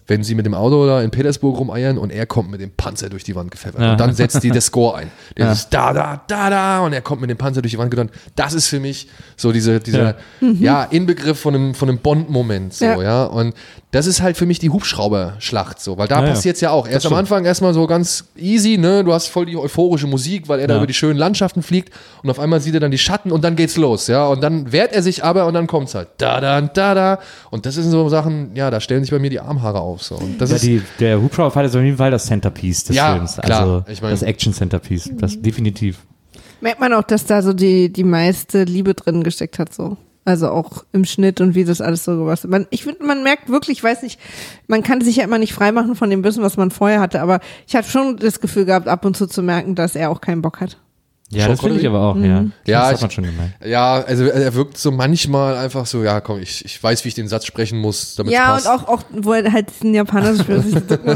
wenn sie mit dem Auto da in Petersburg rumeiern und er kommt mit dem Panzer durch die Wand gepfeffert. Ja. Und dann setzt die der Score ein. Der ist da und er kommt mit dem Panzer durch die Wand gedonnert. Das ist für mich so dieser Inbegriff von einem Bond-Moment. So, ja. Und das ist halt für mich die Hubschrauberschlacht, so, weil da passiert es ja auch. Erst am Anfang erstmal so ganz easy, ne? Du hast voll die euphorische Musik, weil er da über die schönen Landschaften fliegt und auf einmal sieht er dann die Schatten und dann geht's los, ja. Und dann wehrt er sich aber und dann kommt's halt. Da. Und das sind so Sachen, ja, da stellen sich bei mir die Armhaare auf. So. Und das ist, der Hubschrauberfall ist auf jeden Fall das Centerpiece des Films. Klar. Also Ich mein, das Action-Centerpiece. Das definitiv. Merkt man auch, dass da so die meiste Liebe drin gesteckt hat, so. Also auch im Schnitt und wie das alles so gemacht ist. Ich finde, man merkt wirklich, ich weiß nicht, man kann sich ja immer nicht freimachen von dem Wissen, was man vorher hatte, aber ich habe schon das Gefühl gehabt, ab und zu merken, dass er auch keinen Bock hat. Ja, das finde ich aber auch, ja. Das hat man schon gemerkt. Ja, also er wirkt so manchmal einfach so, ja komm, ich weiß, wie ich den Satz sprechen muss, damit es passt. Ja, und auch, wo er halt den Japaner spielt,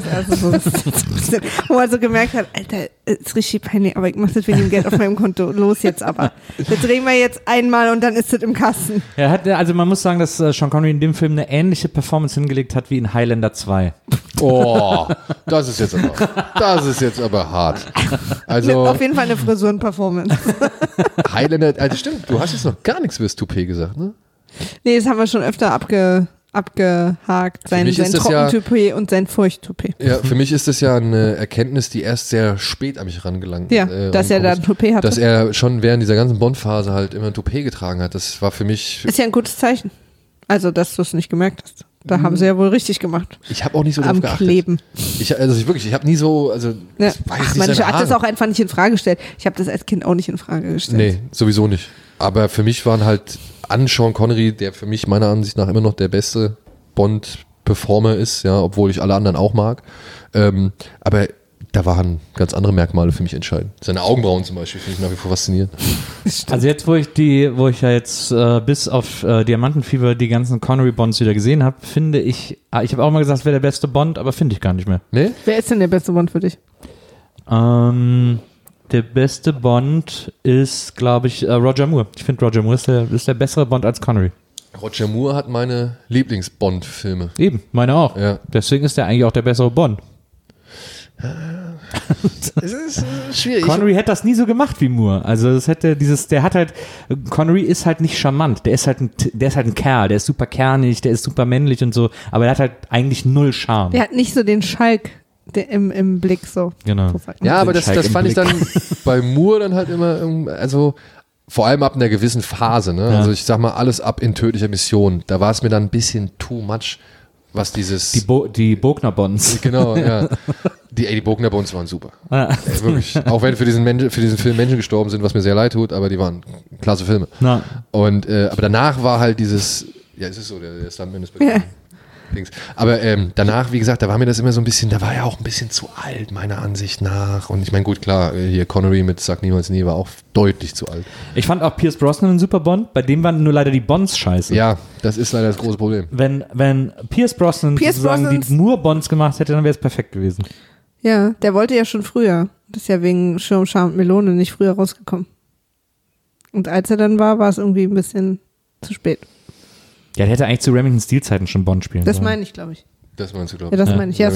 wo er so gemerkt hat, Alter, ist richtig peinlich, aber ich mach das wegen dem Geld auf meinem Konto, los jetzt aber. Das drehen wir jetzt einmal und dann ist das im Kasten. Also man muss sagen, dass Sean Connery in dem Film eine ähnliche Performance hingelegt hat wie in Highlander 2. Oh, das ist jetzt aber hart. Also Auf jeden Fall eine Frisurenperformance. Highlander, also stimmt, du hast jetzt noch gar nichts fürs Toupet gesagt, ne? Nee, das haben wir schon öfter abgehakt. Sein Trockentoupet und sein Feuchttoupet. Ja, für mich ist das ja eine Erkenntnis, die erst sehr spät an mich rangelangt. Ja, dass er da ein Toupet hatte. Dass er schon während dieser ganzen Bond-Phase halt immer ein Toupet getragen hat. Das war für mich... Ist ja ein gutes Zeichen. Also, dass du es nicht gemerkt hast. Da haben sie ja wohl richtig gemacht. Ich habe auch nicht so drauf geachtet. Kleben. Ich habe nie so, also ja. ich hat das auch einfach nicht in Frage gestellt. Ich habe das als Kind auch nicht in Frage gestellt. Nee, sowieso nicht. Aber für mich waren halt Sean Connery, der für mich meiner Ansicht nach immer noch der beste Bond-Performer ist, ja, obwohl ich alle anderen auch mag. Aber da waren ganz andere Merkmale für mich entscheidend. Seine Augenbrauen zum Beispiel finde ich nach wie vor faszinierend. Also jetzt, wo ich ja jetzt bis auf Diamantenfieber die ganzen Connery-Bonds wieder gesehen habe, finde ich habe auch mal gesagt, es wäre der beste Bond, aber finde ich gar nicht mehr. Nee? Wer ist denn der beste Bond für dich? Der beste Bond ist, glaube ich, Roger Moore. Ich finde, Roger Moore ist der bessere Bond als Connery. Roger Moore hat meine Lieblings-Bond-Filme. Eben, meine auch. Ja. Deswegen ist er eigentlich auch der bessere Bond. Es ist schwierig. Connery hätte das nie so gemacht wie Moore. Also Connery ist halt nicht charmant. Der ist halt ein Kerl, der ist super kernig, der ist super männlich und so, aber er hat halt eigentlich null Charme. Der hat nicht so den Schalk im Blick so. Genau. Ja, aber das fand ich dann bei Moore dann halt immer, also vor allem ab einer gewissen Phase, ne? Ja. Also ich sag mal, alles ab in tödlicher Mission. Da war es mir dann ein bisschen too much, was dieses... Die Bogner-Bonds. Genau, ja. Die Bogner-Bonds waren super. Wirklich. Auch wenn für diesen Film Menschen gestorben sind, was mir sehr leid tut, aber die waren klasse Filme. Na. Und aber danach war halt dieses, ja, es ist so, der Stuntman ist bekannt. Aber danach, wie gesagt, da war mir das immer so ein bisschen, da war er auch ein bisschen zu alt, meiner Ansicht nach. Und ich meine, gut, klar, hier Connery mit Sag niemals nie war auch deutlich zu alt. Ich fand auch Pierce Brosnan ein super Bond, bei dem waren nur leider die Bonds scheiße. Ja, das ist leider das große Problem. Wenn Pierce Brosnan sozusagen die Moore-Bonds gemacht hätte, dann wäre es perfekt gewesen. Ja, der wollte ja schon früher. Das ist ja wegen Schirm, Charme und Melone nicht früher rausgekommen. Und als er dann war es irgendwie ein bisschen zu spät. Ja, der hätte eigentlich zu Remington Steel-Zeiten schon Bond spielen sollen. Das meine ich, glaube ich. Das meinst du, Ja, glaube ich. das meine ich. Ja,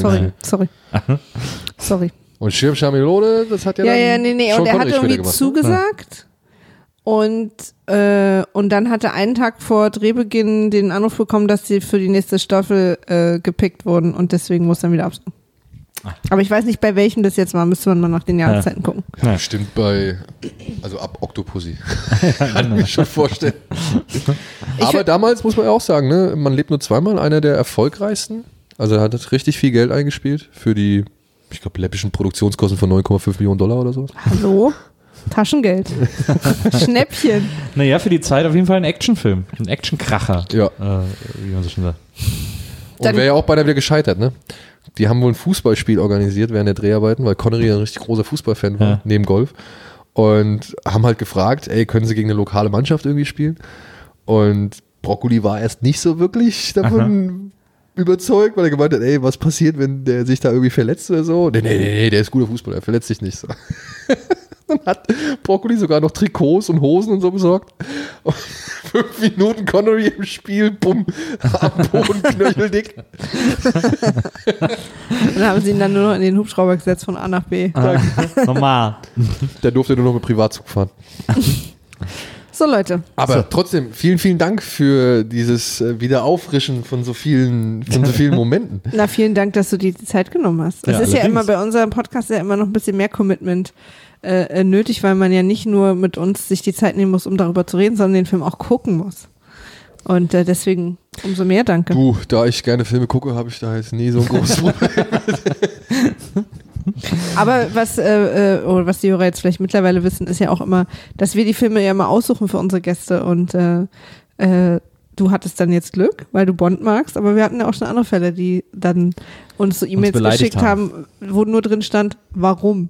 sorry. Und Schirm Schamilone, das hat ja dann nee. Sean Und er hat Connery später irgendwie gemacht, zugesagt. Und dann hat er einen Tag vor Drehbeginn den Anruf bekommen, dass sie für die nächste Staffel gepickt wurden und deswegen muss er wieder absagen. Aber ich weiß nicht, bei welchem das jetzt war, müsste man mal nach den Jahreszeiten gucken. Ja, bestimmt also ab Octopussy. Kann ich mir schon vorstellen. Aber damals muss man ja auch sagen, ne, man lebt nur zweimal, einer der erfolgreichsten. Also er hat richtig viel Geld eingespielt für die, ich glaube, läppischen Produktionskosten von $9,5 Millionen oder so. Hallo? Taschengeld. Schnäppchen. Naja, für die Zeit auf jeden Fall ein Actionfilm. Ein Actionkracher. Ja. Wie man so schon sagt. Und wäre ja auch beinahe wieder gescheitert, ne? Die haben wohl ein Fußballspiel organisiert während der Dreharbeiten, weil Connery ein richtig großer Fußballfan war, neben Golf. Und haben halt gefragt, ey, können sie gegen eine lokale Mannschaft irgendwie spielen? Und Broccoli war erst nicht so wirklich davon überzeugt, weil er gemeint hat, ey, was passiert, wenn der sich da irgendwie verletzt oder so? Nee, der ist guter Fußballer, er verletzt sich nicht so. Dann hat Broccoli sogar noch Trikots und Hosen und so besorgt. Und 5 Minuten Connery im Spiel, bumm, am Boden knöcheldick. Dann haben sie ihn dann nur noch in den Hubschrauber gesetzt von A nach B. Normal. Der durfte nur noch mit Privatzug fahren. So, Leute. Aber trotzdem, vielen, vielen Dank für dieses Wiederauffrischen von so vielen Momenten. Na, vielen Dank, dass du dir die Zeit genommen hast. Es ist ja immer bei unserem Podcast ja immer noch ein bisschen mehr Commitment nötig, weil man ja nicht nur mit uns sich die Zeit nehmen muss, um darüber zu reden, sondern den Film auch gucken muss. Und deswegen umso mehr danke. Du, da ich gerne Filme gucke, habe ich da jetzt nie so ein großes Problem. Aber was die Hörer jetzt vielleicht mittlerweile wissen, ist ja auch immer, dass wir die Filme ja immer aussuchen für unsere Gäste und du hattest dann jetzt Glück, weil du Bond magst, aber wir hatten ja auch schon andere Fälle, die dann uns so E-Mails geschickt haben, wo nur drin stand, warum?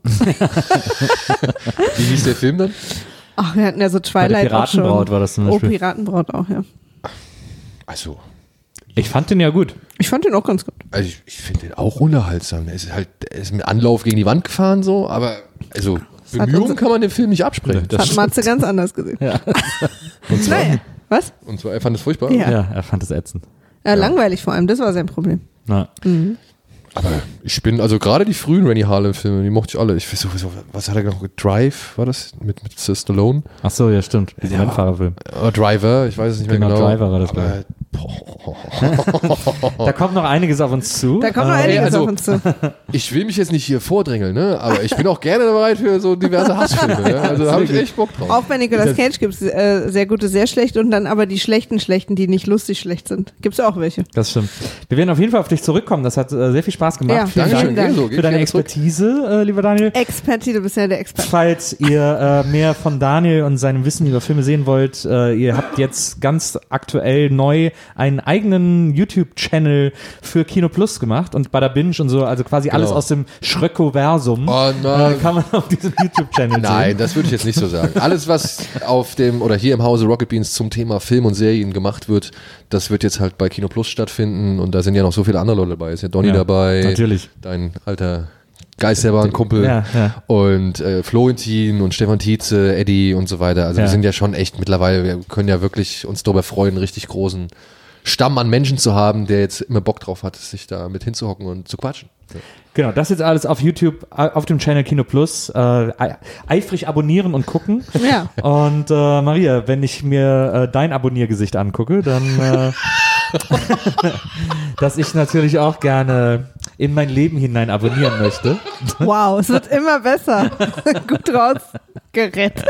Wie hieß der Film dann? Ach, wir hatten ja so Twilight auch schon. Piratenbraut war das zum Beispiel. Oh, Piratenbraut auch, ja. Also, Ich fand den ja gut. Ich fand den auch ganz gut. also ich finde den auch unterhaltsam. Er ist mit Anlauf gegen die Wand gefahren so, aber also Bemühungen kann man dem Film nicht absprechen. Das hat Matze ganz anders gesehen. Ja. Und zwar, Naja, was? und zwar, er fand es furchtbar. Ja. Ja, er fand es ätzend. Langweilig vor allem, das war sein Problem. Na. Aber ich bin, also gerade die frühen Rennie Harlin-Filme, die mochte ich alle. Ich weiß sowieso, was hat er noch? Drive, war das? Mit Stallone? Ach so, ja, stimmt. Dieser Rennfahrerfilm. Driver, ich weiß es nicht mehr genau. Driver war das, aber, Da kommt noch einiges auf uns zu. Da kommt noch einiges also- auf uns zu. ich will mich jetzt nicht hier vordrängeln, ne? Aber ich bin auch gerne bereit für so diverse Hassfilme. Ne? Also da habe ich echt Bock drauf. Auch bei Nicolas Cage gibt es sehr gute, sehr schlechte und dann aber die schlechten, die nicht lustig schlecht sind. Gibt es auch welche. Das stimmt. Wir werden auf jeden Fall auf dich zurückkommen. Das hat sehr viel Spaß gemacht. Ja, Vielen Dankeschön. Dank Ebenso. Geht für deine gerne zurück. Expertise, lieber Daniel. Expertise, du bist ja der Experte. Falls ihr mehr von Daniel und seinem Wissen über Filme sehen wollt, ihr habt jetzt ganz aktuell neu einen eigenen YouTube-Channel für Kino Plus gemacht und Bada Binge und so, also quasi alles aus dem Schröcko-Versum Oh nein. kann man auf diesem YouTube-Channel sehen. Nein, das würde ich jetzt nicht so sagen. Alles, was auf dem oder hier im Hause Rocket Beans zum Thema Film und Serien gemacht wird, das wird jetzt halt bei Kino Plus stattfinden und da sind ja noch so viele andere Leute dabei. Ist ja Donny dabei, Natürlich. dein alter Geisterbahn-Kumpel Ja. und Florentin und Stefan Tietze, Eddie und so weiter. Also wir sind ja schon echt mittlerweile, wir können ja wirklich uns darüber freuen, einen richtig großen Stamm an Menschen zu haben, der jetzt immer Bock drauf hat, sich da mit hinzuhocken und zu quatschen. Ja. Genau, das jetzt alles auf YouTube, auf dem Channel Kino Plus. Eifrig abonnieren und gucken. Ja. Und Maria, wenn ich mir dein Abonniergesicht angucke, dann dass ich natürlich auch gerne in mein Leben hinein abonnieren möchte. Wow, es wird immer besser. Gut rausgerettet.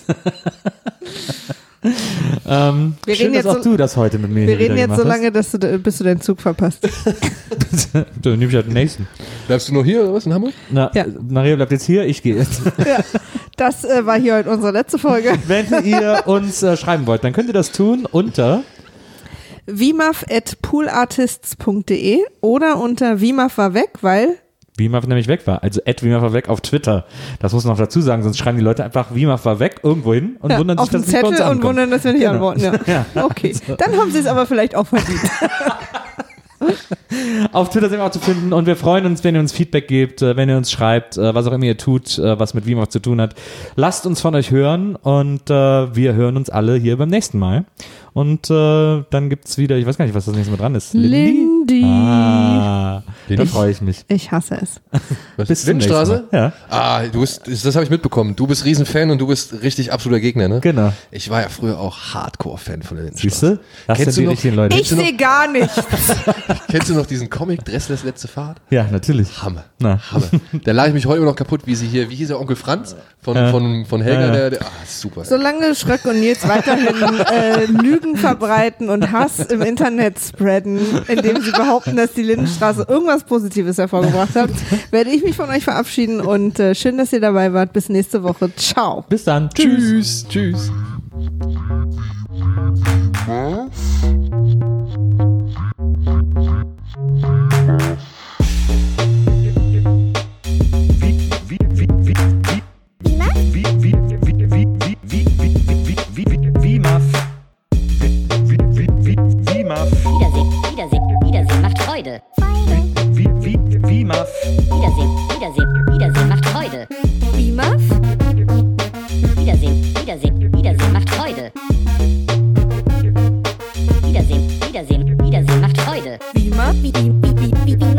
Wir Schön, reden dass jetzt auch so- du das heute mit mir Wir hier reden wieder jetzt so gemacht lange, dass bis du deinen Zug verpasst. hast. Dann nehme ich halt den nächsten. Bleibst du noch hier oder was in Hamburg? Na, Ja. Maria bleibt jetzt hier, ich gehe jetzt. Ja, das war hier heute unsere letzte Folge. Wenn ihr uns schreiben wollt, dann könnt ihr das tun unter vimaf@poolartists.de oder unter Vimaf war weg, weil Vimaf nämlich weg war. Also @Vimaf war weg auf Twitter. Das muss man noch dazu sagen, sonst schreiben die Leute einfach Vimaf war weg irgendwo hin und wundern sich, auf dem dass es nicht bei uns Zettel und ankommt. wundern, dass wir nicht Genau. antworten. Ja. Ja. Okay, dann haben sie es aber vielleicht auch verdient. Auf Twitter sind wir auch zu finden und wir freuen uns, wenn ihr uns Feedback gebt, wenn ihr uns schreibt, was auch immer ihr tut, was mit Vimaf zu tun hat. Lasst uns von euch hören und wir hören uns alle hier beim nächsten Mal. Und dann gibt's wieder, ich weiß gar nicht, was das nächste Mal dran ist. Lindy. Ah, da Lindy? freue ich mich. Ich hasse es. Was? Bis zum Lindenstraße? nächsten Mal. Ja, Ah, das habe ich mitbekommen. Du bist Riesenfan und du bist richtig absoluter Gegner, ne? genau. Ich war ja früher auch Hardcore-Fan von der Siehst Lindenstraße. du? Das Kennst sind die du noch- richtigen Leute. Ich sehe gar nichts. Kennst du noch diesen Comic Dresslers letzte Fahrt? Ja, natürlich. Hammer. Na. Hammer. Da lag ich mich heute immer noch kaputt, wie hieß der Onkel Franz von Helga, der super. Solange Schröck und Nils weiterhin Lügen verbreiten und Hass im Internet spreaden, indem sie behaupten, dass die Lindenstraße irgendwas Positives hervorgebracht hat, werde ich mich von euch verabschieden und schön, dass ihr dabei wart. Bis nächste Woche. Ciao. Bis dann. Tschüss. Tschüss. Wiedersehen macht Freude. Wiedersehen macht Freude. Vimaf? Wiedersehen, Wiedersehen macht Freude. Wiedersehen, Wiedersehen, Wiedersehen macht Freude. Wie